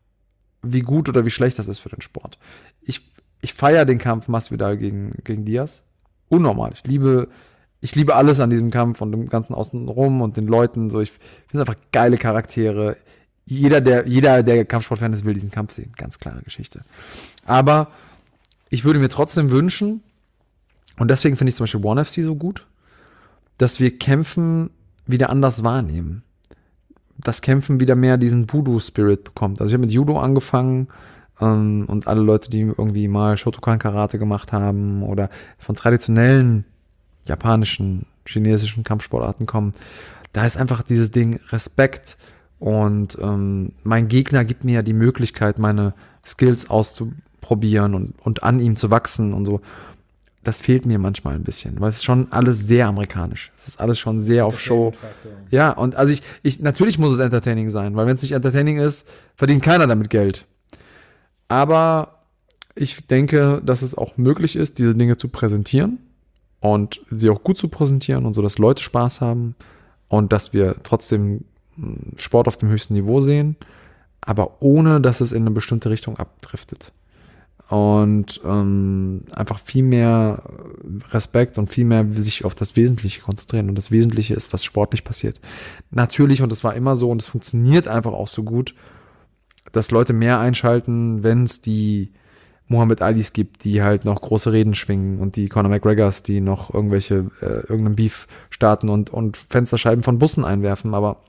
wie gut oder wie schlecht das ist für den Sport. Ich, ich feiere den Kampf Masvidal gegen, gegen Diaz. Unnormal. Ich liebe, ich liebe alles an diesem Kampf und dem ganzen Außenrum und den Leuten. So, ich finde es einfach geile Charaktere. Jeder, der, jeder, der Kampfsportfan ist, will diesen Kampf sehen. Ganz klare Geschichte. Aber ich würde mir trotzdem wünschen, und deswegen finde ich zum Beispiel ONE F C so gut, dass wir Kämpfen wieder anders wahrnehmen. Das Kämpfen wieder mehr diesen Voodoo-Spirit bekommt. Also ich habe mit Judo angefangen, ähm, und alle Leute, die irgendwie mal Shotokan-Karate gemacht haben oder von traditionellen japanischen, chinesischen Kampfsportarten kommen, da ist einfach dieses Ding Respekt und ähm, mein Gegner gibt mir ja die Möglichkeit, meine Skills auszuprobieren und, und an ihm zu wachsen und so. Das fehlt mir manchmal ein bisschen, weil es ist schon alles sehr amerikanisch. Es ist alles schon sehr auf Show. Ja, und also ich, ich, natürlich muss es entertaining sein, weil wenn es nicht entertaining ist, verdient keiner damit Geld. Aber ich denke, dass es auch möglich ist, diese Dinge zu präsentieren und sie auch gut zu präsentieren und so, dass Leute Spaß haben und dass wir trotzdem Sport auf dem höchsten Niveau sehen, aber ohne, dass es in eine bestimmte Richtung abdriftet. Und ähm, einfach viel mehr Respekt und viel mehr sich auf das Wesentliche konzentrieren. Und das Wesentliche ist, was sportlich passiert. Natürlich, und das war immer so, und es funktioniert einfach auch so gut, dass Leute mehr einschalten, wenn es die Muhammad Alis gibt, die halt noch große Reden schwingen und die Conor McGregors, die noch irgendwelche, äh, irgendeinen Beef starten und, und Fensterscheiben von Bussen einwerfen. Aber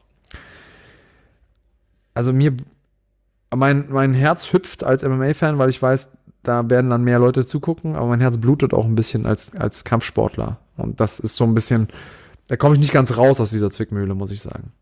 also mir, mein, mein Herz hüpft als M M A-Fan, weil ich weiß, da werden dann mehr Leute zugucken, aber mein Herz blutet auch ein bisschen als, als Kampfsportler. Und das ist so ein bisschen, da komme ich nicht ganz raus aus dieser Zwickmühle, muss ich sagen.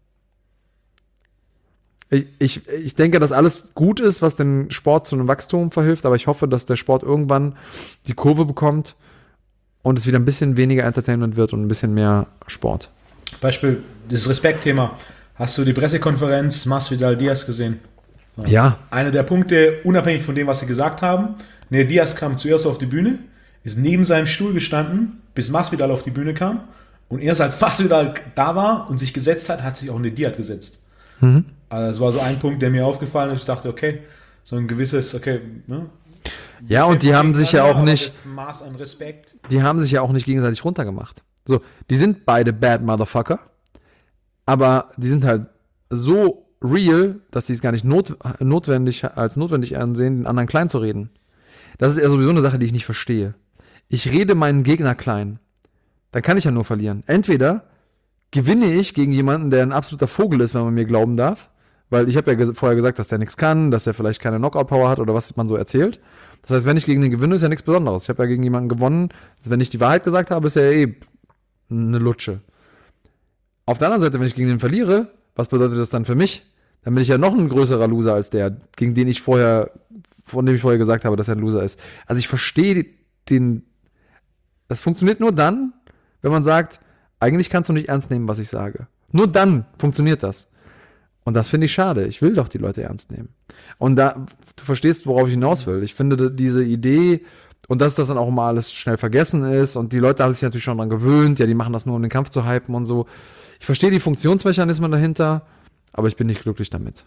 Ich, ich, ich denke, dass alles gut ist, was dem Sport zu einem Wachstum verhilft, aber ich hoffe, dass der Sport irgendwann die Kurve bekommt und es wieder ein bisschen weniger Entertainment wird und ein bisschen mehr Sport. Beispiel, das Respektthema. Hast du die Pressekonferenz Masvidal Diaz gesehen? Ja. Einer der Punkte, unabhängig von dem, was sie gesagt haben, Nate Diaz kam zuerst auf die Bühne, ist neben seinem Stuhl gestanden, bis Masvidal auf die Bühne kam. Und erst als Masvidal da war und sich gesetzt hat, hat sich auch Nate Diaz gesetzt. Mhm. Also das war so ein Punkt, der mir aufgefallen ist. Ich dachte, okay, so ein gewisses, okay, ne? Ja, und die haben sich ja auch nicht, das Maß an Respekt. die haben sich ja auch nicht gegenseitig runtergemacht. So, die sind beide bad Motherfucker, aber die sind halt so real, dass sie es gar nicht not, notwendig als notwendig ansehen, den anderen klein zu reden. Das ist ja sowieso eine Sache, die ich nicht verstehe. Ich rede meinen Gegner klein. Dann kann ich ja nur verlieren. Entweder gewinne ich gegen jemanden, der ein absoluter Vogel ist, wenn man mir glauben darf, weil ich habe ja ge- vorher gesagt, dass der nichts kann, dass er vielleicht keine Knockout-Power hat oder was man so erzählt. Das heißt, wenn ich gegen den gewinne, ist ja nichts Besonderes. Ich habe ja gegen jemanden gewonnen. Also wenn ich die Wahrheit gesagt habe, ist er ja eh eine Lutsche. Auf der anderen Seite, wenn ich gegen den verliere, was bedeutet das dann für mich? Dann bin ich ja noch ein größerer Loser als der, gegen den ich vorher, von dem ich vorher gesagt habe, dass er ein Loser ist. Also ich verstehe den, das funktioniert nur dann, wenn man sagt, eigentlich kannst du nicht ernst nehmen, was ich sage. Nur dann funktioniert das. Und das finde ich schade. Ich will doch die Leute ernst nehmen. Und da, du verstehst, worauf ich hinaus will. Ich finde diese Idee, und dass das dann auch immer alles schnell vergessen ist, und die Leute haben sich natürlich schon daran gewöhnt, ja, die machen das nur, um den Kampf zu hypen und so. Ich verstehe die Funktionsmechanismen dahinter, aber ich bin nicht glücklich damit.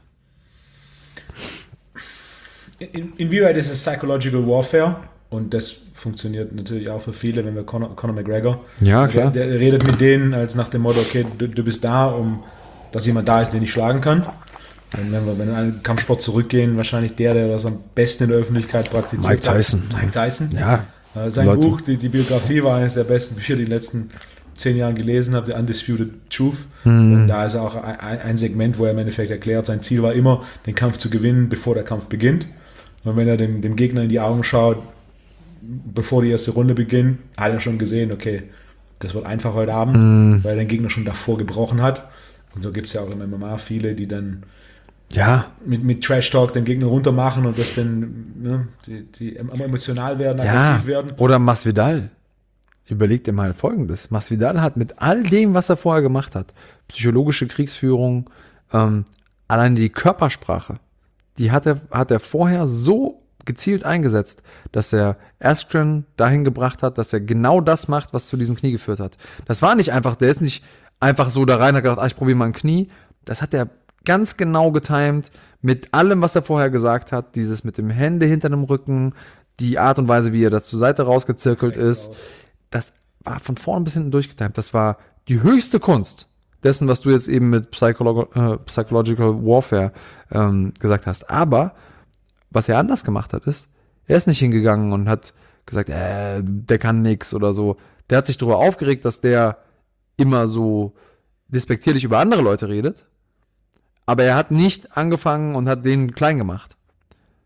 In, inwieweit ist es Psychological Warfare? Und das funktioniert natürlich auch für viele, wenn wir Conor, Conor McGregor. Ja, klar. Der, der redet mit denen als nach dem Motto, okay, du, du bist da, um dass jemand da ist, den ich schlagen kann. Und wenn wir, wenn wir in einen Kampfsport zurückgehen, wahrscheinlich der, der das am besten in der Öffentlichkeit praktiziert Mike Tyson. hat. Mike Tyson. Ja. Äh, Sein Leute. Buch, die, die Biografie, war eines der besten Bücher, die ich in den letzten zehn Jahren gelesen habe, The Undisputed Truth. Hm. Und da ist auch ein, ein Segment, wo er im Endeffekt erklärt, sein Ziel war immer, den Kampf zu gewinnen, bevor der Kampf beginnt. Und wenn er dem, dem Gegner in die Augen schaut, bevor die erste Runde beginnt, hat er schon gesehen, okay, das wird einfach heute Abend, Hm. weil er den Gegner schon davor gebrochen hat. Und so gibt es ja auch im M M A viele, die dann Ja. mit, mit Trash-Talk den Gegner runter machen und das dann, ne, die, die emotional werden, Ja. aggressiv werden. Oder Masvidal. Überleg dir mal Folgendes. Masvidal hat mit all dem, was er vorher gemacht hat, psychologische Kriegsführung, ähm, allein die Körpersprache, die hat er, hat er vorher so gezielt eingesetzt, dass er Askren dahin gebracht hat, dass er genau das macht, was zu diesem Knie geführt hat. Das war nicht einfach, der ist nicht einfach so da rein, hat gedacht, ah, ich probiere mal ein Knie. Das hat er ganz genau getimt mit allem, was er vorher gesagt hat. Dieses mit dem Hände hinter dem Rücken, die Art und Weise, wie er da zur Seite rausgezirkelt ist. Das war von vorn bis hinten durchgetimt. Das war die höchste Kunst dessen, was du jetzt eben mit Psycholo- äh, Psychological Warfare ähm, gesagt hast. Aber was er anders gemacht hat, ist, er ist nicht hingegangen und hat gesagt, äh, der kann nix oder so. Der hat sich darüber aufgeregt, dass der immer so despektierlich über andere Leute redet, aber er hat nicht angefangen und hat den klein gemacht.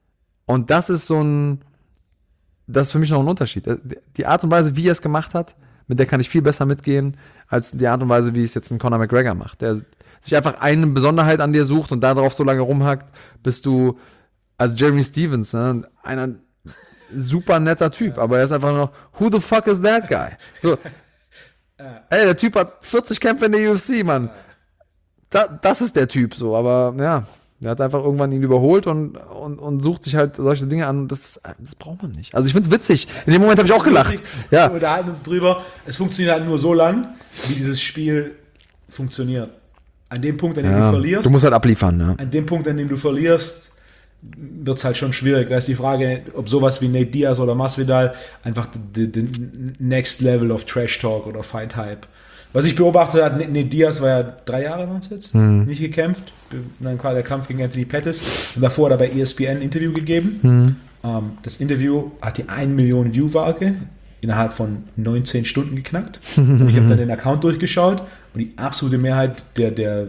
Und das ist so ein, das ist für mich noch ein Unterschied. Die Art und Weise, wie er es gemacht hat, mit der kann ich viel besser mitgehen, als die Art und Weise, wie es jetzt ein Conor McGregor macht. Der sich einfach eine Besonderheit an dir sucht und darauf so lange rumhackt, bis du, also Jeremy Stevens, ne, einer super netter Typ, aber er ist einfach noch, who the fuck is that guy? So, ey, der Typ hat vierzig Kämpfe in der U F C, Mann. Da, das ist der Typ so, aber ja, der hat einfach irgendwann ihn überholt und, und, und sucht sich halt solche Dinge an. Das, das braucht man nicht. Also ich find's witzig. In dem Moment habe ich auch gelacht. Ja. Wir unterhalten uns drüber. Es funktioniert halt nur so lang, wie dieses Spiel funktioniert. An dem Punkt, an dem Ja, du verlierst, du musst halt abliefern, ne? an dem Punkt, an dem du verlierst, wird es halt schon schwierig. Da ist die Frage, ob sowas wie Nate Diaz oder Masvidal einfach the, the next level of Trash Talk oder Fight Hype. Was ich beobachtet habe, Nate Diaz war ja drei Jahre waren es jetzt, Mhm. nicht gekämpft. Dann war der Kampf gegen Anthony Pettis. Und davor hat er bei E S P N ein Interview gegeben. Mhm. Ähm, das Interview hat die eine Million View-Marke innerhalb von neunzehn Stunden geknackt. Und ich habe dann den Account durchgeschaut und die absolute Mehrheit der, der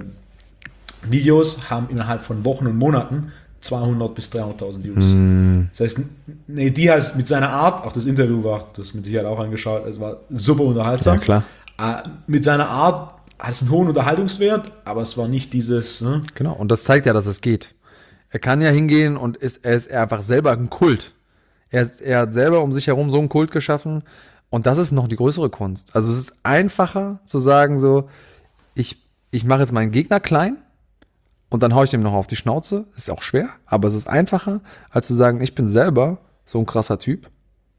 Videos haben innerhalb von Wochen und Monaten zweihundert bis dreihunderttausend Views. Mhm. Das heißt, Nate Diaz mit seiner Art, auch das Interview war, das mit Sicherheit auch angeschaut, es war super unterhaltsam. Ja, klar. Äh, mit seiner Art hat es einen hohen Unterhaltungswert, aber es war nicht dieses, ne? Genau, und das zeigt ja, dass es geht. Er kann ja hingehen und ist, er ist einfach selber ein Kult. Er, ist, er hat selber um sich herum so einen Kult geschaffen und das ist noch die größere Kunst. Also es ist einfacher zu sagen so, ich, ich mache jetzt meinen Gegner klein und dann haue ich dem noch auf die Schnauze. Ist auch schwer, aber es ist einfacher, als zu sagen, ich bin selber so ein krasser Typ,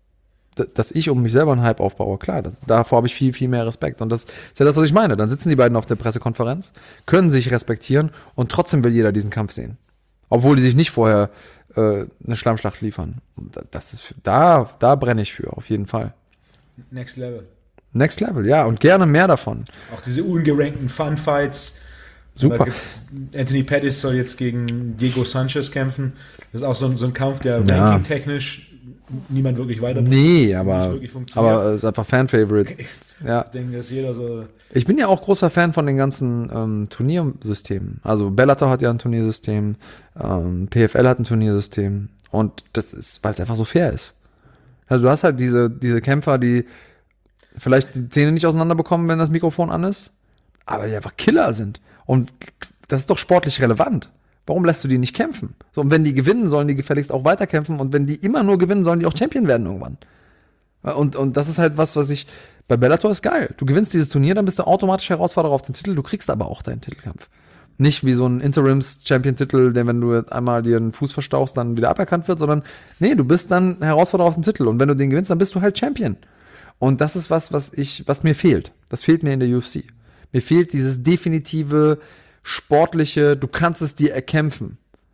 d- dass ich um mich selber einen Hype aufbaue. Klar, das, davor habe ich viel, viel mehr Respekt. Und das ist ja das, was ich meine. Dann sitzen die beiden auf der Pressekonferenz, können sich respektieren und trotzdem will jeder diesen Kampf sehen. Obwohl die sich nicht vorher äh, eine Schlammschlacht liefern. Und da- Das ist, da, da brenne ich für, auf jeden Fall. Next Level. Next Level, ja, und gerne mehr davon. Auch diese ungerankten Fun-Fights. Super. Da gibt's, Anthony Pettis soll jetzt gegen Diego Sanchez kämpfen. Das ist auch so ein, so ein Kampf, der Ja. ranking-technisch niemand wirklich weiterbringt. Nee, Nicht aber, wirklich funktioniert. aber es ist einfach Fan-Favorite. Ja. Ich denke, dass jeder so. Ich bin ja auch großer Fan von den ganzen ähm, Turniersystemen. Also Bellator hat ja ein Turniersystem, ähm, P F L hat ein Turniersystem und das ist, weil es einfach so fair ist. Also du hast halt diese, diese Kämpfer, die vielleicht die Zähne nicht auseinanderbekommen, wenn das Mikrofon an ist, aber die einfach Killer sind. Und das ist doch sportlich relevant. Warum lässt du die nicht kämpfen? So, und wenn die gewinnen, sollen die gefälligst auch weiterkämpfen und wenn die immer nur gewinnen, sollen die auch Champion werden irgendwann. Und, und das ist halt was, was ich, bei Bellator ist geil. Du gewinnst dieses Turnier, dann bist du automatisch Herausforderer auf den Titel, du kriegst aber auch deinen Titelkampf. Nicht wie so ein Interims-Champion-Titel, der, wenn du einmal dir einen Fuß verstauchst, dann wieder aberkannt wird, sondern nee, du bist dann Herausforderer auf den Titel und wenn du den gewinnst, dann bist du halt Champion. Und das ist was, was ich, was mir fehlt. Das fehlt mir in der U F C. Mir fehlt dieses definitive, sportliche, du kannst es dir erkämpfen.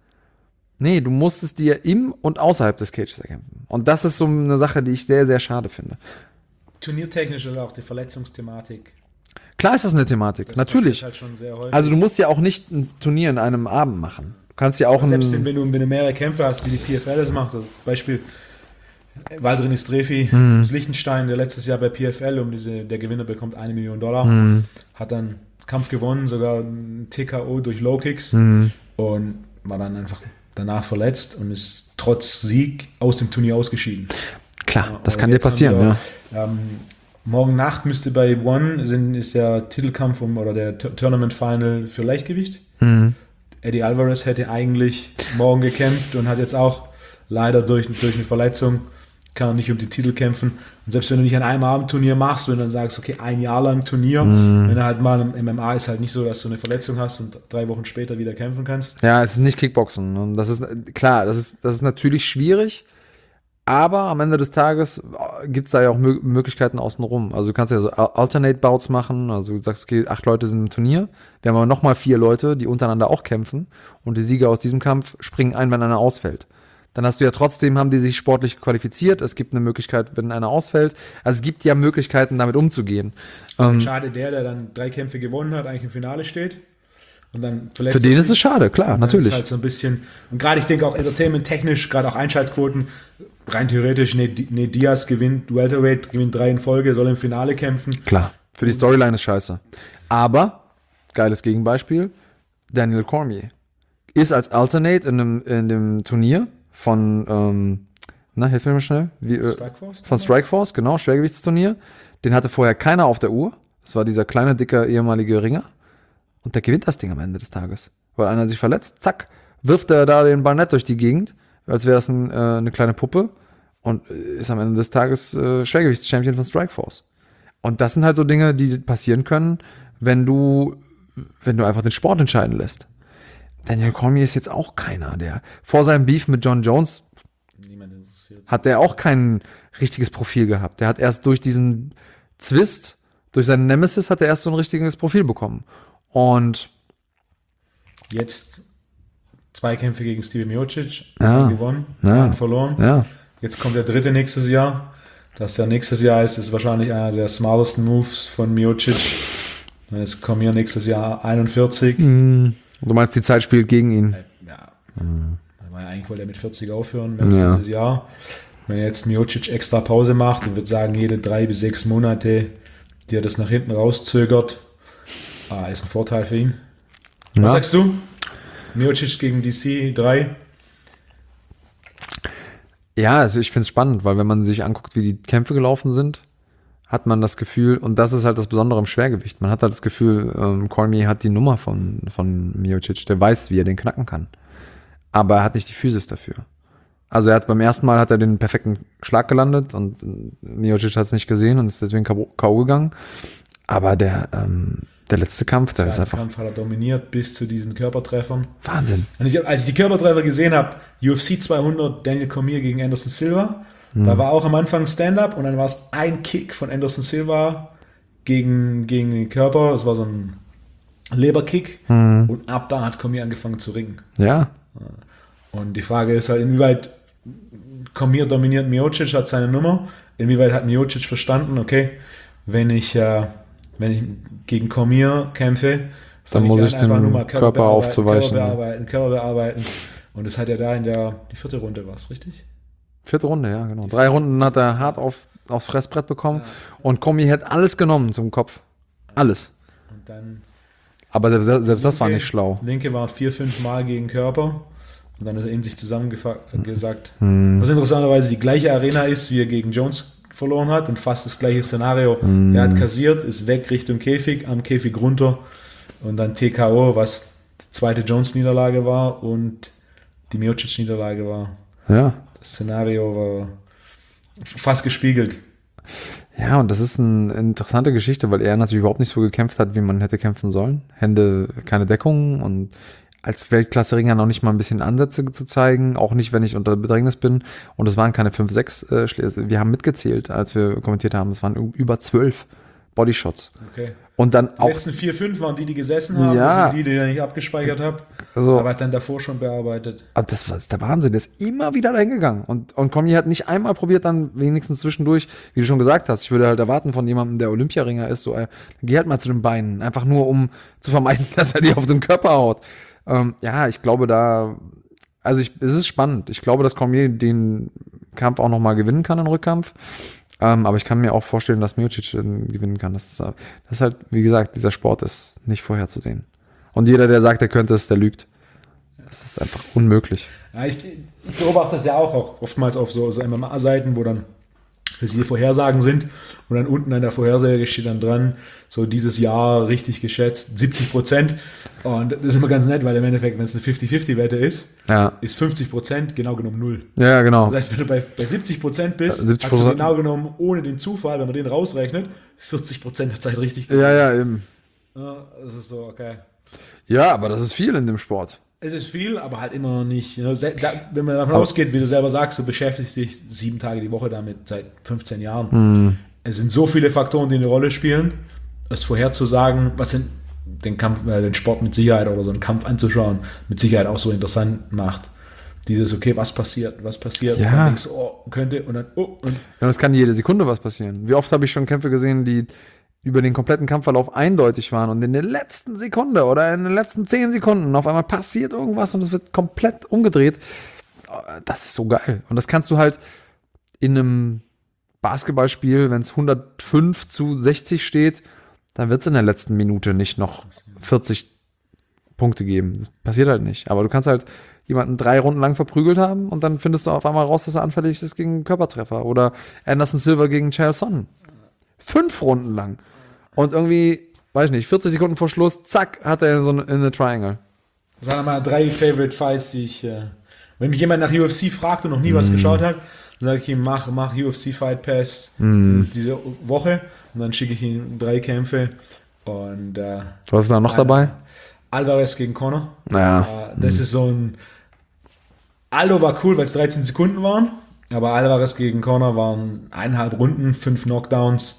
Nee, du musst es dir im und außerhalb des Cages erkämpfen. Und das ist so eine Sache, die ich sehr, sehr schade finde. Turniertechnisch oder auch die Verletzungsthematik. Klar ist das eine Thematik, Das natürlich. passiert halt schon sehr häufig. Also du musst ja auch nicht ein Turnier in einem Abend machen. Du kannst ja auch Selbst ein... wenn du, wenn du mehrere Kämpfe hast, wie die P F L das macht, also Beispiel Waldrin Istrefi Mhm. aus Liechtenstein, der letztes Jahr bei P F L, um diese, der Gewinner bekommt eine Million Dollar, Mhm. hat dann Kampf gewonnen, sogar ein T K O durch Low Kicks Mhm. und war dann einfach danach verletzt und ist trotz Sieg aus dem Turnier ausgeschieden. Klar, das Aber kann dir jetzt haben passieren, wir, ja. Ähm, morgen Nacht müsste bei One sind, ist der Titelkampf um, oder der T- Tournament Final für Leichtgewicht. Mhm. Eddie Alvarez hätte eigentlich morgen gekämpft und hat jetzt auch leider durch, durch eine Verletzung, kann er nicht um die Titel kämpfen. Und selbst wenn du nicht an einem Abend Turnier machst, wenn du dann sagst, okay, ein Jahr lang Turnier, Mhm. wenn er halt mal im M M A ist halt nicht so, dass du eine Verletzung hast und drei Wochen später wieder kämpfen kannst. Ja, es ist nicht Kickboxen. Und das ist, klar, das ist, das ist natürlich schwierig, aber am Ende des Tages gibt es da ja auch Mö- Möglichkeiten außenrum. Also du kannst ja so Al- Alternate-Bouts machen, also du sagst, okay, acht Leute sind im Turnier, wir haben aber nochmal vier Leute, die untereinander auch kämpfen und die Sieger aus diesem Kampf springen ein, wenn einer ausfällt. Dann hast du ja trotzdem, haben die sich sportlich qualifiziert, es gibt eine Möglichkeit, wenn einer ausfällt. Also es gibt ja Möglichkeiten, damit umzugehen. Ähm, Schade der, der dann drei Kämpfe gewonnen hat, eigentlich im Finale steht. Und dann verletzt für den er ist sich. es schade, klar, Und dann natürlich. Ist halt so ein bisschen, und gerade ich denke auch entertainment-technisch, gerade auch Einschaltquoten, rein theoretisch, Nate Nate Diaz gewinnt Welterweight, gewinnt drei in Folge, soll im Finale kämpfen. Klar, für die Storyline ist scheiße. Aber, geiles Gegenbeispiel, Daniel Cormier ist als Alternate in dem, in dem Turnier von, ähm, na, hilf mir mal schnell. Wie, äh, Strikeforce? von Strikeforce, genau, Schwergewichtsturnier. Den hatte vorher keiner auf der Uhr. Das war dieser kleine, dicke, ehemalige Ringer. Und der gewinnt das Ding am Ende des Tages. Weil einer sich verletzt, zack, wirft er da den Ball nett durch die Gegend, als wäre es ein, äh, eine kleine Puppe. Und ist am Ende des Tages äh, Schwergewichtschampion von Strikeforce. Und das sind halt so Dinge, die passieren können, wenn du, wenn du einfach den Sport entscheiden lässt. Daniel Cormier ist jetzt auch keiner, der vor seinem Beef mit John Jones Niemand interessiert. hat der auch kein richtiges Profil gehabt. Der hat erst durch diesen Zwist, durch seinen Nemesis, hat er erst so ein richtiges Profil bekommen. Und Jetzt zwei Kämpfe gegen Stipe Miocic, Ja. einen gewonnen, Ja. einen verloren. ja, Jetzt kommt der dritte nächstes Jahr. Das ja nächstes Jahr ist, ist wahrscheinlich einer der smartesten Moves von Miocic. Dann ist Cormier nächstes Jahr einundvierzig. du meinst, die Zeit spielt gegen ihn. Ja. Da war ja eigentlich wollte er mit vierzig aufhören, März Ja. dieses Jahr. Wenn jetzt Miocic extra Pause macht und würde sagen, jede drei bis sechs Monate, die er das nach hinten rauszögert, ah, ist ein Vorteil für ihn. Was Ja. sagst du? Miocic gegen D C drei? Ja, also ich finde es spannend, weil wenn man sich anguckt, wie die Kämpfe gelaufen sind, hat man das Gefühl, und das ist halt das Besondere im Schwergewicht, man hat halt das Gefühl, ähm, Cormier hat die Nummer von, von Miocic, der weiß, wie er den knacken kann. Aber er hat nicht die Physis dafür. Also er hat beim ersten Mal hat er den perfekten Schlag gelandet und äh, Miocic hat es nicht gesehen und ist deswegen K O gegangen. Aber der, ähm, der letzte Kampf, der ist Der einfach Kampf hat er dominiert bis zu diesen Körpertreffern. Wahnsinn. Und ich, als ich die Körpertreffer gesehen habe, U F C zweihundert, Daniel Cormier gegen Anderson Silva, da war auch am Anfang Stand-Up und dann war es ein Kick von Anderson Silva gegen, gegen den Körper. Es war so ein Leberkick und ab da hat Cormier angefangen zu ringen. Ja, Und die Frage ist halt, inwieweit Cormier dominiert Miocic, hat seine Nummer, inwieweit hat Miocic verstanden, okay, wenn ich, äh, wenn ich gegen Cormier kämpfe, Dann fang muss an, ich einfach den nur mal Körper bearbeiten, aufzuweichen. Körper bearbeiten, Körper bearbeiten. Und das hat er da in der die vierte Runde war es, richtig? vierte Runde, ja, genau. Drei Runden hat er hart auf, aufs Fressbrett bekommen und Cormier hat alles genommen zum Kopf. Alles. Und dann Aber selbst, selbst das war Linke- nicht schlau. Linke war vier, fünf Mal gegen Körper. Und dann ist er in sich zusammengesagt. Hm. Was interessanterweise die gleiche Arena ist, wie er gegen Jones verloren hat und fast das gleiche Szenario. Hm. Er hat kassiert, ist weg Richtung Käfig, am Käfig runter und dann T K O, was die zweite Jones-Niederlage war und die Miocic-Niederlage war. Ja. Das Szenario war fast gespiegelt. Ja, und das ist eine interessante Geschichte, weil er natürlich überhaupt nicht so gekämpft hat, wie man hätte kämpfen sollen. Hände, keine Deckung und als Weltklasse-Ringer noch nicht mal ein bisschen Ansätze zu zeigen, auch nicht, wenn ich unter Bedrängnis bin. Und es waren keine fünf, sechs äh, Schläge. Wir haben mitgezählt, als wir kommentiert haben. Es waren über zwölf Bodyshots. Okay. Und dann Die auch, letzten vier, fünf waren die, die gesessen haben. Ja. Das sind die, die ich nicht abgespeichert habe. also, Aber hat dann davor schon bearbeitet. ah, das war das ist der Wahnsinn. Der ist immer wieder dahin gegangen. Und, und Cormier hat nicht einmal probiert, dann wenigstens zwischendurch, wie du schon gesagt hast, ich würde halt erwarten von jemandem, der Olympiaringer ist, so, äh, geh halt mal zu den Beinen. Einfach nur, um zu vermeiden, dass er dir auf den Körper haut. Ähm, ja, ich glaube da, also ich, es ist spannend. Ich glaube, dass Cormier den Kampf auch nochmal gewinnen kann, den Rückkampf. Ähm, aber ich kann mir auch vorstellen, dass Miocic den gewinnen kann. Das ist, das ist halt, wie gesagt, dieser Sport ist nicht vorherzusehen. Und jeder, der sagt, er könnte es, der lügt. Das ist einfach unmöglich. Ja, ich, ich beobachte das ja auch, auch oftmals auf so, so M M A-Seiten, wo dann für sie Vorhersagen sind und dann unten an der Vorhersage steht dann dran, so dieses Jahr richtig geschätzt, siebzig Prozent. Und das ist immer ganz nett, weil im Endeffekt, wenn es eine fünfzig fünfzig Wette ist, Ja, ist fünfzig Prozent genau genommen null. ja, genau. Das heißt, wenn du bei, bei siebzig Prozent bist, siebzig hast du Prozent. genau genommen, ohne den Zufall, wenn man den rausrechnet, vierzig Prozent der Zeit richtig. Ja, ja, eben. Ja, das ist so, okay. Ja, aber das ist viel in dem Sport. Es ist viel, aber halt immer noch nicht. Ne? Se- da- Wenn man davon ausgeht, wie du selber sagst, du beschäftigst dich sieben Tage die Woche damit seit fünfzehn Jahren. Es sind so viele Faktoren, die eine Rolle spielen, es vorherzusagen, was sind den Kampf, äh, den Sport mit Sicherheit oder so einen Kampf anzuschauen, mit Sicherheit auch so interessant macht. Dieses, okay, was passiert, was passiert, Ja. und dann denkst du, oh, könnte, und dann, oh, und Ja, es kann jede Sekunde was passieren. Wie oft habe ich schon Kämpfe gesehen, die über den kompletten Kampfverlauf eindeutig waren und in der letzten Sekunde oder in den letzten zehn Sekunden auf einmal passiert irgendwas und es wird komplett umgedreht. Das ist so geil. Und das kannst du halt in einem Basketballspiel, wenn es hundertfünf zu sechzig steht, dann wird es in der letzten Minute nicht noch vierzig Punkte geben. Das passiert halt nicht. Aber du kannst halt jemanden drei Runden lang verprügelt haben und dann findest du auf einmal raus, dass er anfällig ist gegen einen Körpertreffer. Oder Anderson Silva gegen Chael Sonnen. Fünf Runden lang. Und irgendwie, weiß ich nicht, vierzig Sekunden vor Schluss, zack, hat er so eine, eine Triangle. Das waren mal drei Favorite Fights, die ich, äh, wenn mich jemand nach U F C fragt und noch nie mm. was geschaut hat, dann sage ich ihm, mach, mach U F C Fight Pass mm. diese, diese Woche und dann schicke ich ihm drei Kämpfe und äh, was ist da noch Al- dabei? Alvarez gegen Conor. Ja. Äh, das mm. ist so ein Aldo war cool, weil es dreizehn Sekunden waren, aber Alvarez gegen Conor waren eineinhalb Runden, fünf Knockdowns.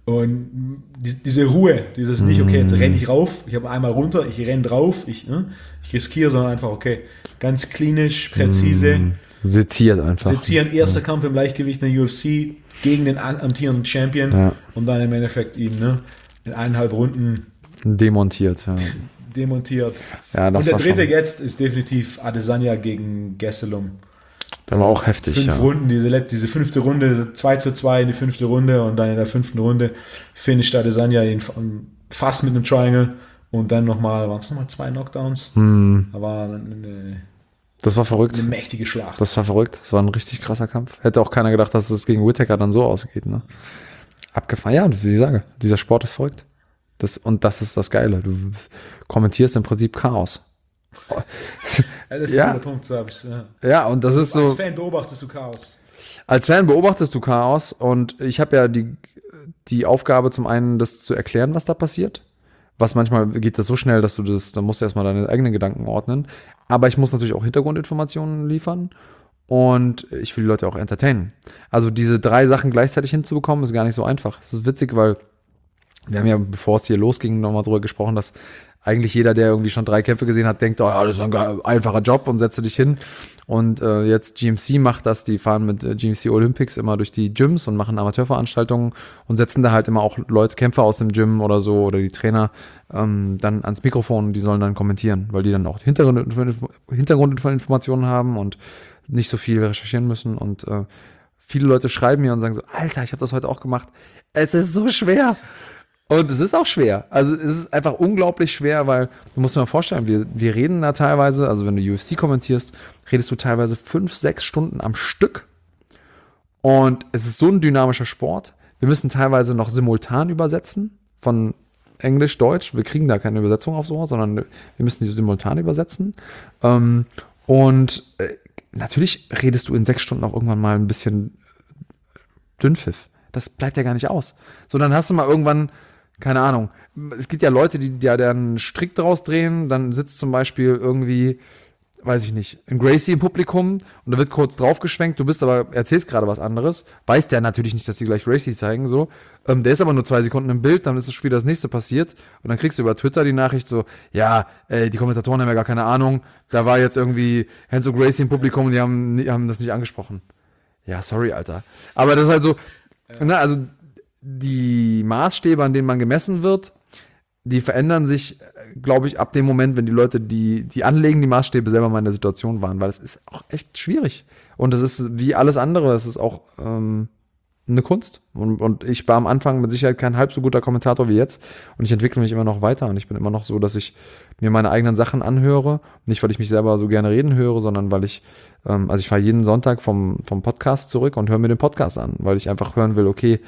Und die, diese Ruhe, dieses nicht, okay, jetzt renne ich rauf, ich habe einmal runter, ich renne drauf, ich, ne, ich riskiere, sondern einfach, okay, ganz klinisch, präzise. Mm, seziert einfach. Sezieren, erster ja. Kampf im Leichtgewicht in der U F C gegen den amtierenden Champion ja. und dann im Endeffekt ihn ne, in eineinhalb Runden demontiert. Ja. Demontiert. Ja, das und der war dritte schon. jetzt ist definitiv Adesanya gegen Gastelum. Der war auch heftig, Fünf ja. Runden, diese, diese fünfte Runde, zwei zu zwei in die fünfte Runde und dann in der fünften Runde finisht Adesanya ihn fast mit einem Triangle und dann nochmal, waren es nochmal zwei Knockdowns? Hm. Da war eine, das war verrückt. Eine mächtige Schlacht. Das war verrückt. Das war ein richtig krasser Kampf. Hätte auch keiner gedacht, dass es gegen Whittaker dann so ausgeht, ne? Abgefahren. Ja, wie ich sage, dieser Sport ist verrückt. Das, und das ist das Geile. Du kommentierst im Prinzip Chaos. Ja, das ist ja. der Punkt, so ich, ja. ja, und das ist so. Als Fan beobachtest du Chaos. Als Fan beobachtest du Chaos und ich habe ja die, die Aufgabe, zum einen das zu erklären, was da passiert. Was manchmal geht das so schnell, dass du das, dann musst du erstmal deine eigenen Gedanken ordnen. Aber ich muss natürlich auch Hintergrundinformationen liefern und ich will die Leute auch entertainen. Also diese drei Sachen gleichzeitig hinzubekommen, ist gar nicht so einfach. Es ist witzig, weil wir haben ja, bevor es hier losging, nochmal drüber gesprochen, dass eigentlich jeder, der irgendwie schon drei Kämpfe gesehen hat, denkt, oh ja, das ist ein einfacher Job und setze dich hin. Und äh, jetzt G M C macht das, die fahren mit äh, G M C Olympics immer durch die Gyms und machen Amateurveranstaltungen und setzen da halt immer auch Leute, Kämpfer aus dem Gym oder so oder die Trainer ähm, dann ans Mikrofon und die sollen dann kommentieren, weil die dann auch Hintergrund, Hintergrundinformationen haben und nicht so viel recherchieren müssen. Und äh, viele Leute schreiben mir und sagen so, Alter, ich habe das heute auch gemacht. Es ist so schwer. Und es ist auch schwer. Also es ist einfach unglaublich schwer, weil du musst dir mal vorstellen, wir, wir reden da teilweise, also wenn du U F C kommentierst, redest du teilweise fünf, sechs Stunden am Stück. Und es ist so ein dynamischer Sport. Wir müssen teilweise noch simultan übersetzen von Englisch, Deutsch. Wir kriegen da keine Übersetzung auf sowas, sondern wir müssen die simultan übersetzen. Und natürlich redest du in sechs Stunden auch irgendwann mal ein bisschen Dünnpfiff. Das bleibt ja gar nicht aus. So, dann hast du mal irgendwann keine Ahnung, es gibt ja Leute, die ja dann einen Strick draus drehen, dann sitzt zum Beispiel irgendwie, weiß ich nicht, ein Gracie im Publikum und da wird kurz draufgeschwenkt, du bist aber, erzählst gerade was anderes, weiß der natürlich nicht, dass sie gleich Gracie zeigen, so, ähm, der ist aber nur zwei Sekunden im Bild, dann ist es schon wieder das nächste passiert und dann kriegst du über Twitter die Nachricht so, ja, äh, die Kommentatoren haben ja gar keine Ahnung, da war jetzt irgendwie Renzo Gracie im Publikum und die haben, die haben das nicht angesprochen. Ja, sorry, Alter. Aber das ist halt so, ja. ne, also die Maßstäbe, an denen man gemessen wird, die verändern sich, glaube ich, ab dem Moment, wenn die Leute, die, die anlegen, die Maßstäbe selber mal in der Situation waren, weil es ist auch echt schwierig. Und es ist wie alles andere, es ist auch ähm, eine Kunst. Und, und ich war am Anfang mit Sicherheit kein halb so guter Kommentator wie jetzt. Und ich entwickle mich immer noch weiter. Und ich bin immer noch so, dass ich mir meine eigenen Sachen anhöre. Nicht, weil ich mich selber so gerne reden höre, sondern weil ich, ähm, also ich fahre jeden Sonntag vom, vom Podcast zurück und höre mir den Podcast an, weil ich einfach hören will, okay,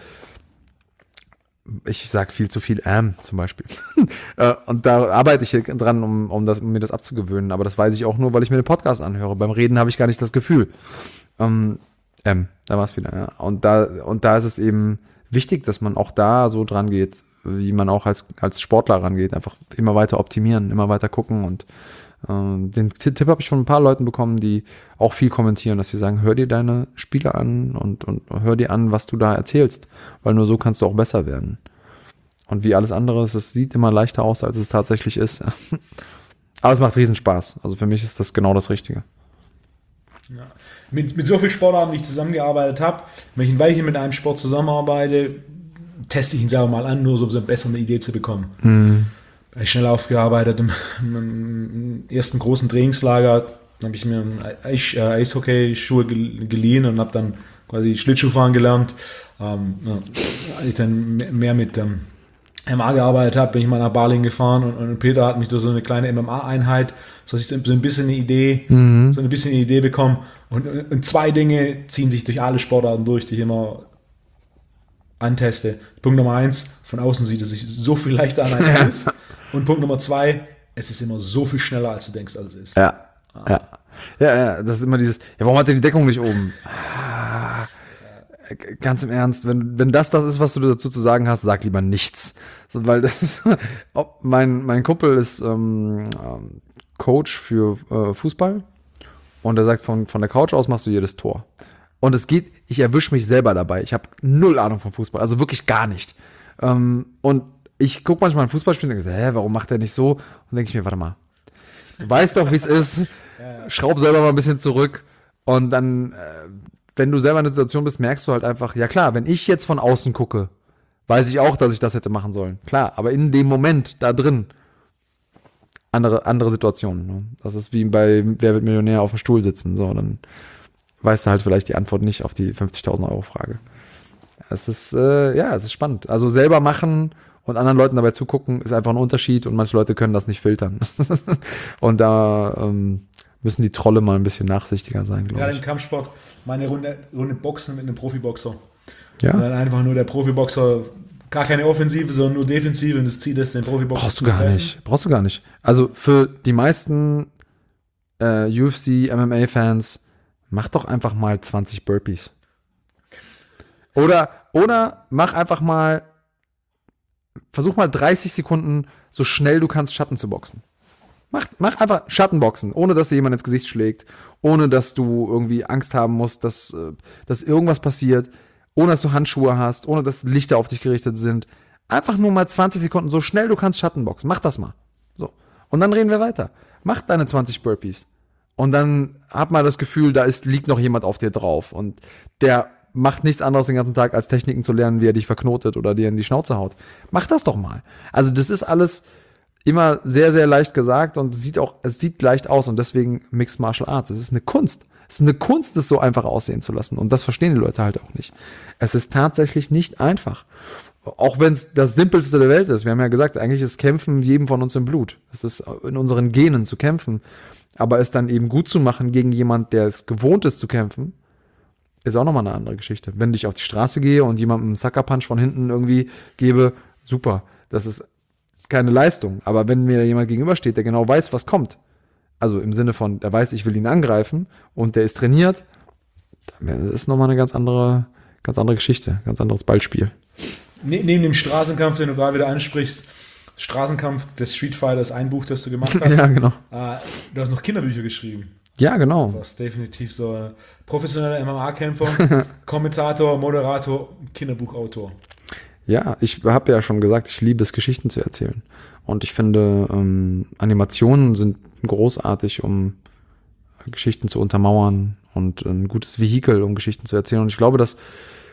ich sage viel zu viel ähm zum Beispiel. Und da arbeite ich dran, um, um, das, um mir das abzugewöhnen. Aber das weiß ich auch nur, weil ich mir den Podcast anhöre. Beim Reden habe ich gar nicht das Gefühl. Ähm, ähm da war es wieder. Ja. Und, da, und da ist es eben wichtig, dass man auch da so dran geht, wie man auch als, als Sportler rangeht. Einfach immer weiter optimieren, immer weiter gucken. Und ähm, den Tipp habe ich von ein paar Leuten bekommen, die auch viel kommentieren, dass sie sagen, hör dir deine Spiele an und, und hör dir an, was du da erzählst, weil nur so kannst du auch besser werden. Und wie alles andere, es sieht immer leichter aus, als es tatsächlich ist. Aber es macht riesen Spaß. Also für mich ist das genau das Richtige. Ja. Mit, mit so vielen Sportarten, wie ich zusammengearbeitet habe, wenn ich ein Weilchen mit einem Sport zusammenarbeite, teste ich ihn selber mal an, nur so eine bessere Idee zu bekommen. Mhm. Ich schnell aufgearbeitet im, im ersten großen Trainingslager habe ich mir Eis, äh, Eishockey-Schuhe geliehen und habe dann quasi Schlittschuhfahren gelernt. Ähm, ja, ich dann mehr mit ähm, M M A gearbeitet habe, bin ich mal nach Berlin gefahren und, und Peter hat mich durch so eine kleine M M A-Einheit, so dass ich so ein bisschen eine Idee, Mhm. so ein bisschen eine Idee bekomme. Und, und zwei Dinge ziehen sich durch alle Sportarten durch, die ich immer anteste. Punkt Nummer eins, von außen sieht es sich so viel leichter an, als es ist. Und Punkt Nummer zwei, es ist immer so viel schneller, als du denkst, als es ist. Ja. Ja. Ja, ja, das ist immer dieses, ja, warum hat der die Deckung nicht oben? Ah, ganz im Ernst, wenn, wenn das das ist, was du dazu zu sagen hast, sag lieber nichts. So, weil das ist, ob, mein, mein Kumpel ist ähm, ähm, Coach für äh, Fußball und er sagt, von, von der Couch aus machst du jedes Tor. Und es geht, ich erwische mich selber dabei. Ich habe null Ahnung von Fußball, also wirklich gar nicht. Ähm, und ich gucke manchmal ein Fußballspiel und denke, hä, warum macht der nicht so? Und denke ich mir, warte mal, du weißt doch, wie es ist. Schraub selber mal ein bisschen zurück. Und dann, äh, wenn du selber in der Situation bist, merkst du halt einfach, ja klar, wenn ich jetzt von außen gucke, weiß ich auch, dass ich das hätte machen sollen. Klar, aber in dem Moment, da drin, andere, andere Situationen. Ne? Das ist wie bei Wer wird Millionär auf dem Stuhl sitzen. So, dann weißt du halt vielleicht die Antwort nicht auf die fünfzigtausend Euro Frage. Es ist, äh, ja, es ist spannend. Also selber machen und anderen Leuten dabei zugucken, ist einfach ein Unterschied und manche Leute können das nicht filtern. Und da ähm, müssen die Trolle mal ein bisschen nachsichtiger sein, glaube Gerade ich. im Kampfsport, meine Runde, Runde Boxen mit einem Profiboxer. Ja? Und dann einfach nur der Profiboxer, gar keine Offensive, sondern nur Defensive und das Ziel ist, den Profiboxer Brauchst du zu gar treffen. nicht. Brauchst du gar nicht. Also für die meisten äh, U F C, M M A-Fans, mach doch einfach mal zwanzig Burpees. Oder, oder mach einfach mal, versuch mal dreißig Sekunden so schnell du kannst Schatten zu boxen. Mach, mach einfach Schattenboxen, ohne dass dir jemand ins Gesicht schlägt, ohne dass du irgendwie Angst haben musst, dass, äh, dass irgendwas passiert, ohne dass du Handschuhe hast, ohne dass Lichter auf dich gerichtet sind. Einfach nur mal zwanzig Sekunden, so schnell du kannst Schattenboxen. Mach das mal. So. Und dann reden wir weiter. Mach deine zwanzig Burpees. Und dann hab mal das Gefühl, da ist, liegt noch jemand auf dir drauf. Und der macht nichts anderes den ganzen Tag, als Techniken zu lernen, wie er dich verknotet oder dir in die Schnauze haut. Mach das doch mal. Also das ist alles immer sehr, sehr leicht gesagt und sieht auch, es sieht leicht aus und deswegen Mixed Martial Arts. Es ist eine Kunst. Es ist eine Kunst, es so einfach aussehen zu lassen. Und das verstehen die Leute halt auch nicht. Es ist tatsächlich nicht einfach. Auch wenn es das Simpelste der Welt ist. Wir haben ja gesagt, eigentlich ist Kämpfen jedem von uns im Blut. Es ist in unseren Genen zu kämpfen. Aber es dann eben gut zu machen gegen jemand, der es gewohnt ist zu kämpfen, ist auch nochmal eine andere Geschichte. Wenn ich auf die Straße gehe und jemandem einen Sucker Punch von hinten irgendwie gebe, super. Das ist keine Leistung. Aber wenn mir jemand gegenübersteht, der genau weiß, was kommt, also im Sinne von, der weiß, ich will ihn angreifen und der ist trainiert, dann ist nochmal eine ganz andere, ganz andere Geschichte, ganz anderes Ballspiel. Ne, neben dem Straßenkampf, den du gerade wieder ansprichst, Straßenkampf des Street Fighter ist ein Buch, das du gemacht hast. Ja, genau. Äh, du hast noch Kinderbücher geschrieben. Ja, Du genau. warst definitiv so ein professioneller M M A-Kämpfer, Kommentator, Moderator, Kinderbuchautor. Ja, ich habe ja schon gesagt, ich liebe es, Geschichten zu erzählen. Und ich finde, ähm, Animationen sind großartig, um Geschichten zu untermauern und ein gutes Vehikel, um Geschichten zu erzählen. Und ich glaube, dass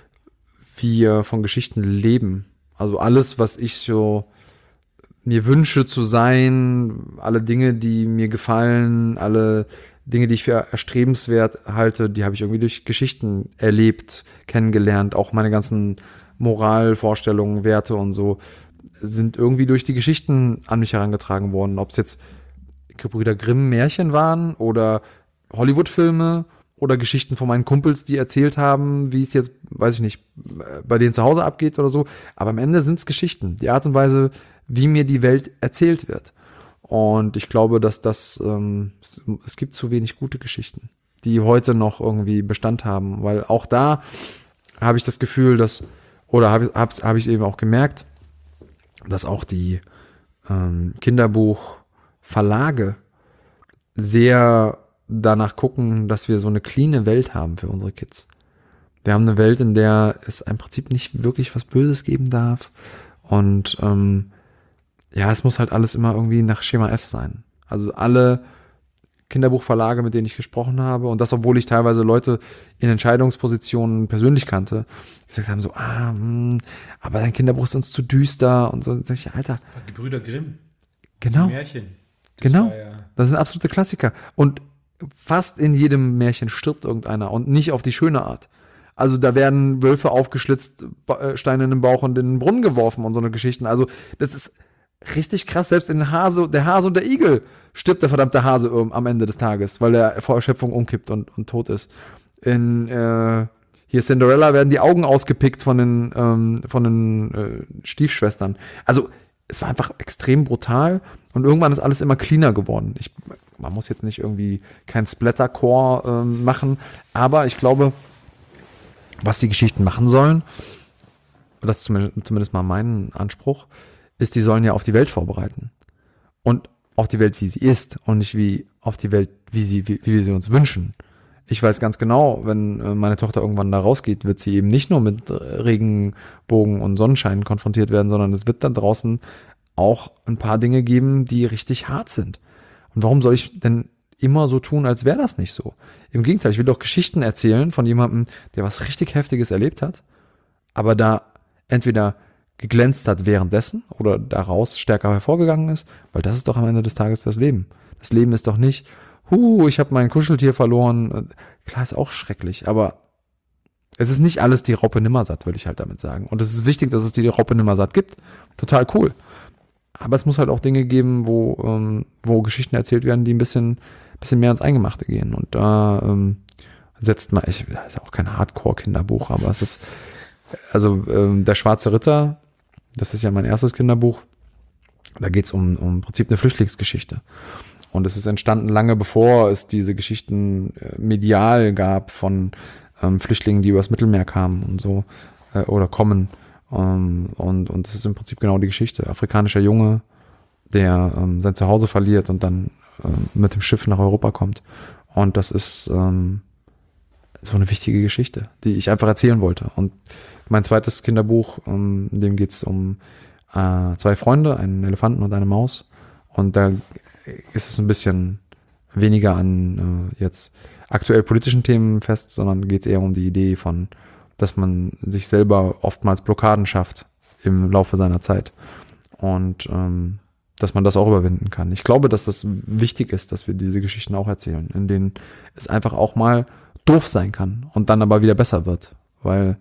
wir von Geschichten leben. Also alles, was ich so mir wünsche zu sein, alle Dinge, die mir gefallen, alle Dinge, die ich für erstrebenswert halte, die habe ich irgendwie durch Geschichten erlebt, kennengelernt. Auch meine ganzen Moralvorstellungen, Werte und so sind irgendwie durch die Geschichten an mich herangetragen worden. Ob es jetzt Gebrüder Grimm Märchen waren oder Hollywood-Filme oder Geschichten von meinen Kumpels, die erzählt haben, wie es jetzt, weiß ich nicht, bei denen zu Hause abgeht oder so. Aber am Ende sind es Geschichten. Die Art und Weise, wie mir die Welt erzählt wird. Und ich glaube, dass das, ähm, es, es gibt zu wenig gute Geschichten, die heute noch irgendwie Bestand haben. Weil auch da habe ich das Gefühl, dass, oder habe ich es hab ich eben auch gemerkt, dass auch die ähm, Kinderbuchverlage sehr danach gucken, dass wir so eine cleane Welt haben für unsere Kids. Wir haben eine Welt, in der es im Prinzip nicht wirklich was Böses geben darf. Und ähm, ja, es muss halt alles immer irgendwie nach Schema F sein. Also alle Kinderbuchverlage, mit denen ich gesprochen habe, und das, obwohl ich teilweise Leute in Entscheidungspositionen persönlich kannte, die gesagt haben so, ah, mh, aber dein Kinderbuch ist uns zu düster und so. Und dann sag ich, Alter, Gebrüder Grimm, genau, Märchen. Das genau, war ja- das sind absolute Klassiker. Und fast in jedem Märchen stirbt irgendeiner und nicht auf die schöne Art. Also da werden Wölfe aufgeschlitzt, Steine in den Bauch und in den Brunnen geworfen und so eine Geschichten. Also das ist richtig krass. Selbst in Hase, der Hase und der Igel stirbt der verdammte Hase am Ende des Tages, weil er vor Erschöpfung umkippt und, und tot ist. In äh, hier Cinderella werden die Augen ausgepickt von den, ähm, von den äh, Stiefschwestern. Also es war einfach extrem brutal und irgendwann ist alles immer cleaner geworden. Ich, man muss jetzt nicht irgendwie kein Splattercore ähm, machen, aber ich glaube, was die Geschichten machen sollen, das ist zumindest, zumindest mal mein Anspruch, ist, die sollen ja auf die Welt vorbereiten. Und auf die Welt, wie sie ist und nicht wie auf die Welt, wie, sie, wie, wie wir sie uns wünschen. Ich weiß ganz genau, wenn meine Tochter irgendwann da rausgeht, wird sie eben nicht nur mit Regenbogen und Sonnenschein konfrontiert werden, sondern es wird da draußen auch ein paar Dinge geben, die richtig hart sind. Und warum soll ich denn immer so tun, als wäre das nicht so? Im Gegenteil, ich will doch Geschichten erzählen von jemandem, der was richtig Heftiges erlebt hat, aber da entweder geglänzt hat währenddessen oder daraus stärker hervorgegangen ist, weil das ist doch am Ende des Tages das Leben. Das Leben ist doch nicht, huh, ich habe mein Kuscheltier verloren. Klar, ist auch schrecklich, aber es ist nicht alles die Raupe Nimmersatt, will ich halt damit sagen. Und es ist wichtig, dass es die Raupe Nimmersatt gibt. Total cool. Aber es muss halt auch Dinge geben, wo, ähm, wo Geschichten erzählt werden, die ein bisschen, bisschen mehr ins Eingemachte gehen. Und da ähm, setzt man, ich, das ist ja auch kein Hardcore-Kinderbuch, aber es ist, also ähm, Der Schwarze Ritter, das ist ja mein erstes Kinderbuch, da geht es um, um im Prinzip eine Flüchtlingsgeschichte. Und es ist entstanden lange bevor es diese Geschichten äh, medial gab von ähm, Flüchtlingen, die übers Mittelmeer kamen und so äh, oder kommen. Ähm, und, und das ist im Prinzip genau die Geschichte. Afrikanischer Junge, der ähm, sein Zuhause verliert und dann ähm, mit dem Schiff nach Europa kommt. Und das ist ähm, so eine wichtige Geschichte, die ich einfach erzählen wollte. Und mein zweites Kinderbuch, ähm, in dem geht es um äh, zwei Freunde, einen Elefanten und eine Maus. Und da ist es ein bisschen weniger an äh, jetzt aktuell politischen Themen fest, sondern geht es eher um die Idee von, dass man sich selber oftmals Blockaden schafft im Laufe seiner Zeit und ähm, dass man das auch überwinden kann. Ich glaube, dass das wichtig ist, dass wir diese Geschichten auch erzählen, in denen es einfach auch mal doof sein kann und dann aber wieder besser wird, weil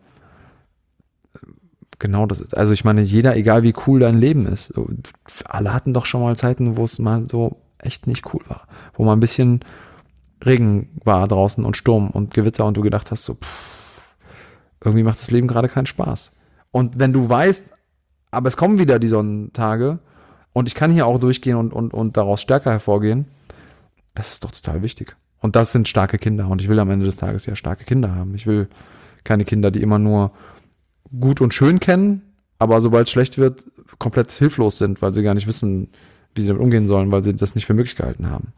genau das ist, also ich meine, jeder, egal wie cool dein Leben ist, alle hatten doch schon mal Zeiten, wo es mal so echt nicht cool war, wo mal ein bisschen Regen war draußen und Sturm und Gewitter und du gedacht hast so, pff, irgendwie macht das Leben gerade keinen Spaß. Und wenn du weißt, aber es kommen wieder die Sonnentage und ich kann hier auch durchgehen und, und, und daraus stärker hervorgehen, das ist doch total wichtig. Und das sind starke Kinder und ich will am Ende des Tages ja starke Kinder haben. Ich will keine Kinder, die immer nur gut und schön kennen, aber sobald es schlecht wird, komplett hilflos sind, weil sie gar nicht wissen, wie sie damit umgehen sollen, weil sie das nicht für möglich gehalten haben.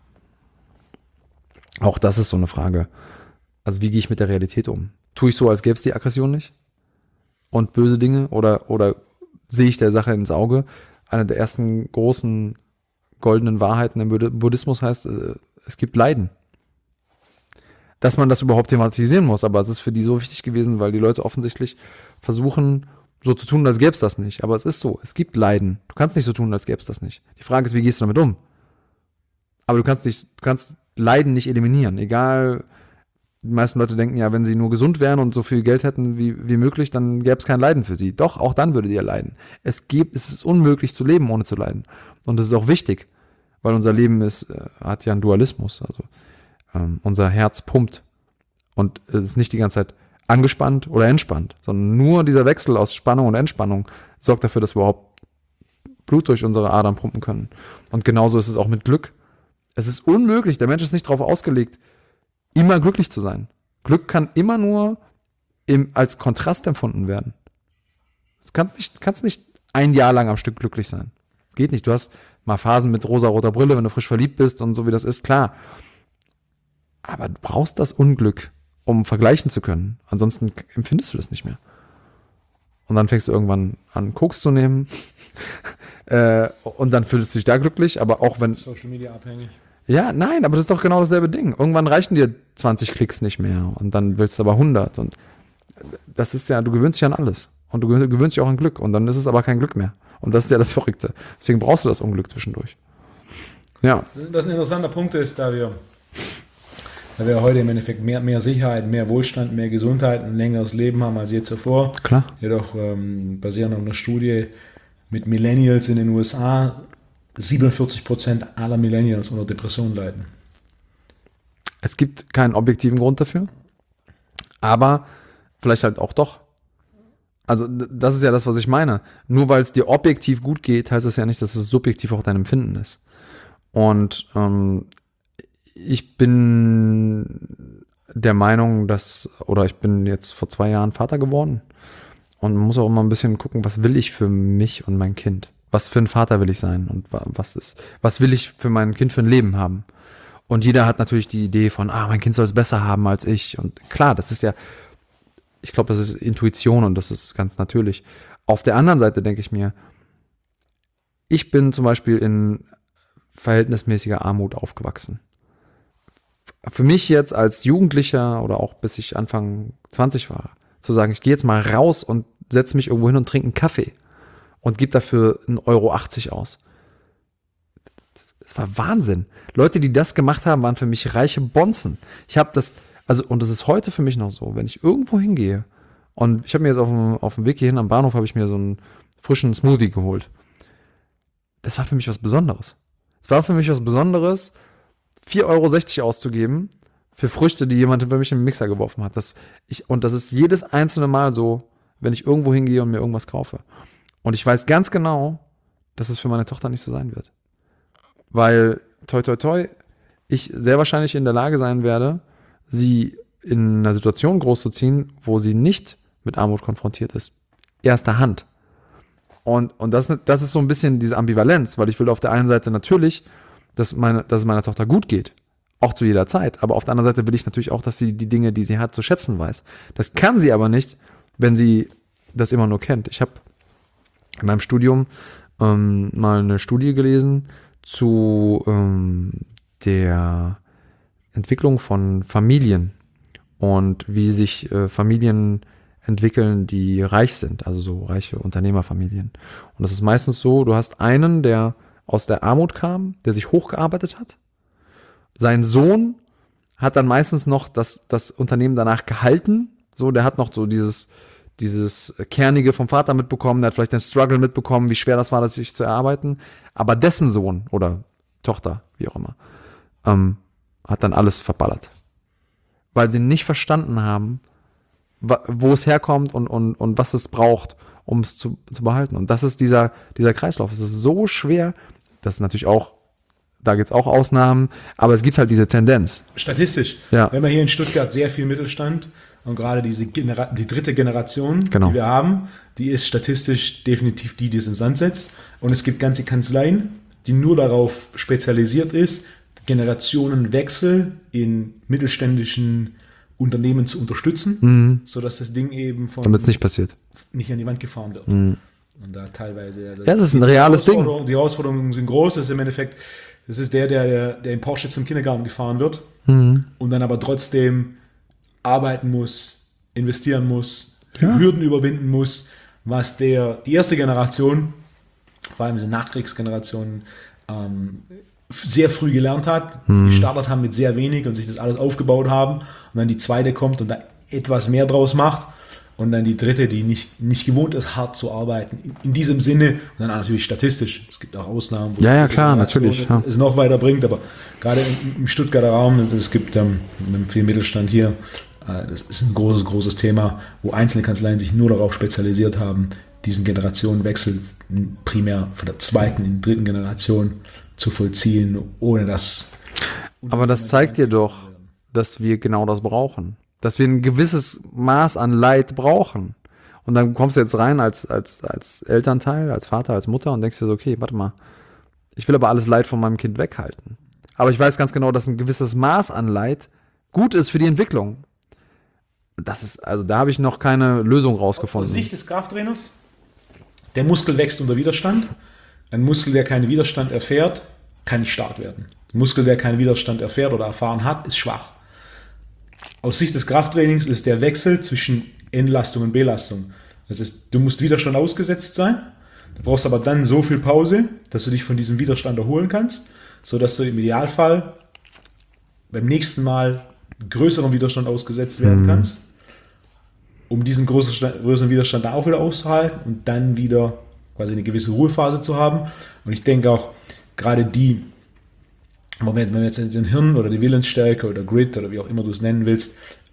Auch das ist so eine Frage. Also wie gehe ich mit der Realität um? Tue ich so, als gäbe es die Aggression nicht? Und böse Dinge? Oder, oder sehe ich der Sache ins Auge? Eine der ersten großen goldenen Wahrheiten im Buddhismus heißt, es gibt Leiden. Dass man das überhaupt thematisieren muss, aber es ist für die so wichtig gewesen, weil die Leute offensichtlich versuchen, so zu tun, als gäbe es das nicht. Aber es ist so, es gibt Leiden. Du kannst nicht so tun, als gäbe es das nicht. Die Frage ist, wie gehst du damit um? Aber du kannst nicht, du kannst Leiden nicht eliminieren. Egal, die meisten Leute denken ja, wenn sie nur gesund wären und so viel Geld hätten wie, wie möglich, dann gäbe es kein Leiden für sie. Doch, auch dann würdet ihr leiden. Es gibt, es ist unmöglich zu leben, ohne zu leiden. Und das ist auch wichtig, weil unser Leben ist, hat ja einen Dualismus. Also ähm, unser Herz pumpt. Und es ist nicht die ganze Zeit angespannt oder entspannt, sondern nur dieser Wechsel aus Spannung und Entspannung sorgt dafür, dass wir überhaupt Blut durch unsere Adern pumpen können. Und genauso ist es auch mit Glück. Es ist unmöglich, der Mensch ist nicht darauf ausgelegt, immer glücklich zu sein. Glück kann immer nur im, als Kontrast empfunden werden. Du kannst nicht, kannst nicht ein Jahr lang am Stück glücklich sein. Geht nicht. Du hast mal Phasen mit rosa-roter Brille, wenn du frisch verliebt bist und so wie das ist, klar. Aber du brauchst das Unglück, um vergleichen zu können. Ansonsten empfindest du das nicht mehr. Und dann fängst du irgendwann an, Koks zu nehmen. äh, und dann fühlst du dich da glücklich, aber auch wenn... Social Media abhängig. Ja, nein, aber das ist doch genau dasselbe Ding. Irgendwann reichen dir zwanzig Klicks nicht mehr und dann willst du aber hundert. Und das ist ja, du gewöhnst dich an alles. Und du gewöhnst dich auch an Glück. Und dann ist es aber kein Glück mehr. Und das ist ja das Verrückte. Deswegen brauchst du das Unglück zwischendurch. Ja. Das ist ein interessanter Punkt ist, da wir weil wir heute im Endeffekt mehr, mehr Sicherheit, mehr Wohlstand, mehr Gesundheit, ein längeres Leben haben als je zuvor. Klar. Jedoch ähm, basierend auf einer Studie mit Millennials in den U S A, siebenundvierzig Prozent aller Millennials unter Depressionen leiden. Es gibt keinen objektiven Grund dafür, aber vielleicht halt auch doch. Also das ist ja das, was ich meine. Nur weil es dir objektiv gut geht, heißt das ja nicht, dass es subjektiv auch dein Empfinden ist. Und ähm, ich bin der Meinung, dass, oder ich bin jetzt vor zwei Jahren Vater geworden und man muss auch immer ein bisschen gucken, was will ich für mich und mein Kind? Was für ein Vater will ich sein und was ist, was will ich für mein Kind für ein Leben haben? Und jeder hat natürlich die Idee von, ah, mein Kind soll es besser haben als ich. Und klar, das ist ja, ich glaube, das ist Intuition und das ist ganz natürlich. Auf der anderen Seite denke ich mir, ich bin zum Beispiel in verhältnismäßiger Armut aufgewachsen. Für mich jetzt als Jugendlicher oder auch bis ich Anfang zwanzig war, zu sagen, ich gehe jetzt mal raus und setze mich irgendwo hin und trinke einen Kaffee und gebe dafür einen Euro achtzig aus. Das, das war Wahnsinn. Leute, die das gemacht haben, waren für mich reiche Bonzen. Ich habe das, also und das ist heute für mich noch so, wenn ich irgendwo hingehe und ich habe mir jetzt auf dem, auf dem Weg hierhin am Bahnhof habe ich mir so einen frischen Smoothie geholt. Das war für mich was Besonderes. Es war für mich was Besonderes, vier Euro sechzig auszugeben für Früchte, die jemand für mich in den Mixer geworfen hat. Das ich, und das ist jedes einzelne Mal so, wenn ich irgendwo hingehe und mir irgendwas kaufe. Und ich weiß ganz genau, dass es für meine Tochter nicht so sein wird. Weil, toi, toi, toi, ich sehr wahrscheinlich in der Lage sein werde, sie in einer Situation großzuziehen, wo sie nicht mit Armut konfrontiert ist. Erster Hand. Und, und das, das ist so ein bisschen diese Ambivalenz, weil ich will auf der einen Seite natürlich, dass, meine, dass es meiner Tochter gut geht. Auch zu jeder Zeit. Aber auf der anderen Seite will ich natürlich auch, dass sie die Dinge, die sie hat, zu schätzen weiß. Das kann sie aber nicht, wenn sie das immer nur kennt. Ich habe in meinem Studium ähm, mal eine Studie gelesen zu ähm, der Entwicklung von Familien und wie sich äh, Familien entwickeln, die reich sind, also so reiche Unternehmerfamilien. Und das ist meistens so, du hast einen, der aus der Armut kam, der sich hochgearbeitet hat. Sein Sohn hat dann meistens noch das, das Unternehmen danach gehalten. So, der hat noch so dieses, dieses Kernige vom Vater mitbekommen, der hat vielleicht den Struggle mitbekommen, wie schwer das war, das sich zu erarbeiten. Aber dessen Sohn oder Tochter, wie auch immer, ähm, hat dann alles verballert. Weil sie nicht verstanden haben, wo es herkommt und, und, und was es braucht, um es zu, zu behalten. Und das ist dieser, dieser Kreislauf. Es ist so schwer, das ist natürlich auch, da gibt es auch Ausnahmen, aber es gibt halt diese Tendenz. Statistisch. Ja. Wir haben hier in Stuttgart sehr viel Mittelstand und gerade diese Genera- die dritte Generation, Genau. die wir haben, die ist statistisch definitiv die, die es in Sand setzt. Und es gibt ganze Kanzleien, die nur darauf spezialisiert ist, Generationenwechsel in mittelständischen Unternehmen zu unterstützen, Mhm. sodass das Ding eben von Damit es nicht passiert. nicht an die Wand gefahren wird. Mhm. Und da teilweise. Also Ja, es ist ein die reales Ding. Herausforderungen- Die Herausforderungen sind groß. Das ist im Endeffekt, das ist der, der, der im Porsche zum Kindergarten gefahren wird Mhm. und dann aber trotzdem arbeiten muss, investieren muss, Ja. Hürden überwinden muss, was der, die erste Generation, vor allem diese Nachkriegsgeneration, ähm, sehr früh gelernt hat, die gestartet haben mit sehr wenig und sich das alles aufgebaut haben und dann die zweite kommt und da etwas mehr draus macht und dann die dritte, die nicht, nicht gewohnt ist, hart zu arbeiten. In, in diesem Sinne und dann natürlich statistisch. Es gibt auch Ausnahmen, wo Ja, ja, die klar, Generation natürlich, ja. es noch weiter bringt, aber gerade im, im Stuttgarter Raum, es gibt ähm, viel Mittelstand hier, äh, das ist ein großes, großes Thema, wo einzelne Kanzleien sich nur darauf spezialisiert haben, diesen Generationenwechsel primär von der zweiten in die dritten Generation zu vollziehen, ohne dass... Aber das zeigt dir doch, dass wir genau das brauchen. Dass wir ein gewisses Maß an Leid brauchen. Und dann kommst du jetzt rein als, als, als Elternteil, als Vater, als Mutter und denkst dir so, okay, warte mal, ich will aber alles Leid von meinem Kind weghalten. Aber ich weiß ganz genau, dass ein gewisses Maß an Leid gut ist für die Entwicklung. Das ist, also da habe ich noch keine Lösung Aus rausgefunden. Sicht des Krafttrainers, der Muskel wächst unter Widerstand. Ein Muskel, der keinen Widerstand erfährt, kann nicht stark werden. Ein Muskel, der keinen Widerstand erfährt oder erfahren hat, ist schwach. Aus Sicht des Krafttrainings ist der Wechsel zwischen Entlastung und Belastung. Das ist, du musst Widerstand ausgesetzt sein, du brauchst aber dann so viel Pause, dass du dich von diesem Widerstand erholen kannst, sodass du im Idealfall beim nächsten Mal größeren Widerstand ausgesetzt werden kannst, um diesen größeren, größeren Widerstand da auch wieder auszuhalten und dann wieder quasi eine gewisse Ruhephase zu haben. Und ich denke auch, gerade die, wenn wir jetzt den Hirn oder die Willensstärke oder Grit oder wie auch immer du es nennen willst,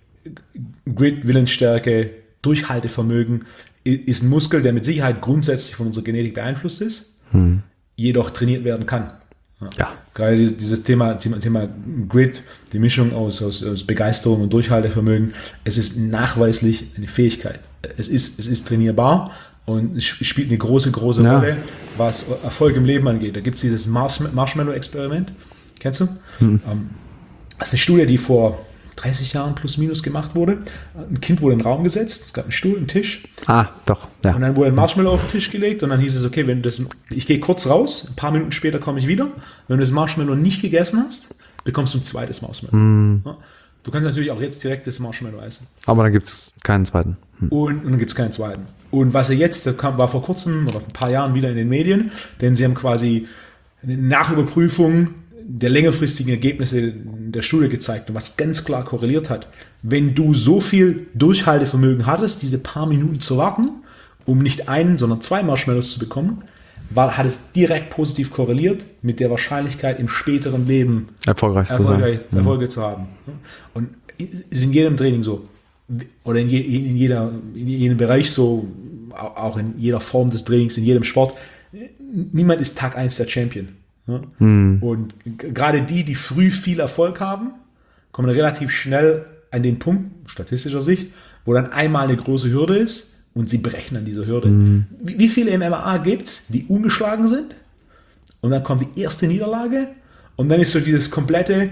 Grit, Willensstärke, Durchhaltevermögen ist ein Muskel, der mit Sicherheit grundsätzlich von unserer Genetik beeinflusst ist, hm. jedoch trainiert werden kann. Ja. Ja. Gerade dieses Thema, Thema, Thema Grit, die Mischung aus, aus, aus Begeisterung und Durchhaltevermögen, es ist nachweislich eine Fähigkeit. Es ist, es ist trainierbar und es spielt eine große, große ja. Rolle, was Erfolg im Leben angeht. Da gibt es dieses Marshmallow-Experiment. Kennst du? Hm. Das ist eine Studie, die vor dreißig Jahren plus minus gemacht wurde. Ein Kind wurde in den Raum gesetzt, es gab einen Stuhl, einen Tisch. Ah, doch. Ja. Und dann wurde ein Marshmallow auf den Tisch gelegt und dann hieß es, okay, wenn du das, ich gehe kurz raus, ein paar Minuten später komme ich wieder. Wenn du das Marshmallow nicht gegessen hast, bekommst du ein zweites Marshmallow. Mm. Du kannst natürlich auch jetzt direkt das Marshmallow essen. Aber dann gibt es keinen zweiten. Hm. Und, und dann gibt es keinen zweiten. Und was er jetzt, das kam, war vor kurzem oder vor ein paar Jahren wieder in den Medien, denn sie haben quasi eine Nachüberprüfung der längerfristigen Ergebnisse der Studie gezeigt und was ganz klar korreliert hat. Wenn du so viel Durchhaltevermögen hattest, diese paar Minuten zu warten, um nicht einen, sondern zwei Marshmallows zu bekommen, war, hat es direkt positiv korreliert mit der Wahrscheinlichkeit, im späteren Leben erfolgreich, erfolgreich zu sein. Erfolge mhm. zu haben. Und ist in jedem Training so. Oder in, je, in, jeder, in jedem Bereich so, auch in jeder Form des Trainings, in jedem Sport. Niemand ist Tag eins der Champion. Ja? Hm. Und gerade die, die früh viel Erfolg haben, kommen relativ schnell an den Punkt, statistischer Sicht, wo dann einmal eine große Hürde ist und sie brechen an dieser Hürde. Hm. Wie, wie viele im M M A gibt es, die ungeschlagen sind? Und dann kommt die erste Niederlage und dann ist so dieses komplette,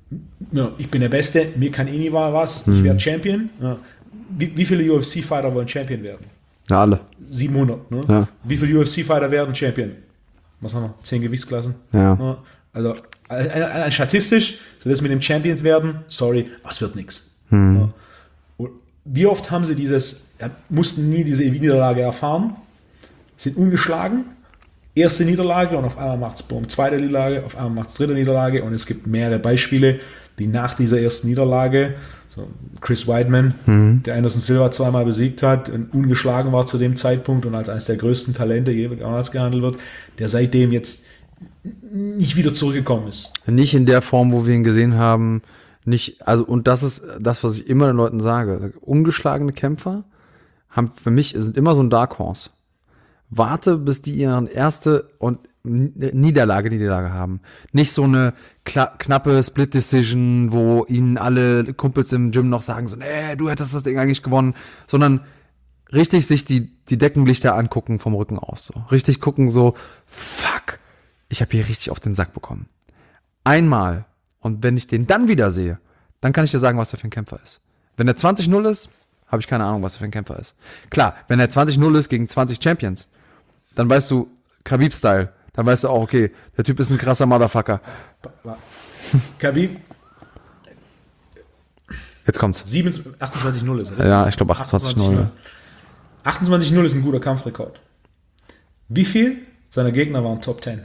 ja, ich bin der Beste, mir kann eh nie was, hm. ich werde Champion. Ja. Wie, wie viele U F C-Fighter wollen Champion werden? Ja, alle. siebenhundert. Ne? Ja. Wie viele U F C-Fighter werden Champion? Was haben wir? Zehn Gewichtsklassen. Ja. Also äh, statistisch, so das mit dem Champions werden, sorry, aber es wird nichts. Hm. Ja. Wie oft haben sie dieses, ja, mussten nie diese Niederlage erfahren, sind ungeschlagen, erste Niederlage und auf einmal macht es boom, zweite Niederlage, auf einmal macht es dritte Niederlage und es gibt mehrere Beispiele, die nach dieser ersten Niederlage, so Chris Weidman, mhm. der Anderson Silva zweimal besiegt hat und ungeschlagen war zu dem Zeitpunkt und als eines der größten Talente jemals gehandelt wird, der seitdem jetzt nicht wieder zurückgekommen ist. Nicht in der Form, wo wir ihn gesehen haben, nicht, also und das ist das, was ich immer den Leuten sage, ungeschlagene Kämpfer haben für mich, sind immer so ein Dark Horse. Warte, bis die ihre erste und Niederlage, Niederlage haben. Nicht so eine kla- knappe Split-Decision, wo ihnen alle Kumpels im Gym noch sagen so, nee, du hättest das Ding eigentlich gewonnen, sondern richtig sich die, die Deckenlichter angucken vom Rücken aus. So. Richtig gucken so, fuck, ich habe hier richtig auf den Sack bekommen. Einmal. Und wenn ich den dann wieder sehe, dann kann ich dir sagen, was der für ein Kämpfer ist. Wenn er zwanzig null ist, habe ich keine Ahnung, was er für ein Kämpfer ist. Klar, wenn er zwanzig null ist gegen zwanzig Champions, dann weißt du, Khabib-Style, dann weißt du auch, okay, der Typ ist ein krasser Motherfucker. Khabib. Jetzt kommt's. achtundzwanzig null ist er. Ja, ich glaube achtundzwanzig null. achtundzwanzig null ist ein guter Kampfrekord. Wie viel seiner Gegner waren Top zehn?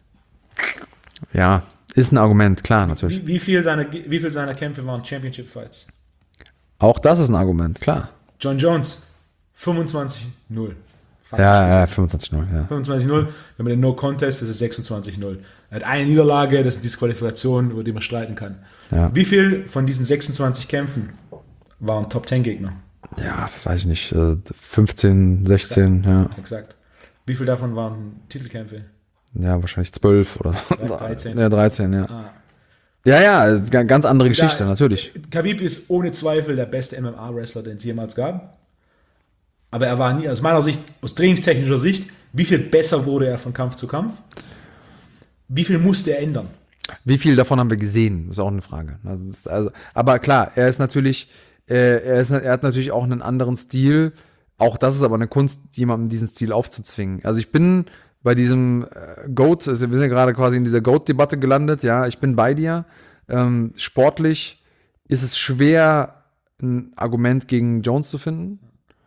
Ja, ist ein Argument, klar, natürlich. Wie, wie, viel seiner, wie viel seiner Kämpfe waren Championship-Fights? Auch das ist ein Argument, klar. John Jones, fünfundzwanzig null. Ja, ja, fünfundzwanzig null, ja. fünfundzwanzig null, wenn man den No-Contest, das ist sechsundzwanzig null. Er hat eine Niederlage, das ist eine Disqualifikation, über die man streiten kann. Ja. Wie viel von diesen sechsundzwanzig Kämpfen waren Top zehn Gegner? Ja, weiß ich nicht, fünfzehn, sechzehn, exakt. Ja. Exakt. Wie viel davon waren Titelkämpfe? Ja, wahrscheinlich zwölf oder dreizehn. Ja, dreizehn, ja. Ah. Ja, ja, ist eine ganz andere Geschichte, ja, natürlich. Khabib ist ohne Zweifel der beste M M A-Wrestler, den es jemals gab. Aber er war nie, aus meiner Sicht, aus trainingstechnischer Sicht, wie viel besser wurde er von Kampf zu Kampf? Wie viel musste er ändern? Wie viel davon haben wir gesehen? Ist auch eine Frage. Also, ist also, aber klar, er ist natürlich, äh, er, ist, er hat natürlich auch einen anderen Stil. Auch das ist aber eine Kunst, jemandem diesen Stil aufzuzwingen. Also ich bin bei diesem äh, GOAT, also wir sind ja gerade quasi in dieser GOAT-Debatte gelandet, ja, ich bin bei dir. Ähm, sportlich ist es schwer, ein Argument gegen Jones zu finden.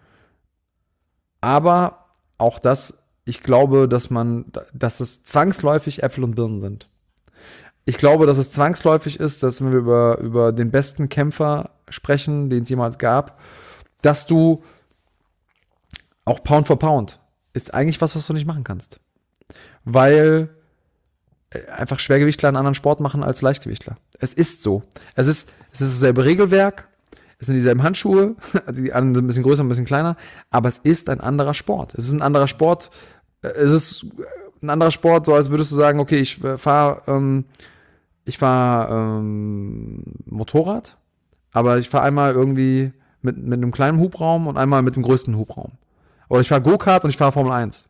Aber auch das, ich glaube, dass man, dass es zwangsläufig Äpfel und Birnen sind. ich glaube, dass es zwangsläufig ist, dass wenn wir über, über den besten Kämpfer sprechen, den es jemals gab, dass du auch Pound for Pound ist eigentlich was, was du nicht machen kannst. Weil einfach Schwergewichtler einen anderen Sport machen als Leichtgewichtler. Es ist so. Es ist, es ist dasselbe Regelwerk, es sind dieselben Handschuhe, die anderen sind ein bisschen größer, ein bisschen kleiner, aber es ist ein anderer Sport. Es ist ein anderer Sport, es ist ein anderer Sport, so als würdest du sagen, okay, ich fahre ähm, ich fahre ähm, Motorrad, aber ich fahre einmal irgendwie mit, mit einem kleinen Hubraum und einmal mit dem größten Hubraum. Oder ich fahre Go-Kart und ich fahre Formel eins.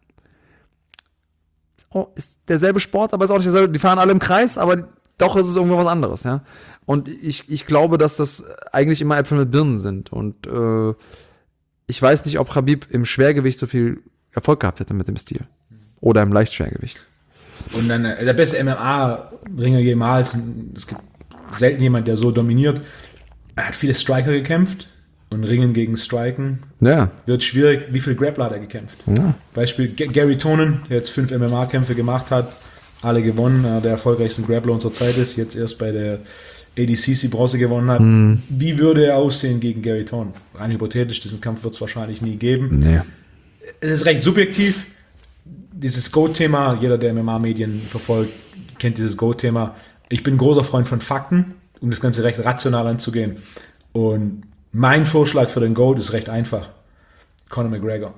Oh, ist derselbe Sport, aber ist auch nicht derselbe. Die fahren alle im Kreis, aber doch ist es irgendwo was anderes, ja. Und ich, ich glaube, dass das eigentlich immer Äpfel mit Birnen sind. Und äh, ich weiß nicht, ob Khabib im Schwergewicht so viel Erfolg gehabt hätte mit dem Stil. Oder im Leichtschwergewicht. Und dann äh, der beste M M A-Ringer jemals. Es gibt selten jemand, der so dominiert. Er hat viele Striker gekämpft. Und Ringen gegen Striken Ja. wird schwierig. Wie viel Grappler hat er gekämpft? Ja. Beispiel G- Gary Tonin, der jetzt fünf M M A-Kämpfe gemacht hat, alle gewonnen, äh, der erfolgreichste Grappler unserer Zeit ist, jetzt erst bei der A D C C Bronze gewonnen hat. Mhm. Wie würde er aussehen gegen Gary Tonin? Rein hypothetisch, diesen Kampf wird es wahrscheinlich nie geben. Nee. Es ist recht subjektiv. Dieses Go-Thema, jeder, der M M A-Medien verfolgt, kennt dieses Go-Thema. Ich bin ein großer Freund von Fakten, um das Ganze recht rational anzugehen. Und mein Vorschlag für den GOAT ist recht einfach. Conor McGregor.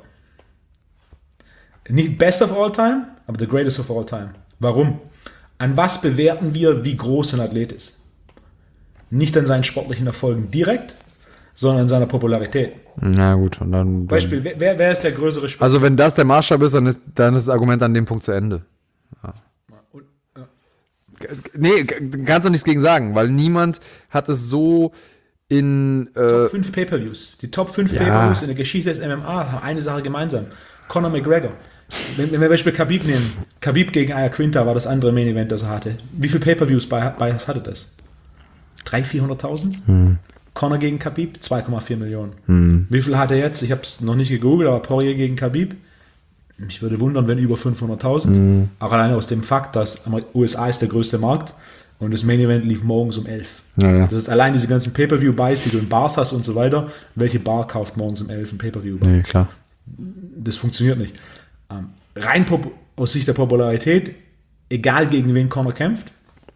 Nicht best of all time, aber the greatest of all time. Warum? An was bewerten wir, wie groß ein Athlet ist? Nicht an seinen sportlichen Erfolgen direkt, sondern an seiner Popularität. Na gut, und dann. dann Beispiel, wer, wer ist der größere Sportler? Also, wenn das der Maßstab ist, dann ist, dann ist das Argument an dem Punkt zu Ende. Ja. Und, ja. Nee, kannst du nichts gegen sagen, weil niemand hat es so in. Äh, Top fünf Pay-Per-Views. Die Top fünf Ja. Pay-Per-Views in der Geschichte des M M A haben eine Sache gemeinsam. Conor McGregor. Wenn, wenn wir Beispiel Khabib nehmen. Khabib gegen Ayaquinta war das andere Main-Event, das er hatte. Wie viele Pay-Per-Views bei, bei hatte das? dreihunderttausend, vierhunderttausend? Hm. Conor gegen Khabib, zwei Komma vier Millionen. Hm. Wie viel hat er jetzt? Ich habe es noch nicht gegoogelt, aber Poirier gegen Khabib. Mich würde wundern, wenn über fünfhunderttausend. Hm. Auch alleine aus dem Fakt, dass U S A ist der größte Markt und das Main-Event lief morgens um elf. Ja, ja. Das ist allein diese ganzen Pay-Per-View-Buys, die du in Bars hast und so weiter. Welche Bar kauft morgens um elf ein Pay-Per-View-Buy? Nee, klar. Das funktioniert nicht. Ähm, rein pop- aus Sicht der Popularität, egal gegen wen Conor kämpft,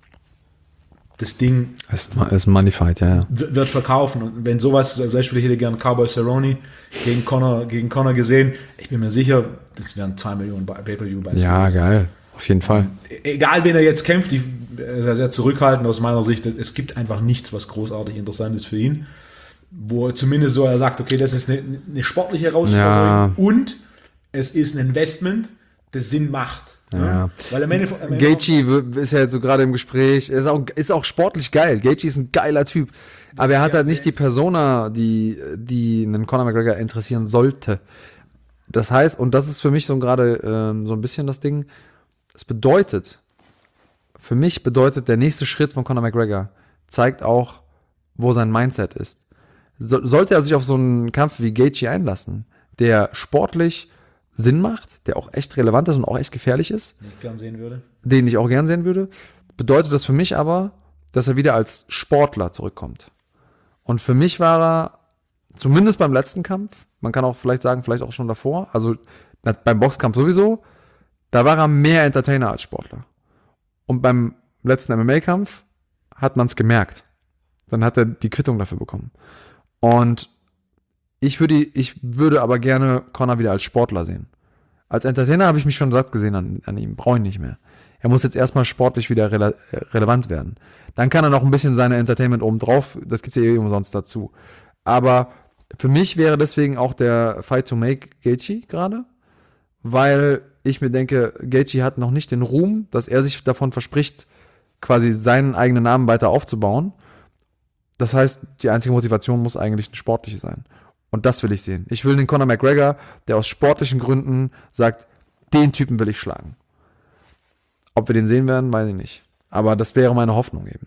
das Ding Es ist, ist Moneyfight, ja, ja. w- wird verkaufen. Und wenn sowas, zum Beispiel ich hätte gern Cowboy Cerrone gegen Conor, gegen Conor gesehen, ich bin mir sicher, das wären zwei Millionen Pay-Per-View-Buys. Ja, gewesen. geil. Auf jeden Fall. Egal, wen er jetzt kämpft, die, er ist ja sehr zurückhaltend aus meiner Sicht. Es gibt einfach nichts, was großartig interessant ist für ihn. Wo zumindest so er sagt, okay, das ist eine, eine sportliche Herausforderung Ja. und es ist ein Investment, das Sinn macht. Ja. Ja? Weil am Ende, am Ende Gaethje w- ist ja jetzt so gerade im Gespräch. Ist auch, ist auch sportlich geil. Gaethje ist ein geiler Typ. Aber er hat halt nicht die Persona, die, die einen Conor McGregor interessieren sollte. Das heißt, und das ist für mich so gerade ähm, so ein bisschen das Ding, es bedeutet, für mich bedeutet der nächste Schritt von Conor McGregor, zeigt auch, wo sein Mindset ist. So, sollte er sich auf so einen Kampf wie Gaethje einlassen, der sportlich Sinn macht, der auch echt relevant ist und auch echt gefährlich ist, ich gern sehen würde. den ich auch gern sehen würde, bedeutet das für mich aber, dass er wieder als Sportler zurückkommt. Und für mich war er, zumindest beim letzten Kampf, man kann auch vielleicht sagen, vielleicht auch schon davor, also na, beim Boxkampf sowieso, da war er mehr Entertainer als Sportler. Und beim letzten M M A-Kampf hat man es gemerkt. Dann hat er die Quittung dafür bekommen. Und ich würde, ich würde aber gerne Conor wieder als Sportler sehen. Als Entertainer habe ich mich schon satt gesehen an, an ihm. Brauche ich nicht mehr. Er muss jetzt erstmal sportlich wieder rele- relevant werden. Dann kann er noch ein bisschen seine Entertainment oben drauf, das gibt es ja eh umsonst dazu. Aber für mich wäre deswegen auch der Fight to Make Gaethje gerade, weil ich mir denke, Gaethje hat noch nicht den Ruhm, dass er sich davon verspricht, quasi seinen eigenen Namen weiter aufzubauen. Das heißt, die einzige Motivation muss eigentlich eine sportliche sein. Und das will ich sehen. Ich will den Conor McGregor, der aus sportlichen Gründen sagt, den Typen will ich schlagen. Ob wir den sehen werden, weiß ich nicht. Aber das wäre meine Hoffnung eben.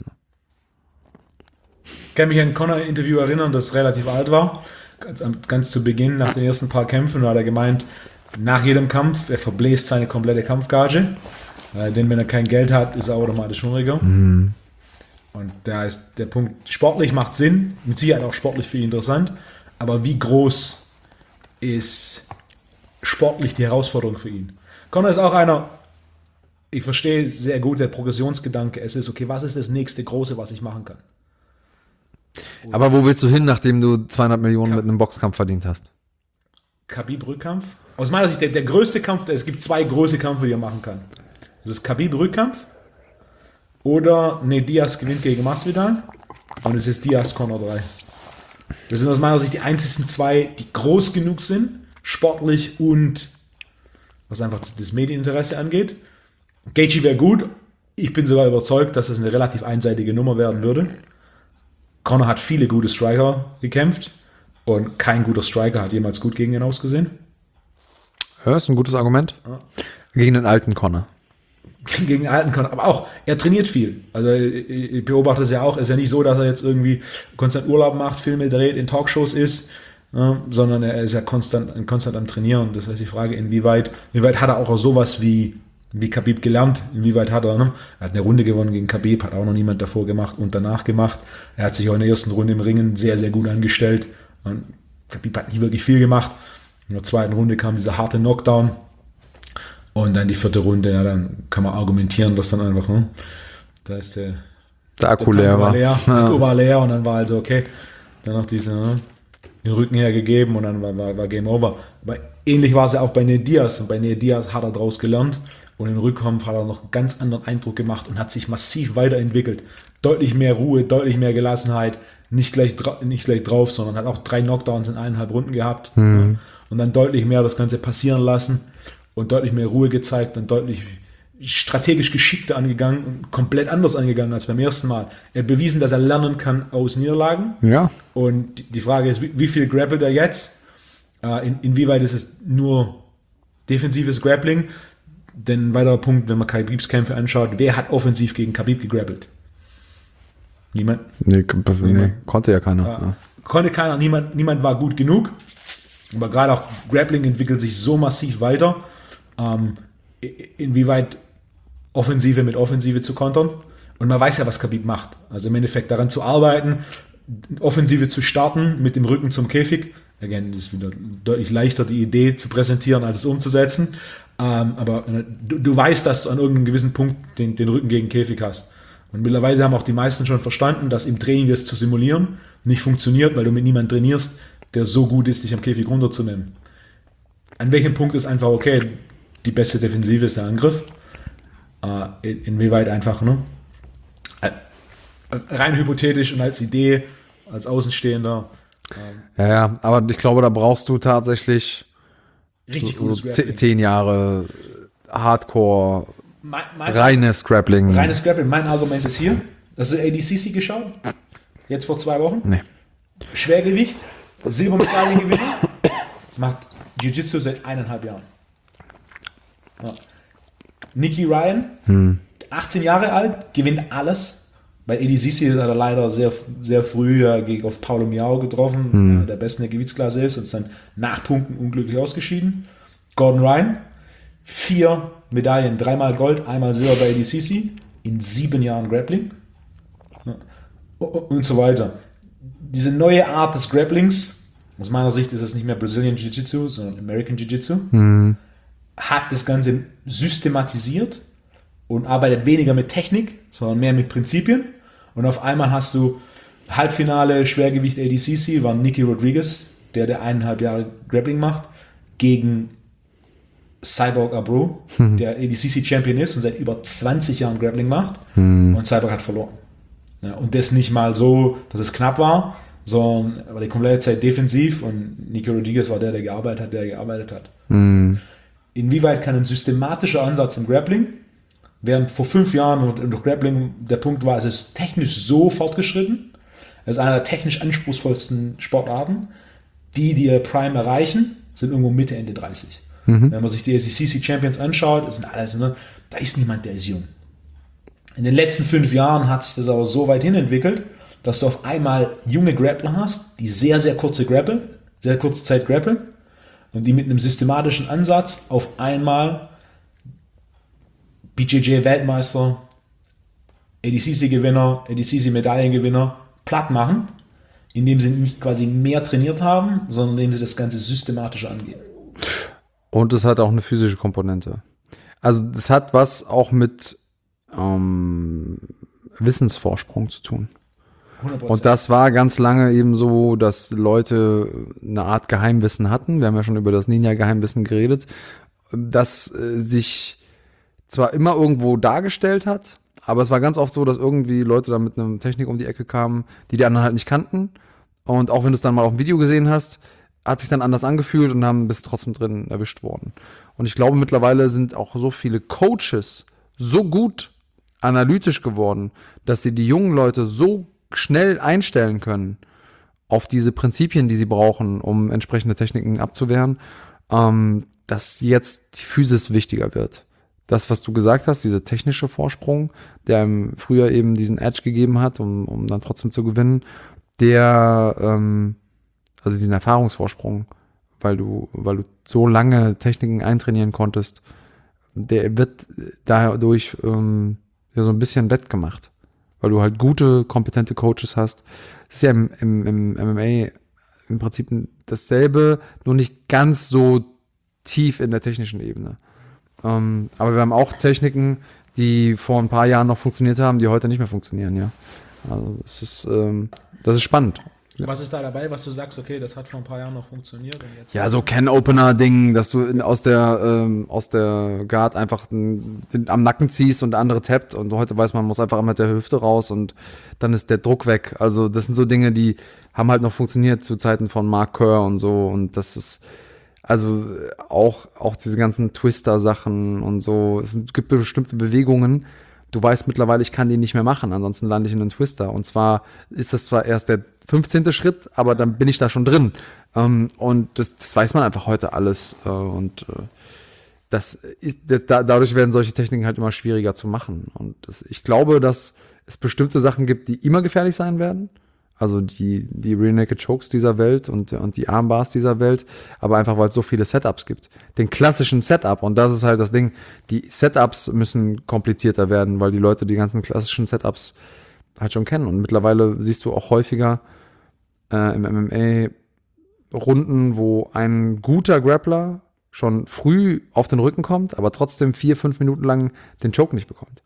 Ich kann mich an ein Conor-Interview erinnern, das relativ alt war. Ganz, ganz zu Beginn, nach den ersten paar Kämpfen, da hat er gemeint, nach jedem Kampf, er verbläst seine komplette Kampfgage Äh, denn wenn er kein Geld hat, ist er automatisch hungriger. Mhm. Und da ist der Punkt, sportlich macht Sinn, mit Sicherheit auch sportlich für ihn interessant, aber wie groß ist sportlich die Herausforderung für ihn? Conor ist auch einer, ich verstehe sehr gut der Progressionsgedanke, es ist okay, was ist das nächste Große, was ich machen kann? Aber wo willst du hin, nachdem du zweihundert Millionen mit einem Boxkampf verdient hast? Khabib-Rückkampf? Aus meiner Sicht der, der größte Kampf, es gibt zwei große Kämpfe, die er machen kann. Das ist Khabib-Rückkampf oder ne, Diaz gewinnt gegen Masvidal und es ist Diaz-Conor drei. Das sind aus meiner Sicht die einzigen zwei, die groß genug sind, sportlich und was einfach das Medieninteresse angeht. Gaethje wäre gut. Ich bin sogar überzeugt, dass das eine relativ einseitige Nummer werden würde. Conor hat viele gute Striker gekämpft und kein guter Striker hat jemals gut gegen ihn ausgesehen. Ja, ist ein gutes Argument. Ja. Gegen den alten Conor. Gegen den alten Conor. Aber auch, er trainiert viel. Also ich beobachte es ja auch. Es ist ja nicht so, dass er jetzt irgendwie konstant Urlaub macht, Filme dreht, in Talkshows ist, ja, sondern er ist ja konstant, konstant am Trainieren. Das heißt, die Frage, inwieweit, inwieweit hat er auch sowas wie, wie Khabib gelernt? Inwieweit hat er, ne? Er hat eine Runde gewonnen gegen Khabib, hat auch noch niemand davor gemacht und danach gemacht. Er hat sich auch in der ersten Runde im Ringen sehr, sehr gut angestellt. Und Khabib hat nicht wirklich viel gemacht. In der zweiten Runde kam dieser harte Knockdown. Und dann die vierte Runde, ja, dann kann man argumentieren, dass dann einfach, ne, da ist der, der Akku leer war. leer, ja. Akku war leer und dann war also okay, dann noch diese, ne, den Rücken hergegeben und dann war, war, war Game Over. Aber ähnlich war es ja auch bei Nate Diaz und bei Nate Diaz hat er daraus gelernt und im Rückkampf hat er noch einen ganz anderen Eindruck gemacht und hat sich massiv weiterentwickelt. Deutlich mehr Ruhe, deutlich mehr Gelassenheit, nicht gleich, nicht gleich drauf, sondern hat auch drei Knockdowns in eineinhalb Runden gehabt, mhm. ja, und dann deutlich mehr das Ganze passieren lassen. Und deutlich mehr Ruhe gezeigt und deutlich strategisch geschickter angegangen und komplett anders angegangen als beim ersten Mal. Er hat bewiesen, dass er lernen kann aus Niederlagen. Ja. Und die Frage ist, wie, wie viel grappelt er jetzt? Äh, in, inwieweit ist es nur defensives Grappling? Denn ein weiterer Punkt, wenn man Khabibs Kämpfe anschaut, wer hat offensiv gegen Khabib gegrappelt? Niemand? Nee, nee konnte ja keiner. Äh, ja. Konnte keiner, niemand, niemand war gut genug. Aber gerade auch Grappling entwickelt sich so massiv weiter. Ähm, inwieweit Offensive mit Offensive zu kontern. Und man weiß ja, was Khabib macht. Also im Endeffekt daran zu arbeiten, Offensive zu starten mit dem Rücken zum Käfig. Again, das ist wieder deutlich leichter, die Idee zu präsentieren, als es umzusetzen. Ähm, aber du, du weißt, dass du an irgendeinem gewissen Punkt den, den Rücken gegen den Käfig hast. Und mittlerweile haben auch die meisten schon verstanden, dass im Training das zu simulieren nicht funktioniert, weil du mit niemandem trainierst, der so gut ist, dich am Käfig runterzunehmen. An welchem Punkt ist einfach okay, die beste Defensive ist der Angriff. Äh, in, inwieweit einfach, ne? Rein hypothetisch und als Idee, als Außenstehender. Ähm, ja, ja, aber ich glaube, da brauchst du tatsächlich richtig so, gutes so zehn Jahre Hardcore, mein, mein, reines Grappling. Reines Grappling. Mein Argument ist hier. Hast du A D C C geschaut? Jetzt vor zwei Wochen? Nee. Schwergewicht, Silbermedaillengewinner, macht Jiu-Jitsu seit eineinhalb Jahren. Ja. Nicky Ryan, hm. achtzehn Jahre alt, gewinnt alles. Bei A D C C hat er leider sehr, sehr früh äh, auf Paulo Miao getroffen, hm. äh, der beste in der Gewichtsklasse ist und ist dann nach Punkten unglücklich ausgeschieden. Gordon Ryan, vier Medaillen, dreimal Gold, einmal Silber bei A D C C, in sieben Jahren Grappling. Ja. Und so weiter. Diese neue Art des Grapplings, aus meiner Sicht ist es nicht mehr Brazilian Jiu-Jitsu, sondern American Jiu-Jitsu, hm. hat das Ganze systematisiert und arbeitet weniger mit Technik, sondern mehr mit Prinzipien. Und auf einmal hast du Halbfinale Schwergewicht A D C C, war Nicky Rodriguez, der der eineinhalb Jahre Grappling macht, gegen Cyborg Abreu, hm. der A D C C Champion ist und seit über zwanzig Jahren Grappling macht. Hm. Und Cyborg hat verloren. Ja, und das nicht mal so, dass es knapp war, sondern war die komplette Zeit defensiv und Nicky Rodriguez war der, der gearbeitet hat, der gearbeitet hat. Hm. Inwieweit kann ein systematischer Ansatz im Grappling, während vor fünf Jahren durch Grappling der Punkt war, es ist technisch so fortgeschritten, es ist einer der technisch anspruchsvollsten Sportarten, die, die ihr Prime erreichen, sind irgendwo Mitte, Ende dreißig. Mhm. Wenn man sich die A D C C Champions anschaut, das sind alles, ne, da ist niemand, der ist jung. In den letzten fünf Jahren hat sich das aber so weit hin entwickelt, dass du auf einmal junge Grappler hast, die sehr, sehr kurze Grappeln, sehr kurze Zeit grappeln und die mit einem systematischen Ansatz auf einmal B J J-Weltmeister, A D C C-Gewinner, A D C C-Medaillengewinner platt machen, indem sie nicht quasi mehr trainiert haben, sondern indem sie das Ganze systematisch angehen. Und es hat auch eine physische Komponente. Also das hat was auch mit ähm, Wissensvorsprung zu tun. hundert Prozent. Und das war ganz lange eben so, dass Leute eine Art Geheimwissen hatten. Wir haben ja schon über das Ninja-Geheimwissen geredet, das äh, sich zwar immer irgendwo dargestellt hat, aber es war ganz oft so, dass irgendwie Leute da mit einer Technik um die Ecke kamen, die die anderen halt nicht kannten. Und auch wenn du es dann mal auf dem Video gesehen hast, hat sich dann anders angefühlt und haben bist trotzdem drin erwischt worden. Und ich glaube, mittlerweile sind auch so viele Coaches so gut analytisch geworden, dass sie die jungen Leute so schnell einstellen können auf diese Prinzipien, die sie brauchen, um entsprechende Techniken abzuwehren, ähm, dass jetzt die Physis wichtiger wird. Das, was du gesagt hast, dieser technische Vorsprung, der ihm früher eben diesen Edge gegeben hat, um, um dann trotzdem zu gewinnen, der, ähm, also diesen Erfahrungsvorsprung, weil du, weil du so lange Techniken eintrainieren konntest, der wird dadurch ähm, ja, so ein bisschen wettgemacht. Weil du halt gute, kompetente Coaches hast. Das ist ja im, im, im M M A im Prinzip dasselbe, nur nicht ganz so tief in der technischen Ebene. Ähm, aber wir haben auch Techniken, die vor ein paar Jahren noch funktioniert haben, die heute nicht mehr funktionieren, ja. Also es ist, ähm, das ist spannend. Was ist da dabei, was du sagst, okay, das hat vor ein paar Jahren noch funktioniert? Und jetzt Ja, so Can-Opener-Ding, dass du in, aus der ähm, aus der Guard einfach den, den, am Nacken ziehst und der andere tappt und heute weiß man, muss einfach immer mit der Hüfte raus und dann ist der Druck weg. Also das sind so Dinge, die haben halt noch funktioniert zu Zeiten von Mark Kerr und so und das ist also auch, auch diese ganzen Twister-Sachen und so. Es gibt bestimmte Bewegungen, du weißt mittlerweile, ich kann die nicht mehr machen, ansonsten lande ich in einen Twister. Und zwar ist das zwar erst der fünfzehnte Schritt, aber dann bin ich da schon drin. Ähm, und das, das weiß man einfach heute alles. Äh, und äh, das ist, das, da, dadurch werden solche Techniken halt immer schwieriger zu machen. Und das, ich glaube, dass es bestimmte Sachen gibt, die immer gefährlich sein werden. Also die, die Rear Naked Chokes dieser Welt und, und die Armbars dieser Welt, aber einfach, weil es so viele Setups gibt. Den klassischen Setup, und das ist halt das Ding, die Setups müssen komplizierter werden, weil die Leute die ganzen klassischen Setups halt schon kennen. Und mittlerweile siehst du auch häufiger äh, im M M A Runden, wo ein guter Grappler schon früh auf den Rücken kommt, aber trotzdem vier, fünf Minuten lang den Choke nicht bekommt.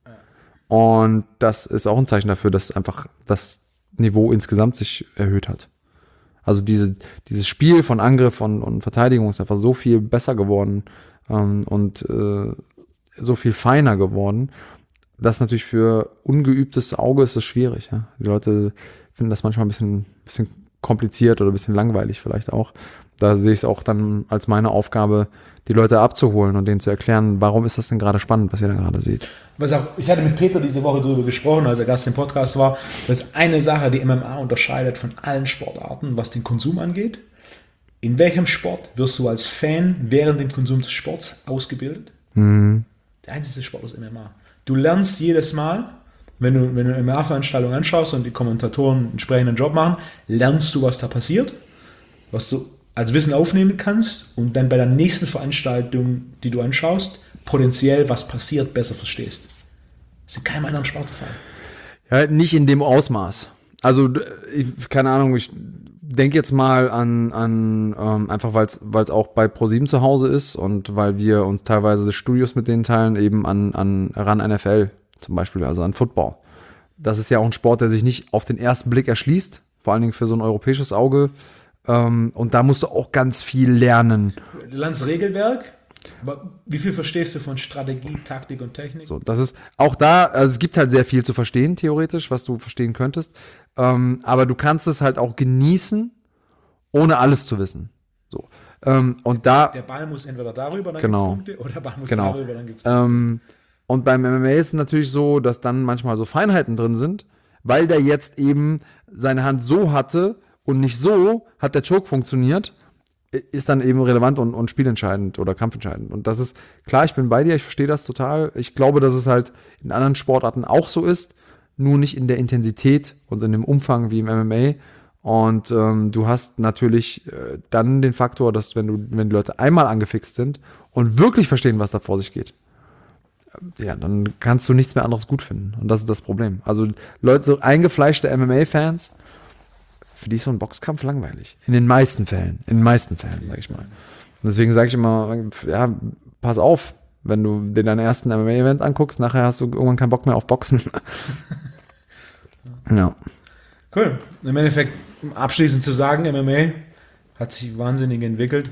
Und das ist auch ein Zeichen dafür, dass einfach das Niveau insgesamt sich erhöht hat. Also diese, dieses Spiel von Angriff und, und Verteidigung ist einfach so viel besser geworden ähm, und äh, so viel feiner geworden, dass natürlich für ungeübtes Auge ist es schwierig. Ja? Die Leute finden das manchmal ein bisschen, bisschen kompliziert oder ein bisschen langweilig vielleicht auch. Da sehe ich es auch dann als meine Aufgabe, die Leute abzuholen und denen zu erklären, warum ist das denn gerade spannend, was ihr da gerade seht. Was auch, ich hatte mit Peter diese Woche darüber gesprochen, als er Gast im Podcast war, dass eine Sache, die M M A unterscheidet von allen Sportarten, was den Konsum angeht. In welchem Sport wirst du als Fan während dem Konsum des Sports ausgebildet? Mhm. Der einzige Sport ist M M A. Du lernst jedes Mal, wenn du, wenn du eine M M A-Veranstaltung anschaust und die Kommentatoren einen entsprechenden Job machen, lernst du, was da passiert, was du als Wissen aufnehmen kannst und dann bei der nächsten Veranstaltung, die du anschaust, potenziell, was passiert, besser verstehst. Das ist in keinem anderen Sport der Fall. Ja, nicht in dem Ausmaß. Also, ich, keine Ahnung, ich denke jetzt mal an, an ähm, einfach weil es auch bei ProSieben zu Hause ist und weil wir uns teilweise Studios mit denen teilen, eben an, an ran N F L zum Beispiel, also an Football. Das ist ja auch ein Sport, der sich nicht auf den ersten Blick erschließt, vor allen Dingen für so ein europäisches Auge. Um, und da musst du auch ganz viel lernen. Du lernst Regelwerk, aber wie viel verstehst du von Strategie, Taktik und Technik? So, das ist auch da, also es gibt halt sehr viel zu verstehen, theoretisch, was du verstehen könntest. Um, aber du kannst es halt auch genießen, ohne alles zu wissen. So. Um, und da. Der Ball muss entweder darüber, dann genau, gibt es Punkte, oder der Ball muss genau. darüber, dann gibt es Punkte. Um, und beim M M A ist es natürlich so, dass dann manchmal so Feinheiten drin sind, weil der jetzt eben seine Hand so hatte, und nicht so hat der Choke funktioniert, ist dann eben relevant und, und spielentscheidend oder kampfentscheidend. Und das ist, klar, ich bin bei dir, ich verstehe das total. Ich glaube, dass es halt in anderen Sportarten auch so ist, nur nicht in der Intensität und in dem Umfang wie im M M A. Und ähm, du hast natürlich äh, dann den Faktor, dass wenn du, wenn die Leute einmal angefixt sind und wirklich verstehen, was da vor sich geht, ja, dann kannst du nichts mehr anderes gut finden. Und das ist das Problem. Also Leute, so eingefleischte M M A-Fans, für die ist so ein Boxkampf langweilig. In den meisten Fällen. In den meisten Fällen, sag ich mal. Und deswegen sage ich immer, ja, pass auf, wenn du dir deinen ersten M M A-Event anguckst, nachher hast du irgendwann keinen Bock mehr auf Boxen. Ja. Cool. Im Endeffekt, um abschließend zu sagen, M M A hat sich wahnsinnig entwickelt.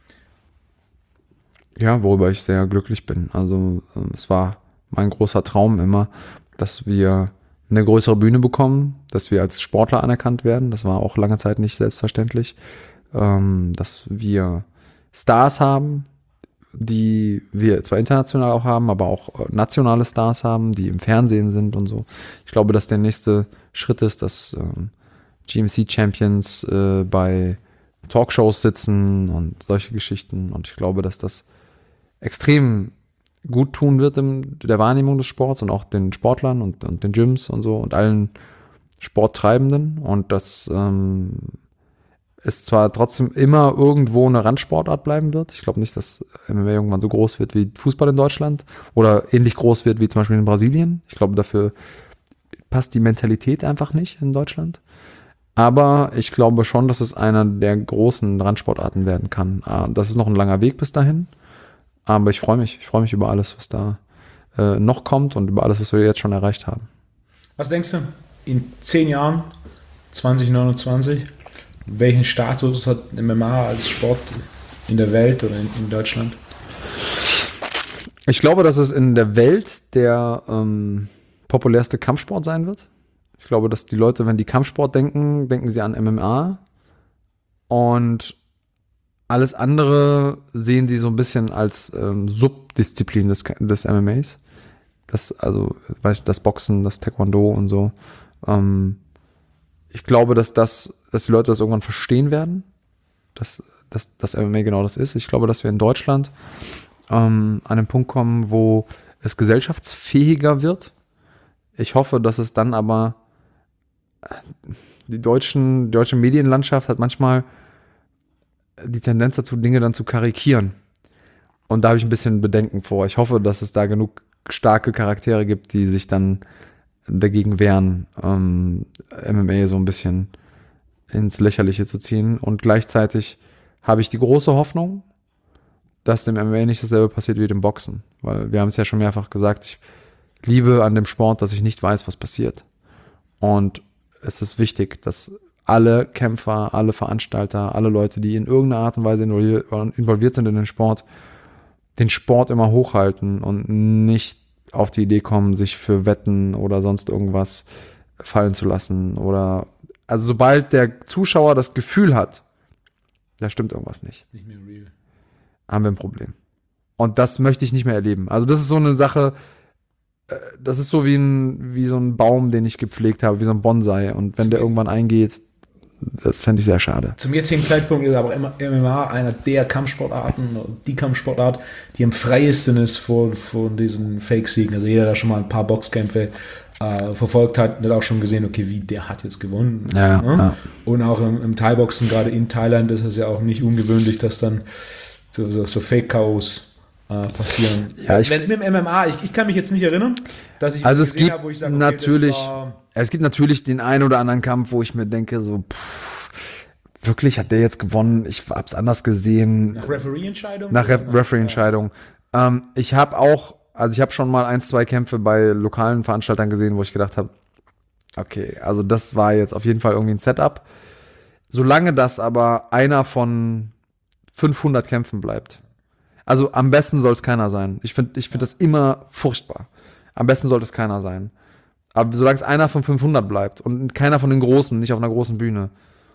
Ja, worüber ich sehr glücklich bin. Also es war mein großer Traum immer, dass wir eine größere Bühne bekommen, dass wir als Sportler anerkannt werden. Das war auch lange Zeit nicht selbstverständlich. Ähm, dass wir Stars haben, die wir zwar international auch haben, aber auch nationale Stars haben, die im Fernsehen sind und so. Ich glaube, dass der nächste Schritt ist, dass ähm, G M C-Champions äh, bei Talkshows sitzen und solche Geschichten. Und ich glaube, dass das extrem gut tun wird in der Wahrnehmung des Sports und auch den Sportlern und, und den Gyms und so und allen Sporttreibenden. Und dass ähm, es zwar trotzdem immer irgendwo eine Randsportart bleiben wird. Ich glaube nicht, dass M M A irgendwann so groß wird wie Fußball in Deutschland oder ähnlich groß wird wie zum Beispiel in Brasilien. Ich glaube, dafür passt die Mentalität einfach nicht in Deutschland. Aber ich glaube schon, dass es einer der großen Randsportarten werden kann. Das ist noch ein langer Weg bis dahin. Aber ich freue mich. Ich freue mich über alles, was da äh, noch kommt und über alles, was wir jetzt schon erreicht haben. Was denkst du, in zehn Jahren, zwanzig neunundzwanzig, welchen Status hat M M A als Sport in der Welt oder in, in Deutschland? Ich glaube, dass es in der Welt der ähm, populärste Kampfsport sein wird. Ich glaube, dass die Leute, wenn die Kampfsport denken, denken sie an M M A. Und alles andere sehen sie so ein bisschen als ähm, Subdisziplin des, des M M As. Das, also, weiß ich, das Boxen, das Taekwondo und so. Ähm, ich glaube, dass das, dass die Leute das irgendwann verstehen werden, dass, dass das M M A genau das ist. Ich glaube, dass wir in Deutschland ähm, an den Punkt kommen, wo es gesellschaftsfähiger wird. Ich hoffe, dass es dann aber die deutschen, die deutsche Medienlandschaft hat manchmal die Tendenz dazu, Dinge dann zu karikieren. Und da habe ich ein bisschen Bedenken vor. Ich hoffe, dass es da genug starke Charaktere gibt, die sich dann dagegen wehren, ähm, M M A so ein bisschen ins Lächerliche zu ziehen. Und gleichzeitig habe ich die große Hoffnung, dass dem M M A nicht dasselbe passiert wie dem Boxen. Weil wir haben es ja schon mehrfach gesagt, ich liebe an dem Sport, dass ich nicht weiß, was passiert. Und es ist wichtig, dass alle Kämpfer, alle Veranstalter, alle Leute, die in irgendeiner Art und Weise involviert sind in den Sport, den Sport immer hochhalten und nicht auf die Idee kommen, sich für Wetten oder sonst irgendwas fallen zu lassen. Oder also sobald der Zuschauer das Gefühl hat, da stimmt irgendwas nicht, Ist nicht mehr real. haben wir ein Problem. Und das möchte ich nicht mehr erleben. Also das ist so eine Sache, das ist so wie ein, wie so ein Baum, den ich gepflegt habe, wie so ein Bonsai. Und wenn der irgendwann eingeht, das fände ich sehr schade. Zum jetzigen Zeitpunkt ist aber M M A einer der Kampfsportarten, die Kampfsportart, die am freiesten ist vor, vor diesen Fake-Siegen. Also jeder, der schon mal ein paar Boxkämpfe äh, verfolgt hat, hat auch schon gesehen, okay, wie, der hat jetzt gewonnen. Ja, ja? Ja. Und auch im, im Thai-Boxen, gerade in Thailand, ist es ja auch nicht ungewöhnlich, dass dann so, so, so Fake-K Os äh, passieren. Ja, ich, Wenn, mit dem M M A, ich, ich kann mich jetzt nicht erinnern, dass ich also es gesehen gibt habe, wo ich sage, okay, natürlich, das war, es gibt natürlich den einen oder anderen Kampf, wo ich mir denke, so, pff, wirklich, hat der jetzt gewonnen? Ich hab's anders gesehen. nach Referee-Entscheidung? Nach Re Referee-Entscheidung. Ja. Ähm, ich habe auch, also ich habe schon mal ein, zwei Kämpfe bei lokalen Veranstaltern gesehen, wo ich gedacht habe, okay, also das war jetzt auf jeden Fall irgendwie ein Setup. Solange das aber einer von fünfhundert Kämpfen bleibt. Also am besten soll es keiner sein. Ich finde ich find das immer furchtbar. Am besten sollte es keiner sein. Aber solange es einer von fünfhundert bleibt und keiner von den Großen, nicht auf einer großen Bühne,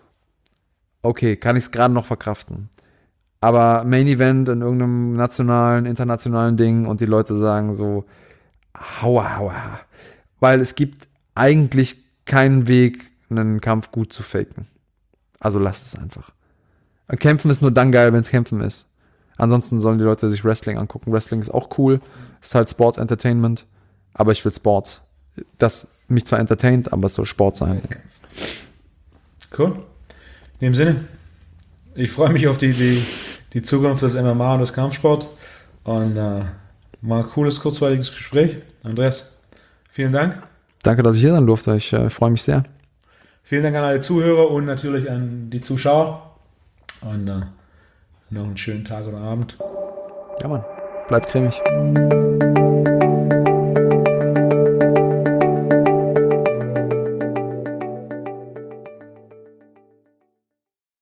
okay, kann ich es gerade noch verkraften. Aber Main Event in irgendeinem nationalen, internationalen Ding und die Leute sagen so, haua, haua. Weil es gibt eigentlich keinen Weg, einen Kampf gut zu faken. Also lasst es einfach. Kämpfen ist nur dann geil, wenn es Kämpfen ist. Ansonsten sollen die Leute sich Wrestling angucken. Wrestling ist auch cool. Ist halt Sports Entertainment. Aber ich will Sports. Das mich zwar entertaint, aber es soll Sport sein. Cool. In dem Sinne, ich freue mich auf die, die, die Zukunft des M M A und des Kampfsport. Und äh, war ein cooles, kurzweiliges Gespräch. Andreas, vielen Dank. Danke, dass ich hier sein durfte. Ich äh, freue mich sehr. Vielen Dank an alle Zuhörer und natürlich an die Zuschauer. Und äh, noch einen schönen Tag oder Abend. Ja, Mann. Bleibt cremig.